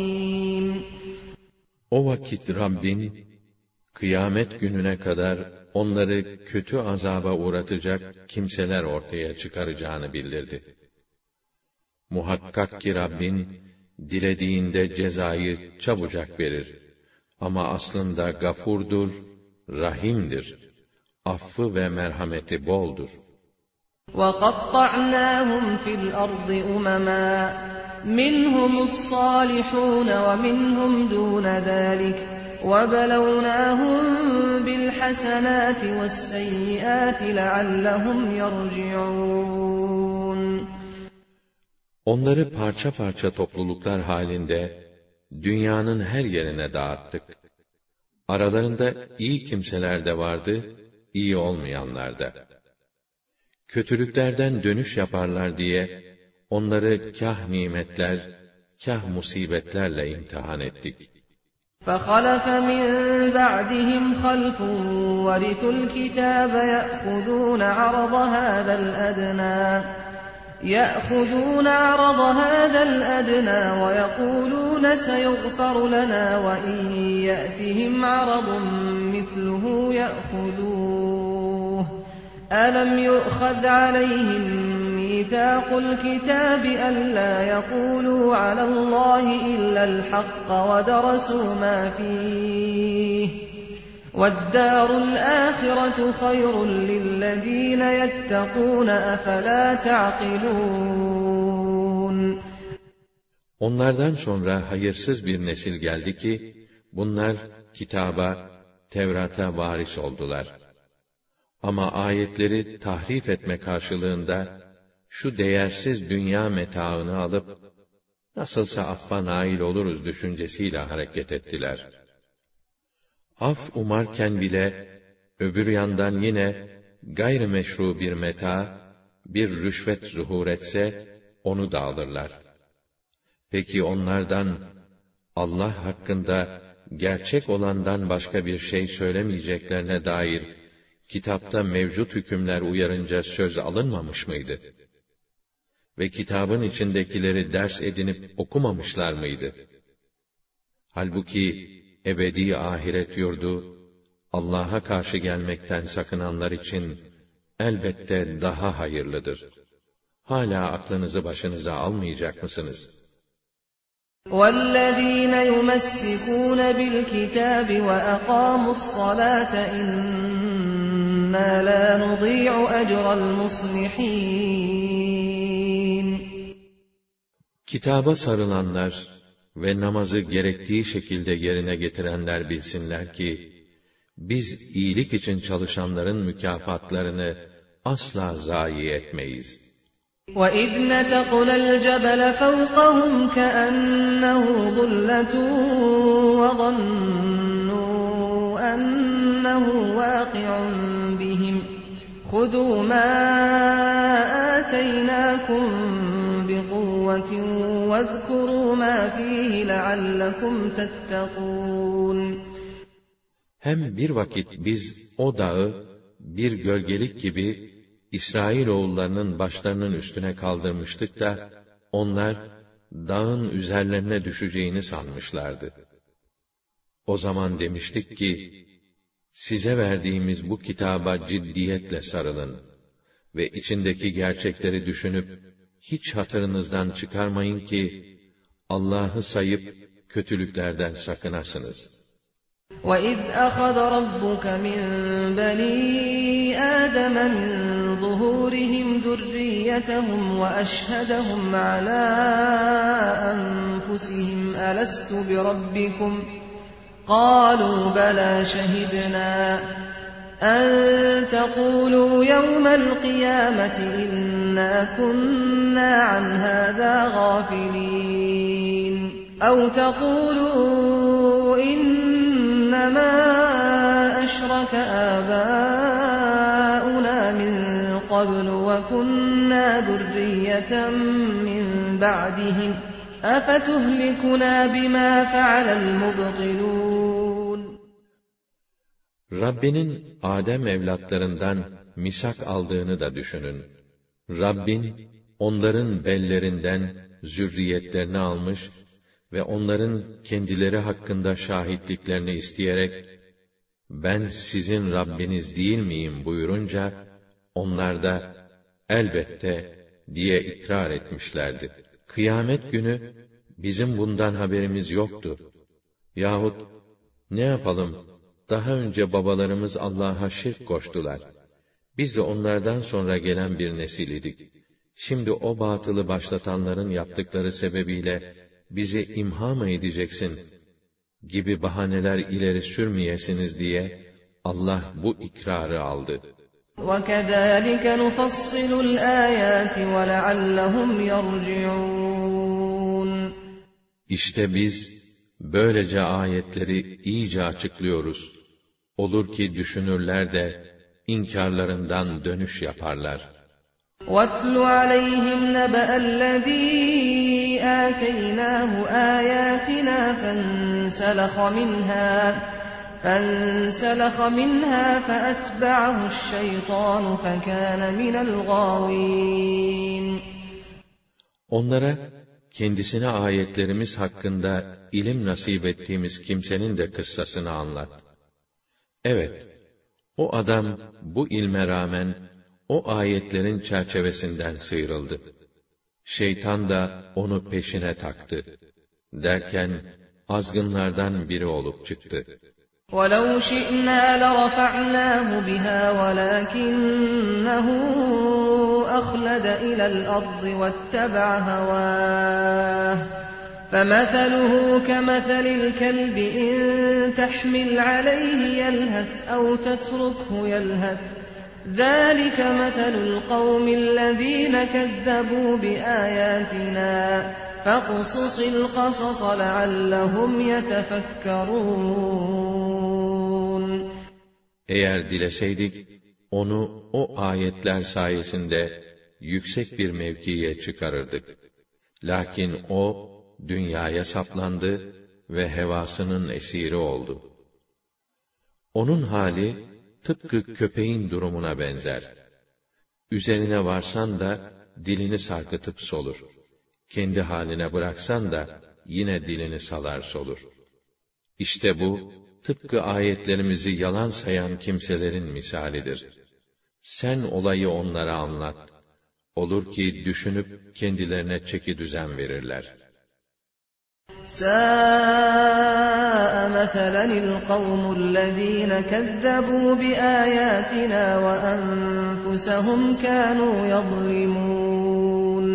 رَحِيمٌ. O vakit Rabbin, kıyamet gününe kadar onları kötü azaba uğratacak kimseler ortaya çıkaracağını bildirdi. Muhakkak ki Rabbin, dilediğinde cezayı çabucak verir. Ama aslında gafurdur, rahimdir. Affı ve merhameti boldur. وَقَطَّعْنَاهُمْ فِي الْأَرْضِ أُمَمًا مِنْهُمُ الصَّالِحُونَ وَمِنْهُمْ دُونَ ذَلِكَ وَبَلَوْنَاهُمْ بِالْحَسَنَاتِ وَالسَّيِّئَاتِ لَعَلَّهُمْ يَرْجِعُونَ Onları parça parça topluluklar halinde dünyanın her yerine dağıttık. Aralarında iyi kimseler de vardı, iyi olmayanlar da. Kötülüklerden dönüş yaparlar diye onları kâh nimetler, kâh musibetlerle imtihan ettik. فَخَلَفَ مِنْ بَعْدِهِمْ خَلْفٌ وَرِثُوا الْكِتَابَ يَأْخُذُونَ عَرَضَ هَذَا الْأَدْنَى يَأْخُذُونَ عَرَضَ هَذَا الْأَدْنَى وَيَقُولُونَ سَيُغْفَرُ لَنَا وَإِنْ يَأْتِهِمْ عَرَضٌ مِثْلُهُ يَأْخُذُوهُ أَلَمْ يُؤْخَذْ عَلَيْهِمْ مِيثَاقُ الْكِتَابِ أَلَّا يَقُولُوا عَلَى اللَّهِ إِلَّا الْحَقَّ وَدَرَسُوا مَا فِيهِ وَالدَّارُ الْآخِرَةُ خَيْرٌ لِلَّذِينَ يَتَّقُونَ أَفَلَا تَعْقِلُونَ Onlardan sonra hayırsız bir nesil geldi ki, bunlar kitaba, Tevrat'a varis oldular. Ama ayetleri tahrif etme karşılığında, şu değersiz dünya metaını alıp, nasılsa affa nail oluruz düşüncesiyle hareket ettiler. Af umarken bile, öbür yandan yine, gayrimeşru bir meta, bir rüşvet zuhur etse, onu da alırlar. Peki onlardan, Allah hakkında, gerçek olandan başka bir şey söylemeyeceklerine dair, kitapta mevcut hükümler uyarınca söz alınmamış mıydı? Ve kitabın içindekileri ders edinip okumamışlar mıydı? Halbuki ebedi ahiret yurdu, Allah'a karşı gelmekten sakınanlar için elbette daha hayırlıdır. Hala aklınızı başınıza almayacak mısınız? وَالَّذ۪ينَ يُمَسِّكُونَ بِالْكِتَابِ وَأَقَامُوا الصَّلَاةَ إِنَّا لَا نُضِيعُ أَجْرَ الْمُصْلِحِينَ Kitaba sarılanlar ve namazı gerektiği şekilde yerine getirenler bilsinler ki, biz iyilik için çalışanların mükafatlarını asla zayi etmeyiz. وَإِذْ نَتَقْنَا الْجَبَلَ فَوْقَهُمْ كَأَنَّهُ ظُلَّةٌ وَظَنُّوا أَنَّهُ وَاقِعٌ بِهِمْ خُذُوا مَا آتَيْنَاكُمْ بِقُوَّةٍ وَاذْكُرُوا مَا فِيهِ لَعَلَّكُمْ تَتَّقُونَ Hem bir vakit biz o dağı bir gölgelik gibi İsrailoğullarının başlarının üstüne kaldırmıştık da, onlar, dağın üzerlerine düşeceğini sanmışlardı. O zaman demiştik ki, size verdiğimiz bu kitaba ciddiyetle sarılın ve içindeki gerçekleri düşünüp, hiç hatırınızdan çıkarmayın ki, Allah'ı sayıp, kötülüklerden sakınasınız. وَإِذْ أَخَذَ رَبُّكَ مِنْ بَنِي آدَمَ مِنْ ظُهُورِهِمْ ذُرِّيَّتَهُمْ وَأَشْهَدَهُمْ عَلَى أَنفُسِهِمْ أَلَسْتُ بِرَبِّكُمْ قَالُوا بَلَى شَهِدْنَا أَنْ تَقُولُوا يَوْمَ الْقِيَامَةِ إِنَّا كُنَّا عَنْ هَذَا غَافِلِينَ أَوْ تَقُولُوا إِنَّمَا أَشْرَكَ آبَاؤُنَا مِنْ قَبْلُ وَكُنَّا ذُرِّيَّةً مِنْ بَعْدِهِمْ أَفَتُهْلِكُنَا بِمَا فَعَلَ الْمُبْطِلُونَ Rabbinin Adem evlatlarından misak aldığını da düşünün. Rabbin, onların bellerinden zürriyetlerini almış ve onların kendileri hakkında şahitliklerini isteyerek, ben sizin Rabbiniz değil miyim buyurunca, onlar da elbette diye ikrar etmişlerdi. Kıyamet günü bizim bundan haberimiz yoktu. Yahut ne yapalım, daha önce babalarımız Allah'a şirk koştular. Biz de onlardan sonra gelen bir nesil idik. Şimdi o batılı başlatanların yaptıkları sebebiyle bizi imha mı edeceksin gibi bahaneler ileri sürmeyesiniz diye Allah bu ikrarı aldı. وَكَذَٰلِكَ نُفَصِّلُ الْآيَاتِ وَلَعَلَّهُمْ يَرْجِعُونَ İşte biz böylece ayetleri iyice açıklıyoruz. Olur ki düşünürler de inkarlarından dönüş yaparlar. وَاتْلُ عَلَيْهِمْ نَبَأَ الَّذِي آتَيْنَاهُ آيَاتِنَا فَانسَلَخَ مِنْهَا فَانسَلَخَ مِنْهَا فَأَتْبَعَهُ الشَّيْطَانُ فَكَانَ مِنَ الْغَاوِينَ Onlara kendisine ayetlerimiz hakkında ilim nasip ettiğimiz kimsenin de kıssasını anlat. Evet, o adam bu ilme rağmen o ayetlerin çerçevesinden sıyrıldı. Şeytan da onu peşine taktı. Derken azgınlardan biri olup çıktı. وَلَوْ شِئْنَا لَرَفَعْنَاهُ بِهَا وَلَكِنَّهُ أَخْلَدَ إِلَى الْأَرْضِ وَاتَّبَعَ هَوَاهُ فَمَثَلُهُ كَمَثَلِ الْكَلْبِ إِن تَحْمِلْ عَلَيْهِ يَلْهَثْ أَوْ تَتْرُكْهُ يَلْهَث ذَلِكَ مَثَلُ الْقَوْمِ الَّذِينَ كَذَّبُوا بِآيَاتِنَا فَاقْصُصِ الْقَصَصَ لَعَلَّهُمْ يَتَفَكَّرُونَ Eğer dileseydik, onu o ayetler sayesinde yüksek bir mevkiye çıkarırdık. Lakin o, dünyaya saplandı ve hevasının esiri oldu. Onun hali, tıpkı köpeğin durumuna benzer. Üzerine varsan da, dilini sarkıtıp solur. Kendi haline bıraksan da, yine dilini salar solur. İşte bu, tıpkı ayetlerimizi yalan sayan kimselerin misalidir. Sen olayı onlara anlat. Olur ki düşünüp kendilerine çekidüzen verirler. سَاءَ مَثَلًا الْقَوْمُ الَّذِينَ كَذَّبُوا بِآيَاتِنَا وَأَنفُسَهُمْ كَانُوا يَظْلِمُونَ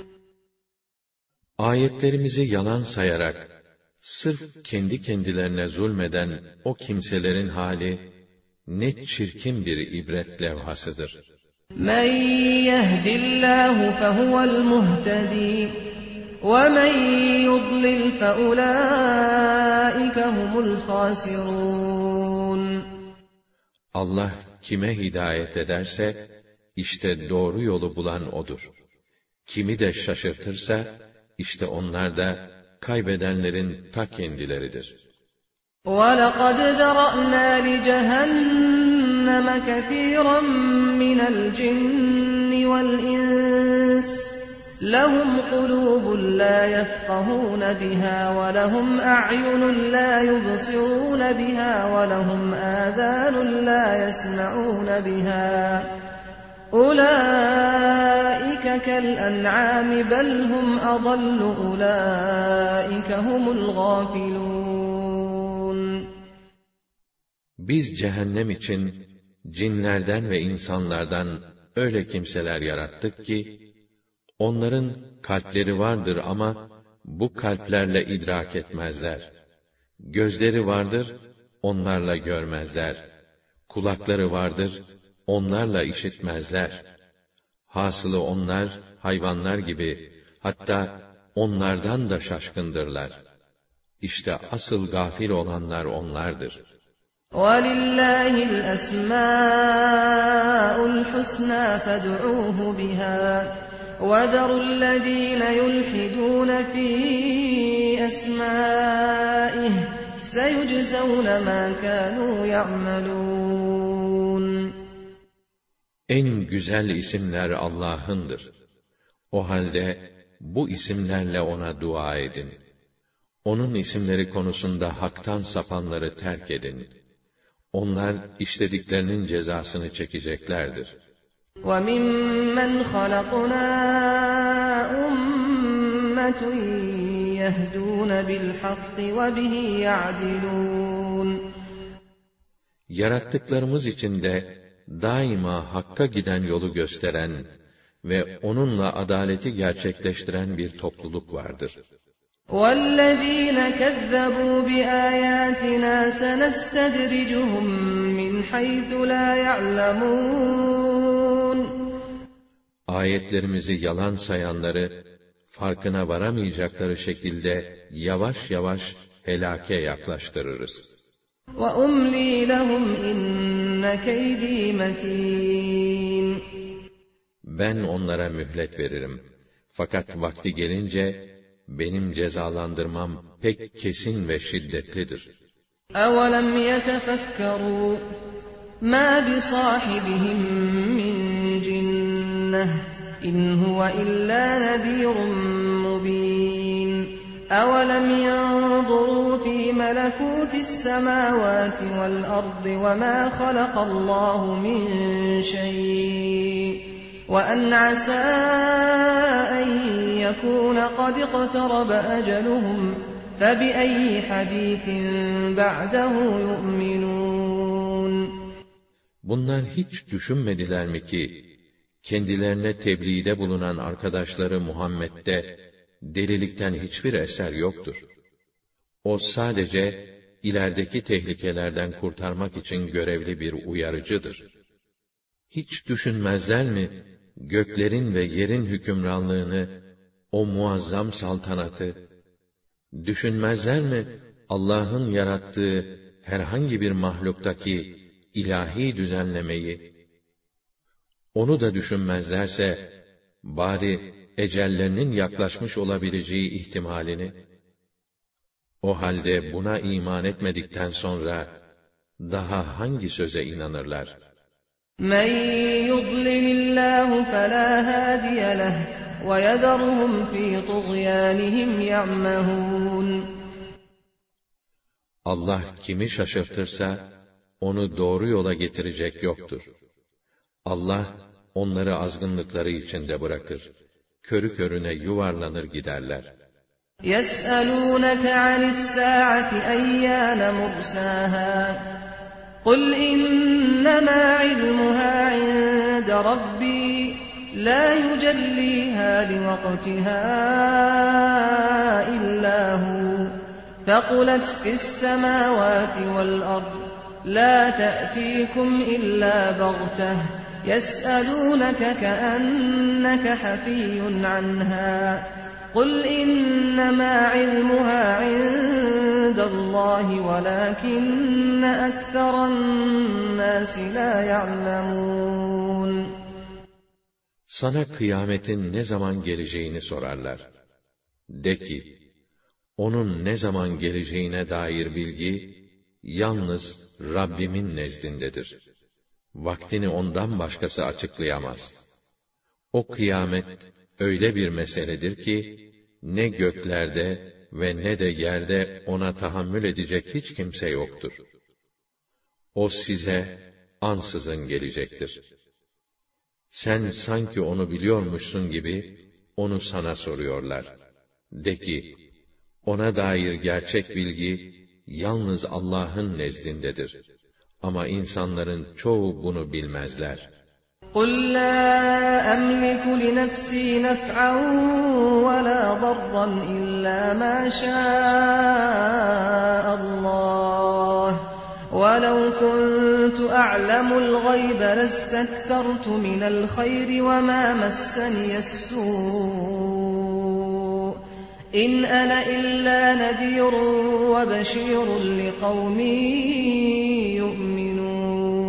Ayetlerimizi yalan sayarak, sırf kendi kendilerine zulmeden o kimselerin hali, ne çirkin bir ibret levhasıdır. مَنْ يَهْدِ اللّٰهُ فَهُوَ الْمُهْتَدِي وَمَنْ يُضْلِلْ فَأُولَٰئِكَ هُمُ الْخَاسِرُونَ Allah kime hidayet ederse, işte doğru yolu bulan O'dur. Kimi de şaşırtırsa, işte onlar da kaybedenlerin ta kendileridir. وَلَقَدْ ذَرَأْنَا لِجَهَنَّمَ كَثِيرًا مِنَ الْجِنِّ وَالْإِنسِ لَهُمْ قُلُوبٌ لَا يَفْقَهُونَ بِهَا وَلَهُمْ أَعْيُنٌ لَا يُبْصِرُونَ بِهَا وَلَهُمْ آذَانٌ لَا يَسْمَعُونَ بِهَا أُولَٰئِكَ كَالْأَنْعَامِ بَلْ هُمْ أَضَلُّ أُولَٰئِكَ هُمُ الْغَافِلُونَ Biz cehennem için cinlerden ve insanlardan öyle kimseler yarattık ki, onların kalpleri vardır ama bu kalplerle idrak etmezler. Gözleri vardır, onlarla görmezler. Kulakları vardır, onlarla işitmezler. Hasılı onlar, hayvanlar gibi, hatta onlardan da şaşkındırlar. İşte asıl gafil olanlar onlardır. وَلِلَّهِ الْأَسْمَاءُ الْحُسْنَى فَادْعُوهُ بِهَا وَذَرُوا الَّذِينَ يُلْحِدُونَ فِي أَسْمَائِهِ سَيُجْزَوْنَ مَا كَانُوا يَعْمَلُونَ En güzel isimler Allah'ındır. O halde bu isimlerle ona dua edin. Onun isimleri konusunda haktan sapanları terk edin. Onlar işlediklerinin cezasını çekeceklerdir. وَمِمَّنْ خَلَقْنَا أُمَّةٌ يَهْدُونَ بِالْحَقِّ وَبِهِ يَعْدِلُونَ Yarattıklarımız içinde daima hakka giden yolu gösteren ve onunla adaleti gerçekleştiren bir topluluk vardır. وَالَّذ۪ينَ كَذَّبُوا بِآيَاتِنَا سَنَسْتَدْرِجُهُمْ مِنْ حَيْثُ لَا يَعْلَمُونَ Ayetlerimizi yalan sayanları, farkına varamayacakları şekilde yavaş yavaş helake yaklaştırırız. وَأُمْلِي لَهُمْ اِنَّ كَيْد۪ي مَت۪ينٌ Ben onlara mühlet veririm. Fakat vakti gelince, benim cezalandırmam pek kesin ve şiddetlidir. أَوَلَمْ يَتَفَكَّرُوا مَا بِصَاحِبِهِمْ مِنْ جِنَّةٍ إِنْ هُوَ إِلَّا نَذِيرٌ مُبِينٌ أَوَلَمْ يَنْظُرُوا فِي مَلَكُوتِ السَّمَاوَاتِ وَالْأَرْضِ وَمَا خَلَقَ اللَّهُ مِنْ شَيْءٍ وَأَنْ عَسَىٰ أَنْ يَكُونَ قَدِ اقْتَرَبَ أَجَلُهُمْ فَبِأَيِّ حَدِيثٍ بَعْدَهُ يُؤْمِنُونَ Bunlar hiç düşünmediler mi ki, kendilerine tebliğde bulunan arkadaşları Muhammed'de, delilikten hiçbir eser yoktur. O sadece, ilerideki tehlikelerden kurtarmak için görevli bir uyarıcıdır. Hiç düşünmezler mi, göklerin ve yerin hükümranlığını, o muazzam saltanatı, düşünmezler mi, Allah'ın yarattığı herhangi bir mahluktaki ilahi düzenlemeyi? Onu da düşünmezlerse, bari ecellerinin yaklaşmış olabileceği ihtimalini, o halde buna iman etmedikten sonra, daha hangi söze inanırlar? مَنْ يُضْلِلِ اللّٰهُ فَلَا هَادِيَ لَهُ وَيَذَرُهُمْ فِي طُغْيَانِهِمْ يَعْمَهُونَ Allah kimi şaşırtırsa, onu doğru yola getirecek yoktur. Allah, onları azgınlıkları içinde bırakır. Körü körüne yuvarlanır giderler. يَسْأَلُونَكَ عَنِ السَّاعَةِ أَيَّانَ مُرْسَاهَا قُلْ إِنَّمَا عِلْمُهَا عِندَ رَبِّي لَا يُجَلِّيهَا لِوَقْتِهَا إِلَّا هُوَ ثَقُلَتْ فِي السَّمَاوَاتِ وَالْأَرْضِ لَا تَأْتِيكُمْ إِلَّا بَغْتَةً يَسْأَلُونَكَ كَأَنَّكَ حَفِيٌّ عَنْهَا قُلْ إِنَّمَا عِلْمُهَا عِندَ اللّٰهِ وَلَكِنَّ أَكْثَرَ النَّاسِ لَا يَعْلَمُونَ Sana kıyametin ne zaman geleceğini sorarlar. De ki, onun ne zaman geleceğine dair bilgi, yalnız Rabbimin nezdindedir. Vaktini ondan başkası açıklayamaz. O kıyamet, öyle bir meseledir ki, ne göklerde ve ne de yerde ona tahammül edecek hiç kimse yoktur. O size ansızın gelecektir. Sen sanki onu biliyormuşsun gibi, onu sana soruyorlar. De ki, ona dair gerçek bilgi, yalnız Allah'ın nezdindedir. Ama insanların çoğu bunu bilmezler. قُلْ لَا أَمْلِكُ لِنَفْسِي نَفْعًا وَلَا ضَرًّا إِلَّا مَا شَاءَ اللَّهُ وَلَوْ كُنْتُ أَعْلَمُ الْغَيْبَ لَاسْتَكْثَرْتُ مِنَ الْخَيْرِ وَمَا مَسَّنِيَ السُّوءُ إِنْ أَنَا إِلَّا نَذِيرٌ وَبَشِيرٌ لِقَوْمٍ يُؤْمِنُونَ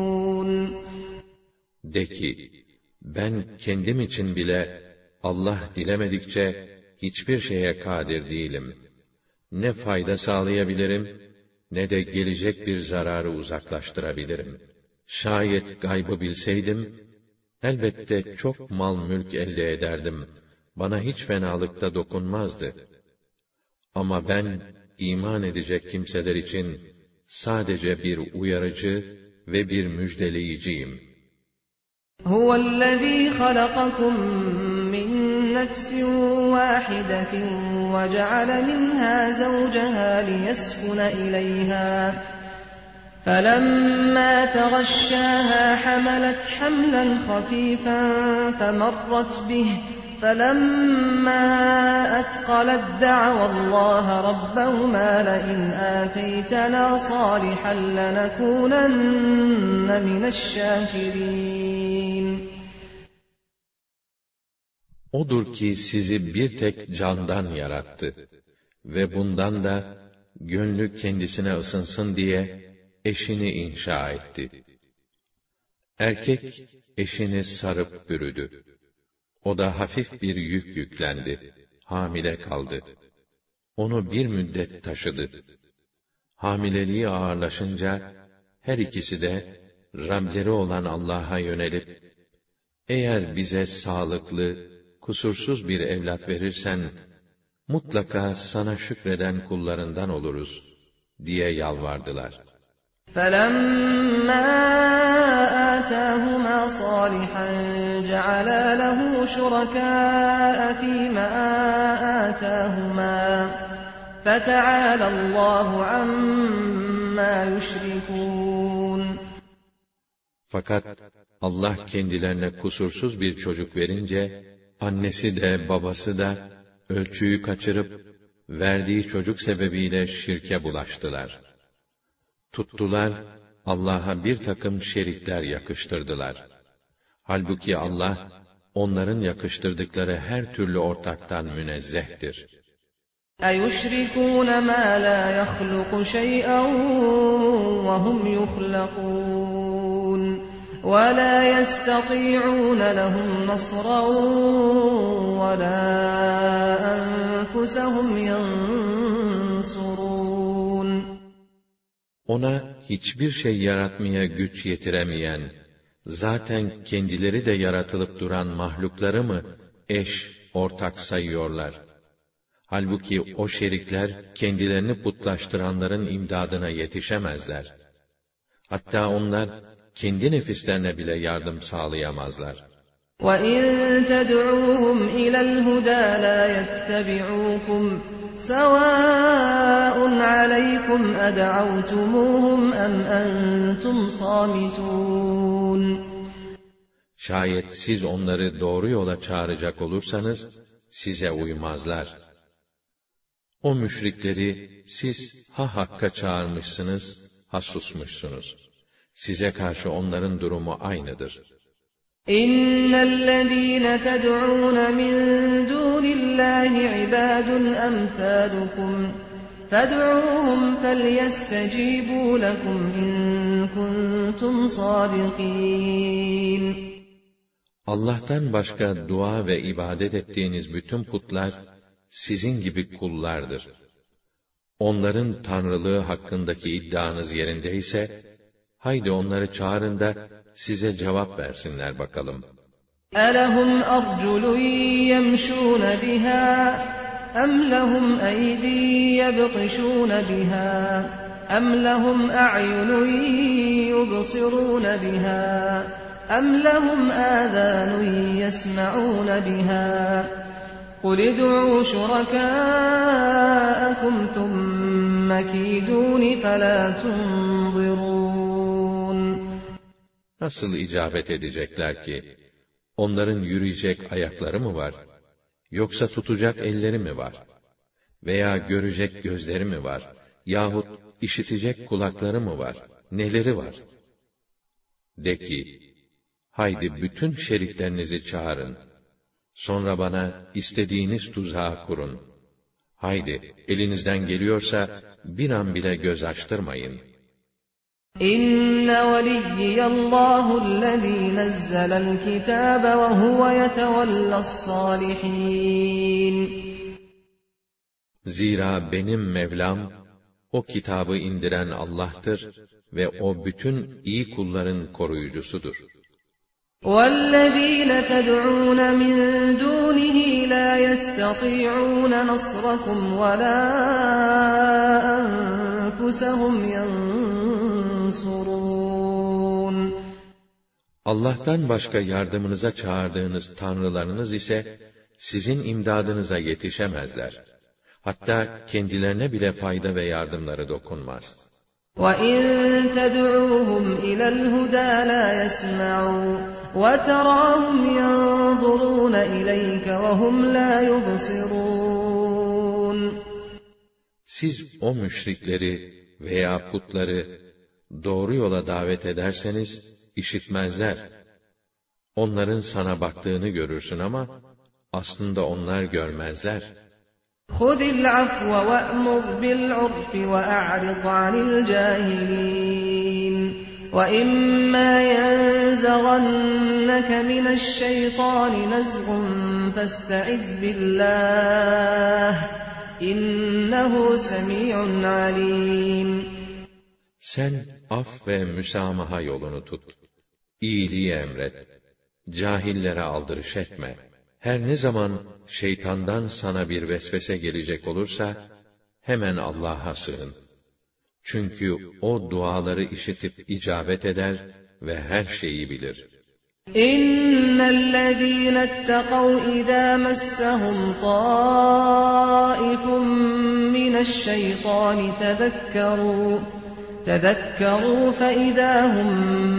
De ki, ben kendim için bile Allah dilemedikçe hiçbir şeye kadir değilim. Ne fayda sağlayabilirim, ne de gelecek bir zararı uzaklaştırabilirim. Şayet gaybı bilseydim, elbette çok mal mülk elde ederdim. Bana hiç fenalıkta dokunmazdı. Ama ben, iman edecek kimseler için sadece bir uyarıcı ve bir müjdeleyiciyim. Huvellezî halakakum min nefsin vâhidetin ve ceale minhâ zavcehâ liyeskune ileyhâ. فَلَمَّا تَغَشَّاهَا حَمَلَتْ حَمْلًا خَفِيفًا فَمَرَّتْ بِهِ فَلَمَّا أَثْقَلَتْ دَعَوَا اللّٰهَ رَبَّهُمَا لَئِنْ آتَيْتَنَا صَالِحًا لَنَكُونَنَّ مِنَ الشَّاكِرِينَ. Odur ki sizi bir tek candan yarattı ve bundan da gönlü kendisine ısınsın diye eşini inşa etti. Erkek eşini sarıp bürüdü. O da hafif bir yük yüklendi, hamile kaldı. Onu bir müddet taşıdı. Hamileliği ağırlaşınca her ikisi de Rableri olan Allah'a yönelip, eğer bize sağlıklı, kusursuz bir evlat verirsen, mutlaka sana şükreden kullarından oluruz diye yalvardılar. فَلَمَّا آتَاهُمَا صَالِحًا جَعَلَا لَهُ شُرَكَاءَ فِيمَا آتَاهُمَا فَتَعَالَى اللّٰهُ عَمَّا يُشْرِكُونَ. Fakat Allah kendilerine kusursuz bir çocuk verince, annesi de babası da ölçüyü kaçırıp, verdiği çocuk sebebiyle şirke bulaştılar. Tuttular, Allah'a bir takım şerikler yakıştırdılar. Halbuki Allah, onların yakıştırdıkları her türlü ortaktan münezzehtir. اَيُشْرِكُونَ مَا لَا يَخْلُقُ شَيْئًا وَهُمْ يُخْلَقُونَ وَلَا يَسْتَطِيعُونَ لَهُمْ نَصْرًا وَلَا أَنفُسَهُمْ يَنصُرُونَ. Ona hiçbir şey yaratmaya güç yetiremeyen, zaten kendileri de yaratılıp duran mahlukları mı eş, ortak sayıyorlar? Halbuki o şerikler kendilerini putlaştıranların imdadına yetişemezler. Hatta onlar kendi nefislerine bile yardım sağlayamazlar. وَاِنْ تَدْعُوهُمْ اِلَى الْهُدَى لَا يَتَّبِعُوكُمْ سَوَاءٌ عَلَيْكُمْ اَدَعَوْتُمُوهُمْ اَمْ اَنْتُمْ صَامِتُونَ. Şayet siz onları doğru yola çağıracak olursanız, size uymazlar. O müşrikleri siz ha hakka çağırmışsınız, ha susmuşsunuz. Size karşı onların durumu aynıdır. اِنَّ الَّذ۪ينَ تَدْعُونَ مِنْ دُونِ اللّٰهِ عِبَادٌ أَمْثَالُكُمْ فَادْعُوهُمْ فَلْيَسْتَجِيبُوا لَكُمْ اِنْ كُنْتُمْ صَادِقِينَ. Allah'tan başka dua ve ibadet ettiğiniz bütün putlar, sizin gibi kullardır. Onların tanrılığı hakkındaki iddianız yerindeyse, haydi onları çağırın da size cevap versinler bakalım. أَلَهُمْ أَرْجُلٌ يَمْشُونَ بِهَا أَمْ لَهُمْ أَيْدِي يَبْطِشُونَ بِهَا أَمْ لَهُمْ أَعْيُنٌ يُبْصِرُونَ بِهَا أَمْ لَهُمْ آذَانٌ يَسْمَعُونَ بِهَا قُلِ ادْعُوا شُرَكَاءَكُمْ ثُمَّ كِيدُونِ فَلَا تُنظِرُونَ. Nasıl icabet edecekler ki, onların yürüyecek ayakları mı var? Yoksa tutacak elleri mi var? Veya görecek gözleri mi var? Yahut işitecek kulakları mı var? Neleri var? De ki, haydi bütün şeriklerinizi çağırın. Sonra bana istediğiniz tuzağı kurun. Haydi, elinizden geliyorsa bir an bile göz açtırmayın. İnne veliyyiyallâhu'llezî nezzelel kitâbe ve huve yetevellas-sâlihîn. Zira benim Mevlam, o kitabı indiren Allah'tır ve o bütün iyi kulların koruyucusudur. وَالَّذ۪ينَ تَدْعُونَ مِنْ دُونِهِ لَا يَسْتَطِيعُونَ نَصْرَكُمْ وَلَا أَنفُسَهُمْ يَنصُرُونَ Allah'tan başka yardımınıza çağırdığınız tanrılarınız ise sizin imdadınıza yetişemezler. Hatta kendilerine bile fayda ve yardımları dokunmaz. وَإِن تَدْعُوهُمْ إِلَى الْهُدَى لَا يَسْمَعُوا وَتَرَاهُمْ يَنظُرُونَ إِلَيْكَ وَهُمْ لَا يُبْصِرُونَ Siz o müşrikleri veya putları doğru yola davet ederseniz işitmezler. Onların sana baktığını görürsün ama aslında onlar görmezler. خُذِ الْعَفْوَ وَأْمُرْ بِالْعُرْفِ وَأَعْرِضْ عَنِ الْجَاهِلِينَ وَإِمَّا يَنزَغَنَّكَ مِنَ الشَّيْطَانِ نَزْغٌ فَاسْتَعِذْ بِاللَّهِ إِنَّهُ سَمِيعٌ عَلِيمٌ Sen af ve müsamaha yolunu tut. İyiliği emret. Cahillere aldırış etme. Her ne zaman şeytandan sana bir vesvese gelecek olursa, hemen Allah'a sığın. Çünkü o duaları işitip icabet eder ve her şeyi bilir. İnnellezîne etteqav izâ messehum tâifun mineşşeytâni tezekkerû tezekkerû feizâ hum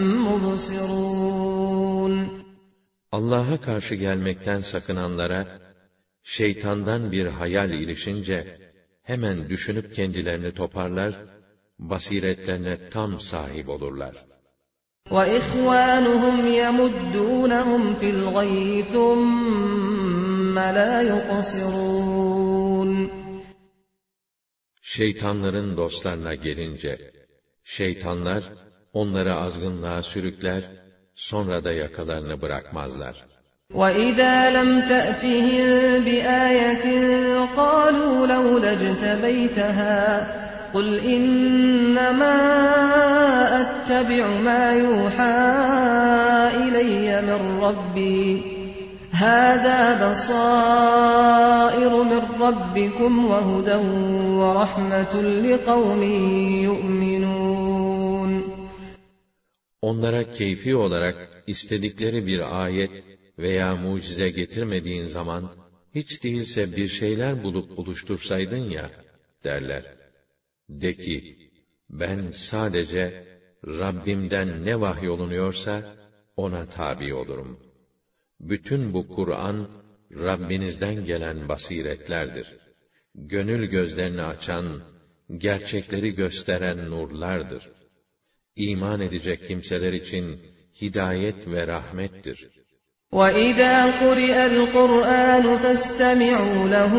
mubsirûn. Allah'a karşı gelmekten sakınanlara, şeytandan bir hayal ilişince, hemen düşünüp kendilerini toparlar, basiretlerine tam sahip olurlar. وَإِخْوَانُهُمْ يَمُدُّونَهُمْ فِي الْغَيِّ ثُمَّ لَا يُقْصِرُونَ Şeytanların dostlarına gelince, şeytanlar onları azgınlığa sürükler, sonra da yakalarını bırakmazlar. وَإِذَا لَمْ تَأْتِهِمْ بِآيَةٍ قَالُوا لَوْلَا اجْتَبَيْتَهَا قُلْ إِنَّمَا أَتَّبِعُ مَا يُوحَى إِلَيَّ مِنْ رَبِّي هَذَا بَصَائِرُ مِنْ رَبِّكُمْ وَهُدًى وَرَحْمَةٌ لِقَوْمٍ يُؤْمِنُونَ Onlara keyfi olarak istedikleri bir ayet veya mucize getirmediğin zaman, hiç değilse bir şeyler bulup buluştursaydın ya, derler. De ki, ben sadece Rabbimden ne vahyolunuyorsa, ona tabi olurum. Bütün bu Kur'an, Rabbinizden gelen basiretlerdir. Gönül gözlerini açan, gerçekleri gösteren nurlardır. İman edecek kimseler için hidayet ve rahmettir. وَإِذَا قُرِئَ الْقُرْآنُ فَاسْتَمِعُوا لَهُ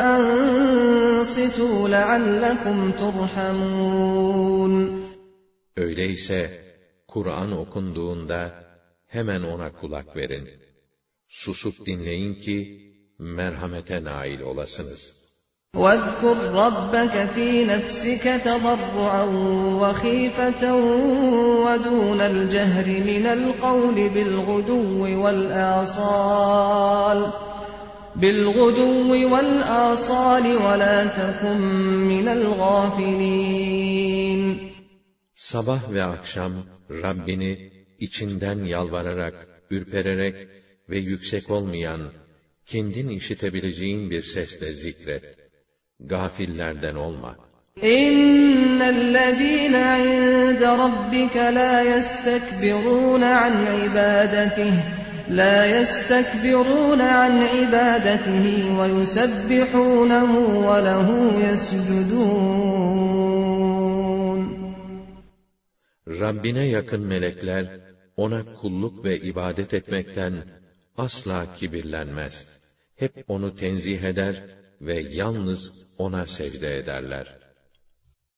وَأَنصِتُوا لَعَلَّكُمْ تُرْحَمُونَ Öyleyse Kur'an okunduğunda hemen ona kulak verin. Susup dinleyin ki merhamete nail olasınız. وَاذْكُرْ رَبَّكَ فِي نَفْسِكَ تَضَرُّعًا وَخِيفَةً وَدُونَ الْجَهْرِ مِنَ الْقَوْلِ بِالْغُدُوِّ وَالْآصَالِ بِالْغُدُوِّ وَالْآصَالِ وَلَا تَكُن مِّنَ الْغَافِلِينَ Sabah ve akşam Rabbini içinden yalvararak, ürpererek ve yüksek olmayan, kendin işitebileceğin bir sesle zikret. Gafillerden olma. İnnellezîne inde rabbike lâ yestekbirûne an ibâdetihi lâ yestekbirûne an ibâdetihi ve yusebbihûnehu ve lehu yescudûn. Rabbine yakın melekler ona kulluk ve ibadet etmekten asla kibirlenmez. Hep onu tenzih eder ve yalnız ona secde ederler.